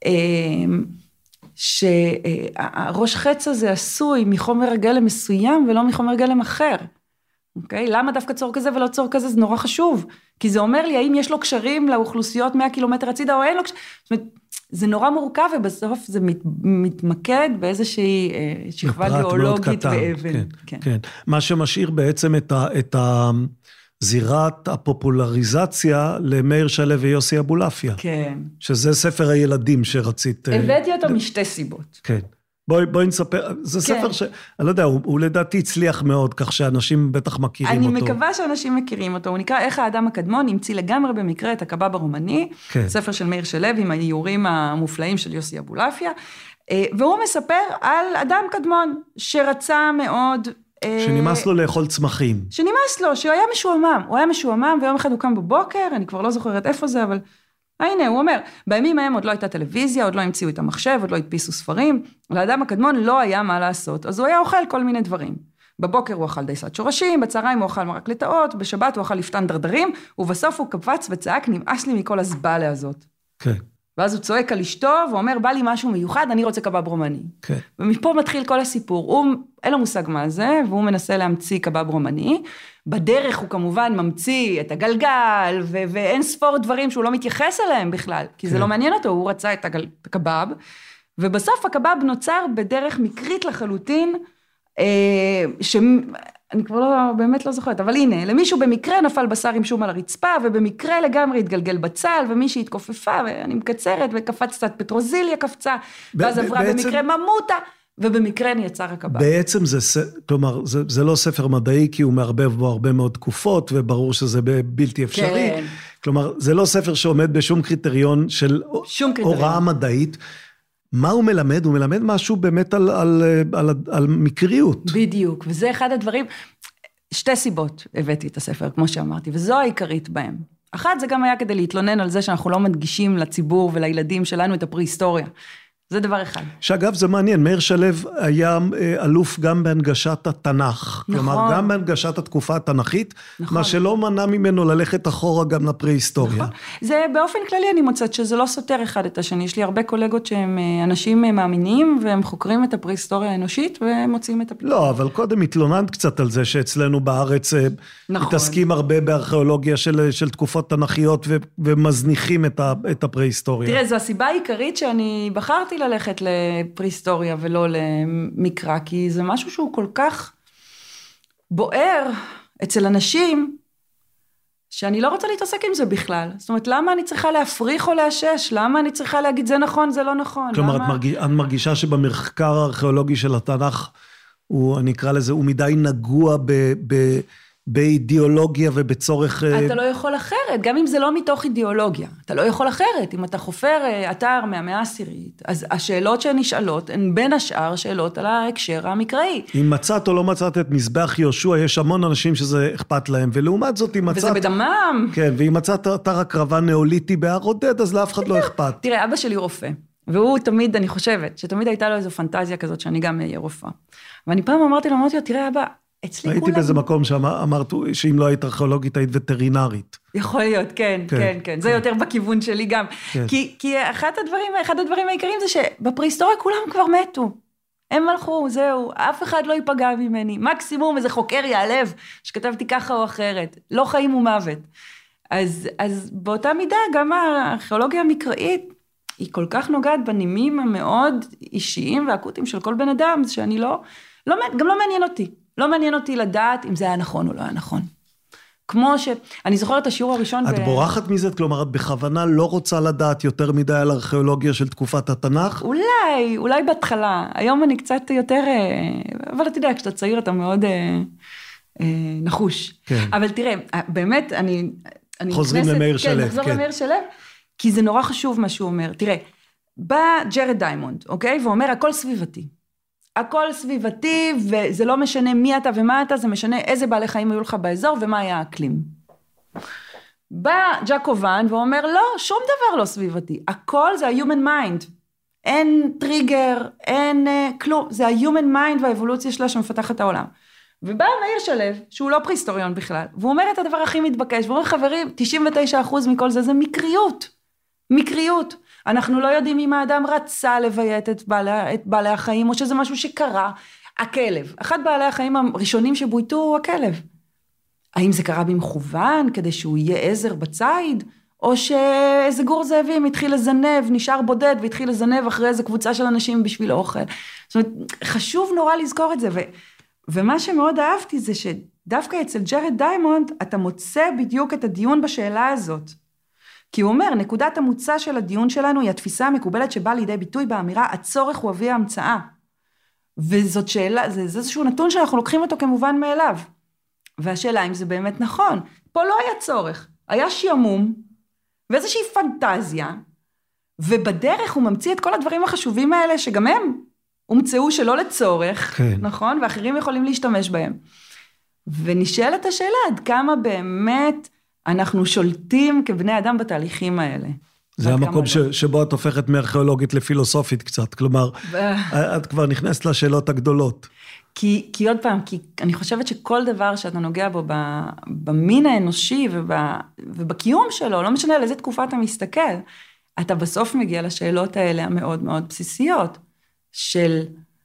Speaker 3: שהראש חץ הזה עשוי מחומר גלם מסוים ולא מחומר גלם אחר. אוקיי? למה דווקא צור כזה ולא צור כזה? זה נורא חשוב. כי זה אומר לי האם יש לו קשרים לאוכלוסיות מאה קילומטר הצידה או אין לו קשרים. זאת אומרת, זה נורא מורכב, ובסוף זה מת, מתמקד באיזושהי שכבה גיאולוגית ואבן. כן,
Speaker 2: כן. כן. מה שמשאיר בעצם את, ה, את הזירת הפופולריזציה למאיר שלו ויוסי אבולעפיה.
Speaker 3: כן.
Speaker 2: שזה ספר הילדים שרצית.
Speaker 3: הבאתי אותו משתי סיבות.
Speaker 2: כן. בואי, בואי נספר, זה כן. ספר ש... אני לא יודע, הוא, הוא לדעתי הצליח מאוד, כך שאנשים בטח מכירים
Speaker 3: אני
Speaker 2: אותו.
Speaker 3: אני מקווה שאנשים מכירים אותו, הוא נקרא איך האדם הקדמון המציא לגמרי במקרה את הקבב הרומני, כן. ספר של מאיר שלו עם האיורים המופלאים של יוסי אבולעפיה, והוא מספר על אדם קדמון שרצה מאוד...
Speaker 2: שנמאס לו לאכול צמחים.
Speaker 3: שנמאס לו, שהוא היה משועמם, הוא היה משועמם, ויום אחד הוא קם בבוקר, אני כבר לא זוכרת איפה זה, אבל... הנה, הוא אומר, בימים ההם עוד לא הייתה טלוויזיה, עוד לא המציאו את המחשב, עוד לא הדפיסו ספרים, לאדם הקדמון לא היה מה לעשות, אז הוא היה אוכל כל מיני דברים. בבוקר הוא אכל דייסת שורשים, בצהריים הוא אכל מרק לטאות, בשבת הוא אכל לפתן דרדרים, ובסוף הוא קפץ וצעק, נמאס לי מכל הזבלה הזאת.
Speaker 2: כן.
Speaker 3: ואז הוא צועק על אשתו, ואומר, בא לי משהו מיוחד, אני רוצה קבב רומני. כן. ומפה מתחיל כל הסיפור, הוא, אין לו מושג מה זה, והוא מנסה להמציא קבב רומני, בדרך הוא כמובן ממציא את הגלגל, ו- ואין ספור דברים שהוא לא מתייחס אליהם בכלל, כי כן. זה לא מעניין אותו, הוא רצה את הגל- הקבב, ובסוף הקבב נוצר בדרך מקרית לחלוטין, שאני כבר לא, באמת לא זוכרת, אבל הנה, למישהו במקרה נפל בשר עם שום על הרצפה, ובמקרה לגמרי התגלגל בצל, ומישהי התכופפה, ואני מקצרת, וקפץ קצת פטרוזיליה קפצה, ואז עברה במקרה ממוטה, ובמקרה נעצר הקב"ט.
Speaker 2: בעצם זה, כלומר, זה, זה לא ספר מדעי, כי הוא מערבב בו הרבה מאוד תקופות, וברור שזה בלתי אפשרי. כן. כלומר, זה לא ספר שעומד בשום קריטריון של הוראה מדעית. מה הוא מלמד? הוא מלמד משהו באמת על, על, על, על מקריות.
Speaker 3: בדיוק, וזה אחד הדברים, שתי סיבות הבאתי את הספר, כמו שאמרתי, וזו העיקרית בהם. אחת, זה גם היה כדי להתלונן על זה שאנחנו לא מדגישים לציבור ולילדים שלנו את הפרה-היסטוריה. זה דבר אחד.
Speaker 2: שאגב, זה מעניין, מאיר שלו היה אלוף גם בהנגשת התנ"ך. נכון. כלומר, גם בהנגשת התקופה התנ"כית, נכון. מה שלא מנע ממנו ללכת אחורה גם לפרה-היסטוריה. נכון.
Speaker 3: זה באופן כללי אני מוצאת שזה לא סותר אחד את השני. יש לי הרבה קולגות שהם אנשים מאמינים, והם חוקרים את הפרה-היסטוריה האנושית, והם מוצאים את הפתרון.
Speaker 2: לא, אבל קודם התלוננת קצת על זה, שאצלנו בארץ נכון. מתעסקים הרבה בארכיאולוגיה של, של תקופות תנ"כיות, ו, ומזניחים את, ה, את הפרה-היסטוריה.
Speaker 3: תראה, זו הסיבה העיקרית שאני בחרתי ללכת לפרה-היסטוריה ולא למקרא, כי זה משהו שהוא כל כך בוער אצל אנשים, שאני לא רוצה להתעסק עם זה בכלל. זאת אומרת, למה אני צריכה להפריך או לאשש? למה אני צריכה להגיד זה נכון, זה לא נכון?
Speaker 2: כלומר,
Speaker 3: למה...
Speaker 2: את, מרגיש, את מרגישה שבמחקר הארכיאולוגי של התנ"ך, הוא, אני אקרא לזה, הוא מדי נגוע ב... ב באידיאולוגיה ובצורך...
Speaker 3: אתה לא יכול אחרת, גם אם זה לא מתוך אידיאולוגיה. אתה לא יכול אחרת. אם אתה חופר אתר מהמאה העשירית, אז השאלות שנשאלות הן בין השאר שאלות על ההקשר המקראי.
Speaker 2: אם מצאת או לא מצאת את מזבח יהושע, יש המון אנשים שזה אכפת להם, ולעומת זאת, אם מצאת...
Speaker 3: וזה בדמם.
Speaker 2: כן, ואם מצאת אתר הקרבה נאוליטי בהר עודד, אז לאף אחד לא אכפת.
Speaker 3: תראה, אבא שלי רופא, והוא תמיד, אני חושבת, שתמיד הייתה לו איזו פנטזיה כזאת, שאני גם אהיה רופאה. ואני פעם אמרתי לו, אמרתי לו, תראה, אבא,
Speaker 2: הייתי באיזה מקום שאמרת שאם לא היית ארכיאולוגית, היית וטרינרית.
Speaker 3: יכול להיות, כן, כן, כן. זה יותר בכיוון שלי גם. כי אחד הדברים, אחד הדברים העיקריים זה שבפרה-היסטוריה כולם כבר מתו. הם הלכו, זהו, אף אחד לא ייפגע ממני. מקסימום איזה חוקר יעלב, שכתבתי ככה או אחרת. לא חיים ומוות. אז, אז באותה מידה, גם הארכיאולוגיה המקראית, היא כל כך נוגעת בנימים המאוד אישיים ואקוטיים של כל בן אדם, שאני לא, לא, גם לא מעניין אותי. לא מעניין אותי לדעת אם זה היה נכון או לא היה נכון. כמו ש... אני זוכרת את השיעור הראשון...
Speaker 2: את ב... בורחת מזה? כלומר, את בכוונה לא רוצה לדעת יותר מדי על ארכיאולוגיה של תקופת התנ"ך?
Speaker 3: אולי, אולי בהתחלה. היום אני קצת יותר... אבל אתה יודע, כשאתה צעיר אתה מאוד אה, אה, נחוש. כן. אבל תראה, באמת, אני... אני
Speaker 2: חוזרים נכנסת, למאיר שלו.
Speaker 3: כן, נחזור כן. למאיר שלו, כי זה נורא חשוב מה שהוא אומר. תראה, בא ג'רד דיימונד, אוקיי? ואומר, הכל סביבתי. הכל סביבתי, וזה לא משנה מי אתה ומה אתה, זה משנה איזה בעלי חיים היו לך באזור, ומה היה האקלים. בא ג'קובן ואומר, לא, שום דבר לא סביבתי, הכל זה ה-human mind, אין טריגר, אין uh, כלום, זה ה-human mind והאבולוציה שלה שמפתחת את העולם. ובא מאיר שלו, שהוא לא פרה-היסטוריון בכלל, והוא אומר את הדבר הכי מתבקש, והוא אומר, חברים, תשעים ותשעה אחוז מכל זה, זה מקריות, מקריות. אנחנו לא יודעים אם האדם רצה לביית את בעלי, את בעלי החיים, או שזה משהו שקרה. הכלב, אחד בעלי החיים הראשונים שבויתו הוא הכלב. האם זה קרה במכוון, כדי שהוא יהיה עזר בצייד, או שאיזה גור זאבים התחיל לזנב, נשאר בודד, והתחיל לזנב אחרי איזה קבוצה של אנשים בשביל אוכל. זאת אומרת, חשוב נורא לזכור את זה, ו, ומה שמאוד אהבתי זה שדווקא אצל ג'רד דיימונד, אתה מוצא בדיוק את הדיון בשאלה הזאת. כי הוא אומר, נקודת המוצא של הדיון שלנו היא התפיסה המקובלת שבאה לידי ביטוי באמירה, הצורך הוא אבי ההמצאה. וזאת שאלה, זה, זה איזשהו נתון שאנחנו לוקחים אותו כמובן מאליו. והשאלה אם זה באמת נכון. פה לא היה צורך, היה שימום, ואיזושהי פנטזיה, ובדרך הוא ממציא את כל הדברים החשובים האלה, שגם הם הומצאו שלא לצורך, כן. נכון? ואחרים יכולים להשתמש בהם. ונשאלת השאלה, עד כמה באמת... אנחנו שולטים כבני אדם בתהליכים האלה.
Speaker 2: זה המקום ש, שבו את הופכת מארכיאולוגית לפילוסופית קצת, כלומר, את כבר נכנסת לשאלות הגדולות.
Speaker 3: כי, כי עוד פעם, כי אני חושבת שכל דבר שאתה נוגע בו במין האנושי ובקיום שלו, לא משנה על איזה תקופה אתה מסתכל, אתה בסוף מגיע לשאלות האלה המאוד מאוד בסיסיות, של,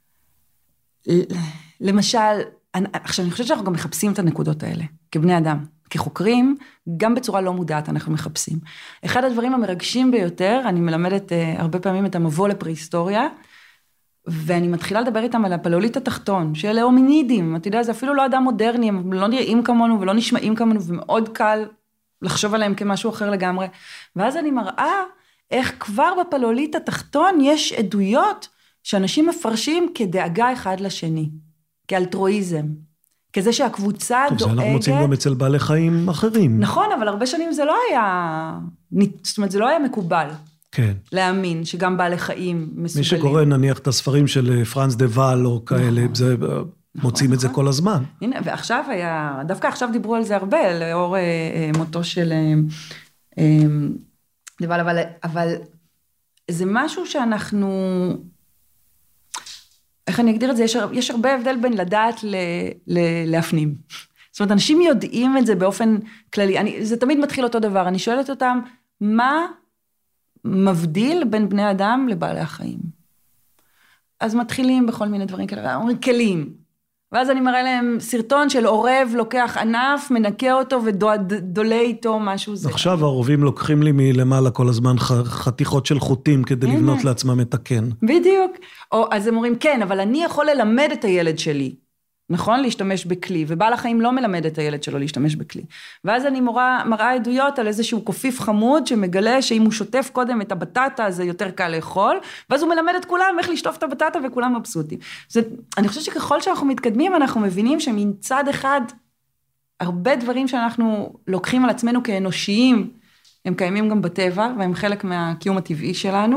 Speaker 3: למשל, עכשיו אני חושבת שאנחנו גם מחפשים את הנקודות האלה, כבני אדם. כחוקרים, גם בצורה לא מודעת אנחנו מחפשים. אחד הדברים המרגשים ביותר, אני מלמדת uh, הרבה פעמים את המבוא לפרה-היסטוריה, ואני מתחילה לדבר איתם על הפלאוליט התחתון, שאלה הומינידים, אתה יודע, זה אפילו לא אדם מודרני, הם לא נראים כמונו ולא נשמעים כמונו, ומאוד קל לחשוב עליהם כמשהו אחר לגמרי. ואז אני מראה איך כבר בפלאוליט התחתון יש עדויות שאנשים מפרשים כדאגה אחד לשני, כאלטרואיזם, כזה שהקבוצה
Speaker 2: טוב,
Speaker 3: דואגת...
Speaker 2: זה אנחנו מוצאים גם אצל בעלי חיים אחרים.
Speaker 3: נכון, אבל הרבה שנים זה לא היה, זאת אומרת, זה לא היה מקובל.
Speaker 2: כן.
Speaker 3: להאמין שגם בעלי חיים מסוגלים.
Speaker 2: מי שקורא נניח את הספרים של פרנס דה ואל או כאלה, נכון, זה, נכון, מוצאים נכון. את זה כל הזמן.
Speaker 3: הנה, ועכשיו היה, דווקא עכשיו דיברו על זה הרבה, לאור אה, מותו של אה, דה ואל, אבל, אבל זה משהו שאנחנו, איך אני אגדיר את זה, יש, יש הרבה הבדל בין לדעת ל, ל, להפנים. זאת אומרת, אנשים יודעים את זה באופן כללי, אני, זה תמיד מתחיל אותו דבר, אני שואלת אותם, מה מבדיל בין בני אדם לבעלי החיים. אז מתחילים בכל מיני דברים כאלה, אומרים כלים. ואז אני מראה להם סרטון של עורב, לוקח ענף, מנקה אותו ודולה איתו משהו זה.
Speaker 2: עכשיו העורבים לוקחים לי מלמעלה כל הזמן חתיכות של חוטים כדי לבנות לעצמם את הקן.
Speaker 3: בדיוק. או, אז הם אומרים, כן, אבל אני יכול ללמד את הילד שלי. נכון? להשתמש בכלי, ובעל החיים לא מלמד את הילד שלו להשתמש בכלי. ואז אני מראה, מראה עדויות על איזשהו קופיף חמוד, שמגלה שאם הוא שוטף קודם את הבטטה, זה יותר קל לאכול, ואז הוא מלמד את כולם איך לשטוף את הבטטה, וכולם מבסוטים. זה, אני חושבת שככל שאנחנו מתקדמים, אנחנו מבינים שמצד אחד, הרבה דברים שאנחנו לוקחים על עצמנו כאנושיים, הם קיימים גם בטבע, והם חלק מהקיום הטבעי שלנו.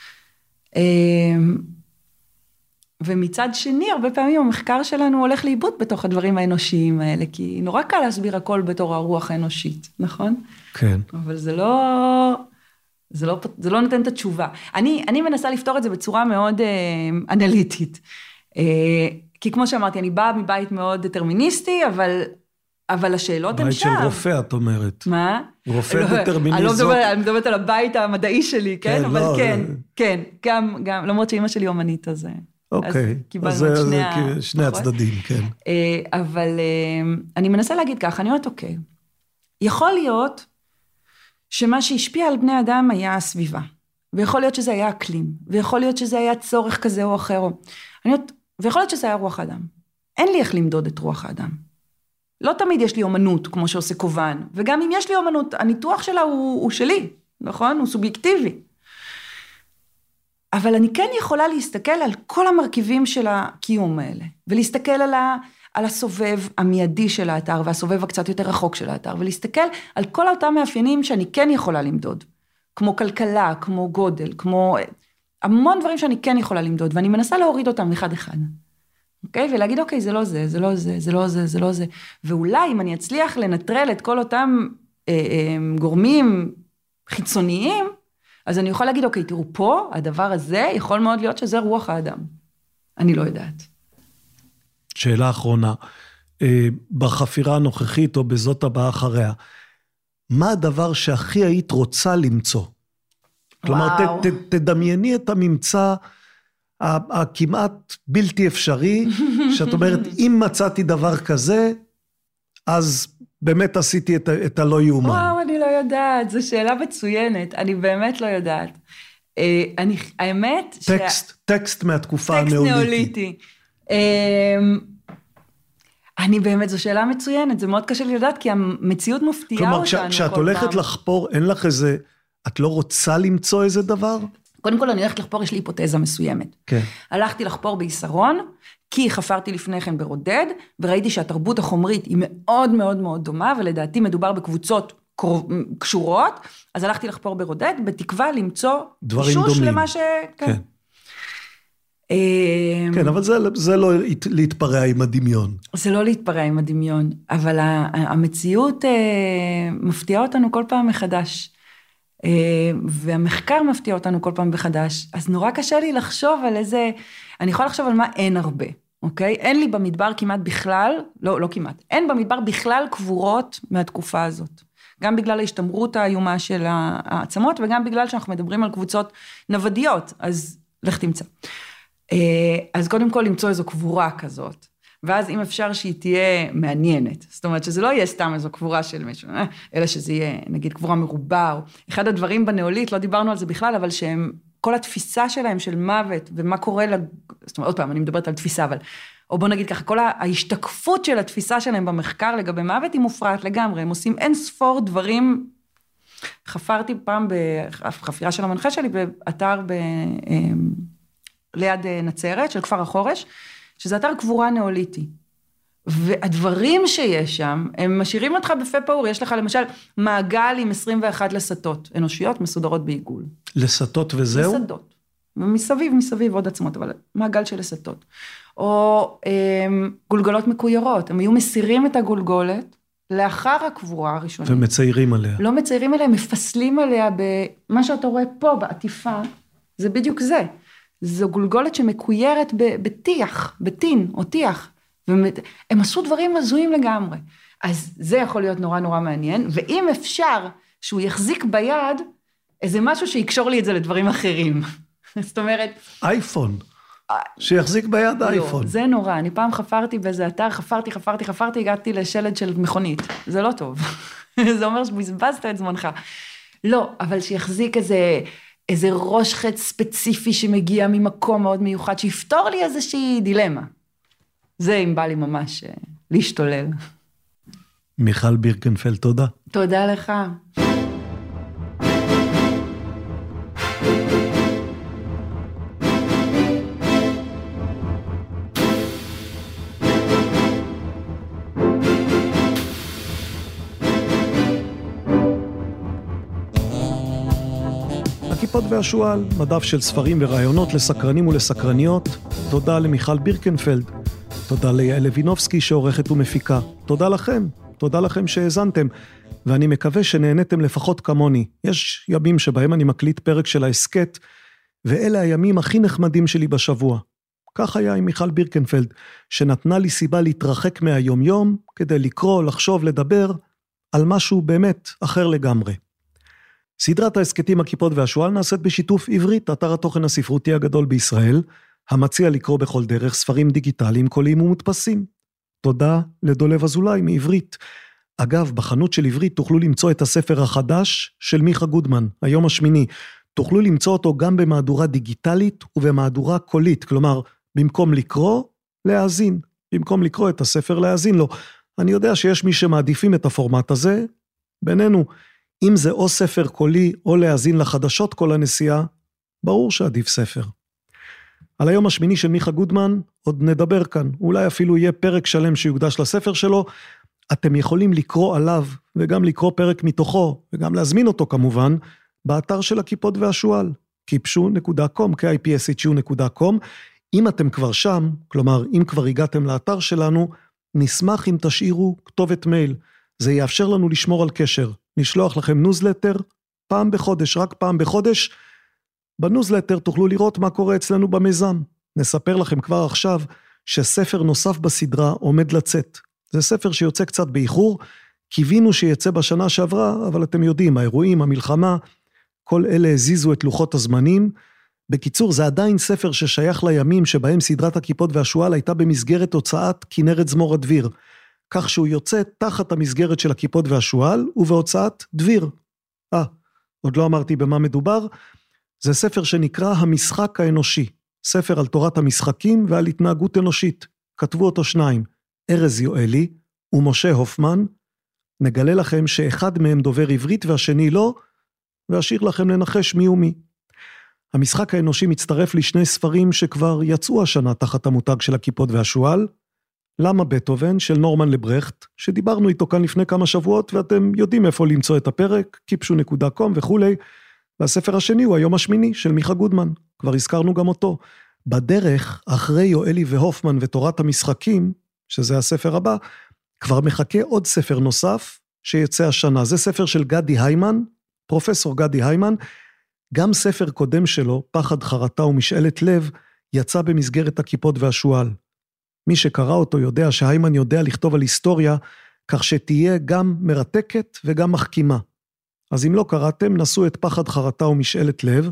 Speaker 3: ומצד שני, הרבה פעמים המחקר שלנו הולך לאיבוד בתוך הדברים האנושיים האלה, כי נורא קל להסביר הכל בתור הרוח האנושית, נכון?
Speaker 2: כן.
Speaker 3: אבל זה לא, זה לא, זה לא נותן את התשובה. אני, אני מנסה לפתור את זה בצורה מאוד אה, אנליטית. אה, כי כמו שאמרתי, אני באה מבית מאוד דטרמיניסטי, אבל, אבל השאלות הן שם.
Speaker 2: בית של רופא, את אומרת.
Speaker 3: מה?
Speaker 2: רופא
Speaker 3: לא,
Speaker 2: דטרמיניסט.
Speaker 3: אני לא מדברת, אני מדברת על הבית המדעי שלי, כן?
Speaker 2: כן
Speaker 3: אבל
Speaker 2: לא,
Speaker 3: כן,
Speaker 2: זה...
Speaker 3: כן, גם, גם, למרות שאמא שלי אומנית, אז...
Speaker 2: אוקיי, אז זה שני, ה... שני הצדדים, כן.
Speaker 3: אבל אני מנסה להגיד ככה, אני אומרת, אוקיי, יכול להיות שמה שהשפיע על בני אדם היה הסביבה, ויכול להיות שזה היה אקלים, ויכול להיות שזה היה צורך כזה או אחר, אני אומרת, ויכול להיות שזה היה רוח האדם. אין לי איך למדוד את רוח האדם. לא תמיד יש לי אומנות, כמו שעושה קובן, וגם אם יש לי אומנות, הניתוח שלה הוא, הוא שלי, נכון? הוא סובייקטיבי. אבל אני כן יכולה להסתכל על כל המרכיבים של הקיום האלה, ולהסתכל על, ה, על הסובב המיידי של האתר, והסובב הקצת יותר רחוק של האתר, ולהסתכל על כל אותם מאפיינים שאני כן יכולה למדוד, כמו כלכלה, כמו גודל, כמו המון דברים שאני כן יכולה למדוד, ואני מנסה להוריד אותם אחד אחד, אוקיי? ולהגיד, אוקיי, זה לא זה, זה לא זה, זה לא זה, זה לא זה, ואולי אם אני אצליח לנטרל את כל אותם אה, אה, גורמים חיצוניים, אז אני יכול להגיד, אוקיי, תראו פה, הדבר הזה יכול מאוד להיות שזה רוח האדם. אני לא יודעת.
Speaker 2: שאלה אחרונה, בחפירה הנוכחית או בזאת הבאה אחריה, מה הדבר שהכי היית רוצה למצוא? כלומר, ת, ת, תדמייני את הממצא הכמעט בלתי אפשרי, שאת אומרת, אם מצאתי דבר כזה, אז באמת עשיתי את, את הלא יאומן.
Speaker 3: וואו, אני לא יודעת, זו שאלה מצוינת, אני באמת לא יודעת. אני, האמת...
Speaker 2: טקסט, שה... טקסט מהתקופה
Speaker 3: טקסט
Speaker 2: הנאוליטית.
Speaker 3: נאוליטי. אני באמת, זו שאלה מצוינת, זה מאוד קשה לי לדעת, כי המציאות מפתיעה
Speaker 2: כלומר,
Speaker 3: אותנו.
Speaker 2: כלומר, כשאת הולכת פעם. לחפור, אין לך איזה, את לא רוצה למצוא איזה דבר?
Speaker 3: קודם כל, אני הולכת לחפור, יש לי היפותזה מסוימת.
Speaker 2: כן.
Speaker 3: הלכתי לחפור בישרון, כי חפרתי לפני כן ברודד, וראיתי שהתרבות החומרית היא מאוד מאוד מאוד דומה, ולדעתי מדובר בקבוצות קשורות, אז הלכתי לחפור ברודד, בתקווה למצוא שוש למה ש...
Speaker 2: כן. כן, אבל זה, זה לא להתפרע עם הדמיון.
Speaker 3: זה לא להתפרע עם הדמיון, אבל המציאות מפתיעה אותנו כל פעם מחדש, והמחקר מפתיע אותנו כל פעם מחדש, אז נורא קשה לי לחשוב על איזה, אני יכולה לחשוב על מה אין הרבה, אוקיי? אין לי במדבר כמעט בכלל, לא, לא כמעט, אין במדבר בכלל קבורות מהתקופה הזאת. גם בגלל ההשתמרות האיומה של העצמות, וגם בגלל שאנחנו מדברים על קבוצות נוודיות, אז לך תמצא. אז קודם כל למצוא איזו קבורה כזאת, ואז אם אפשר שהיא תהיה מעניינת, זאת אומרת שזה לא יהיה סתם איזו קבורה של מישהו, אלא שזה יהיה נגיד קבורה מרובה, או אחד הדברים בנאולית, לא דיברנו על זה בכלל, אבל שהם כל התפיסה שלהם של מוות, ומה קורה, לג... זאת אומרת, עוד פעם, אני מדברת על תפיסה, אבל, או בוא נגיד ככה, כל ההשתקפות של התפיסה שלהם במחקר לגבי מוות היא מופרעת לגמרי, הם עושים אין ספור דברים, חפרתי פעם בחפירה של המנחה שלי, באתר ב... ליד נצרת, של כפר החורש, שזה אתר קבורה נאוליטי. והדברים שיש שם, הם משאירים אותך בפה פעור, יש לך למשל מעגל עם עשרים ואחת לסתות, אנושיות מסודרות בעיגול.
Speaker 2: לסתות וזהו?
Speaker 3: לסתות. ומסביב, מסביב עוד עצמות, אבל מעגל של לסתות. או אה, גולגולות מקוירות, הם היו מסירים את הגולגולת, לאחר הקבורה הראשונית.
Speaker 2: ומציירים עליה.
Speaker 3: לא מציירים עליה, מפסלים עליה, במה שאתה רואה פה, בעטיפה, זה בדיוק זה. זו גולגולת שמקוירת בטיח, בטין או טיח, והם עשו דברים הזויים לגמרי. אז זה יכול להיות נורא נורא מעניין, ואם אפשר שהוא יחזיק ביד, איזה משהו שיקשור לי את זה לדברים אחרים. זאת אומרת... אייפון.
Speaker 2: שיחזיק ביד אייפון.
Speaker 3: לא, זה נורא. אני פעם חפרתי באיזה אתר, חפרתי, חפרתי, חפרתי, הגעתי לשלד של מכונית. זה לא טוב. זה אומר שבזבזת את זמנך. לא, אבל שיחזיק איזה... איזה ראש חץ ספציפי שמגיע ממקום מאוד מיוחד, שיפתור לי איזושהי דילמה. זה אם בא לי ממש להשתולל.
Speaker 2: מיכל בירקנפלד, תודה.
Speaker 3: תודה לך.
Speaker 2: הכיפות והשואל, מדף של ספרים ורעיונות לסקרנים ולסקרניות. תודה למיכל בירקנפלד. תודה ליעל לוינובסקי שעורכת ומפיקה. תודה לכם, תודה לכם שהאזנתם, ואני מקווה שנהנתם לפחות כמוני. יש ימים שבהם אני מקליט פרק של העסקת, ואלה הימים הכי נחמדים שלי בשבוע. כך היה עם מיכל בירקנפלד, שנתנה לי סיבה להתרחק מהיום יום, כדי לקרוא, לחשוב, לדבר, על משהו באמת אחר לגמרי. סדרת העסקתים הכיפות והשואל נעשית בשיתוף עברית, אתר התוכן הספרותי הגדול בישראל, המציע לקרוא בכל דרך ספרים דיגיטליים, קוליים ומודפסים. תודה לדולב אזולאי מעברית. אגב, בחנות של עברית תוכלו למצוא את הספר החדש של מיכה גודמן, היום השמיני. תוכלו למצוא אותו גם במהדורה דיגיטלית ובמהדורה קולית, כלומר, במקום לקרוא, להאזין. במקום לקרוא את הספר, להאזין לו. אני יודע שיש מי שמעדיפים את הפורמט הזה, בינינו, אם זה או ספר קולי או להאזין לחדשות כל הנסיעה, ברור שעדיף ספר. על היום השמיני של מיכה גודמן עוד נדבר כאן, אולי אפילו יהיה פרק שלם שיוקדש לספר שלו, אתם יכולים לקרוא עליו וגם לקרוא פרק מתוכו וגם להזמין אותו כמובן באתר של הכיפות והשואל, קיפשו נקודה קום, קיי פי אס אייץ' יו נקודה קום. אם אתם כבר שם, כלומר אם כבר הגעתם לאתר שלנו, נשמח אם תשאירו כתובת מייל, זה יאפשר לנו לשמור על קשר, נשלוח לכם ניוזלטר פעם בחודש, רק פעם בחודש, בניוזלטר תוכלו לראות מה קורה אצלנו במיזם. נספר לכם כבר עכשיו שספר נוסף בסדרה עומד לצאת. זה ספר שיוצא קצת באיחור, קיווינו שיצא בשנה שעברה, אבל אתם יודעים, האירועים, המלחמה, כל אלה הזיזו את לוחות הזמנים. בקיצור, זה עדיין ספר ששייך לימים שבהם סדרת הכיפות והשואל הייתה במסגרת הוצאת כנרת זמור הדביר, כך שהוא יוצא תחת המסגרת של הכיפות והשואל ובהוצאת דביר. אה, עוד לא אמרתי במה מדובר, זה ספר שנקרא המשחק האנושי, ספר על תורת המשחקים ועל התנהגות אנושית. כתבו אותו שניים, ארז יואלי ומשה הופמן. נגלה לכם שאחד מהם דובר עברית והשני לא, ואשאיר לכם לנחש מי ומי. המשחק האנושי מצטרף לשני ספרים שכבר יצאו השנה תחת המותג של הכיפות והשואל, למה בטהובן של נורמן לברכט, שדיברנו איתו כאן לפני כמה שבועות, ואתם יודעים איפה למצוא את הפרק, קיפשו נקודה קום וכולי, והספר השני הוא היום השמיני של מיכה גודמן, כבר הזכרנו גם אותו. בדרך, אחרי יואלי והופמן ותורת המשחקים, שזה הספר הבא, כבר מחכה עוד ספר נוסף שיצא השנה. זה ספר של גדי היימן, פרופסור גדי היימן, גם ספר קודם שלו, פחד חרטה ומשאלת לב, יצא במסגרת הכיפות והשואל. מי שקרא אותו יודע שהיימן יודע לכתוב על היסטוריה, כך שתהיה גם מרתקת וגם מחכימה. אז אם לא קראתם, נסו את פחד חרטה ומשאלת לב,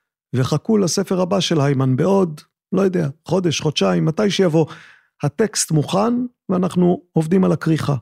Speaker 2: וחכו לספר הבא של היימן בעוד, לא יודע, חודש, חודשיים, מתי שיבוא. הטקסט מוכן, ואנחנו עובדים על הכריכה.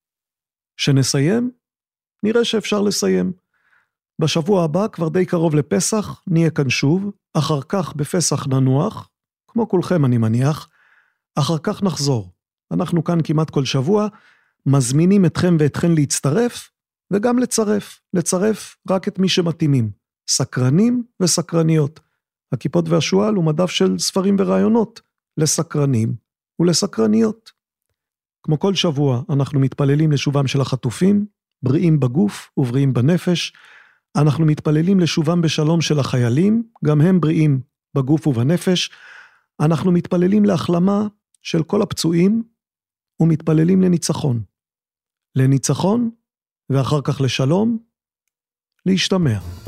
Speaker 2: שנסיים, נראה שאפשר לסיים. בשבוע הבא, כבר די קרוב לפסח, נהיה כאן שוב, אחר כך בפסח ננוח, כמו כולכם אני מניח, אחר כך נחזור. אנחנו כאן כמעט כל שבוע, מזמינים אתכם ואתכן להצטרף, וגם לצרף, לצרף רק את מי שמתאימים, סקרנים וסקרניות. הכיפות והשואל הוא מדף של ספרים ורעיונות, לסקרנים ולסקרניות. כמו כל שבוע, אנחנו מתפללים לשובם של החטופים, בריאים בגוף ובריאים בנפש, אנחנו מתפללים לשובם בשלום של החיילים, גם הם בריאים בגוף ובנפש, אנחנו מתפללים להחלמה של כל הפצועים, ומתפללים לניצחון. לניצחון, ואחר כך לשלום, להשתמע.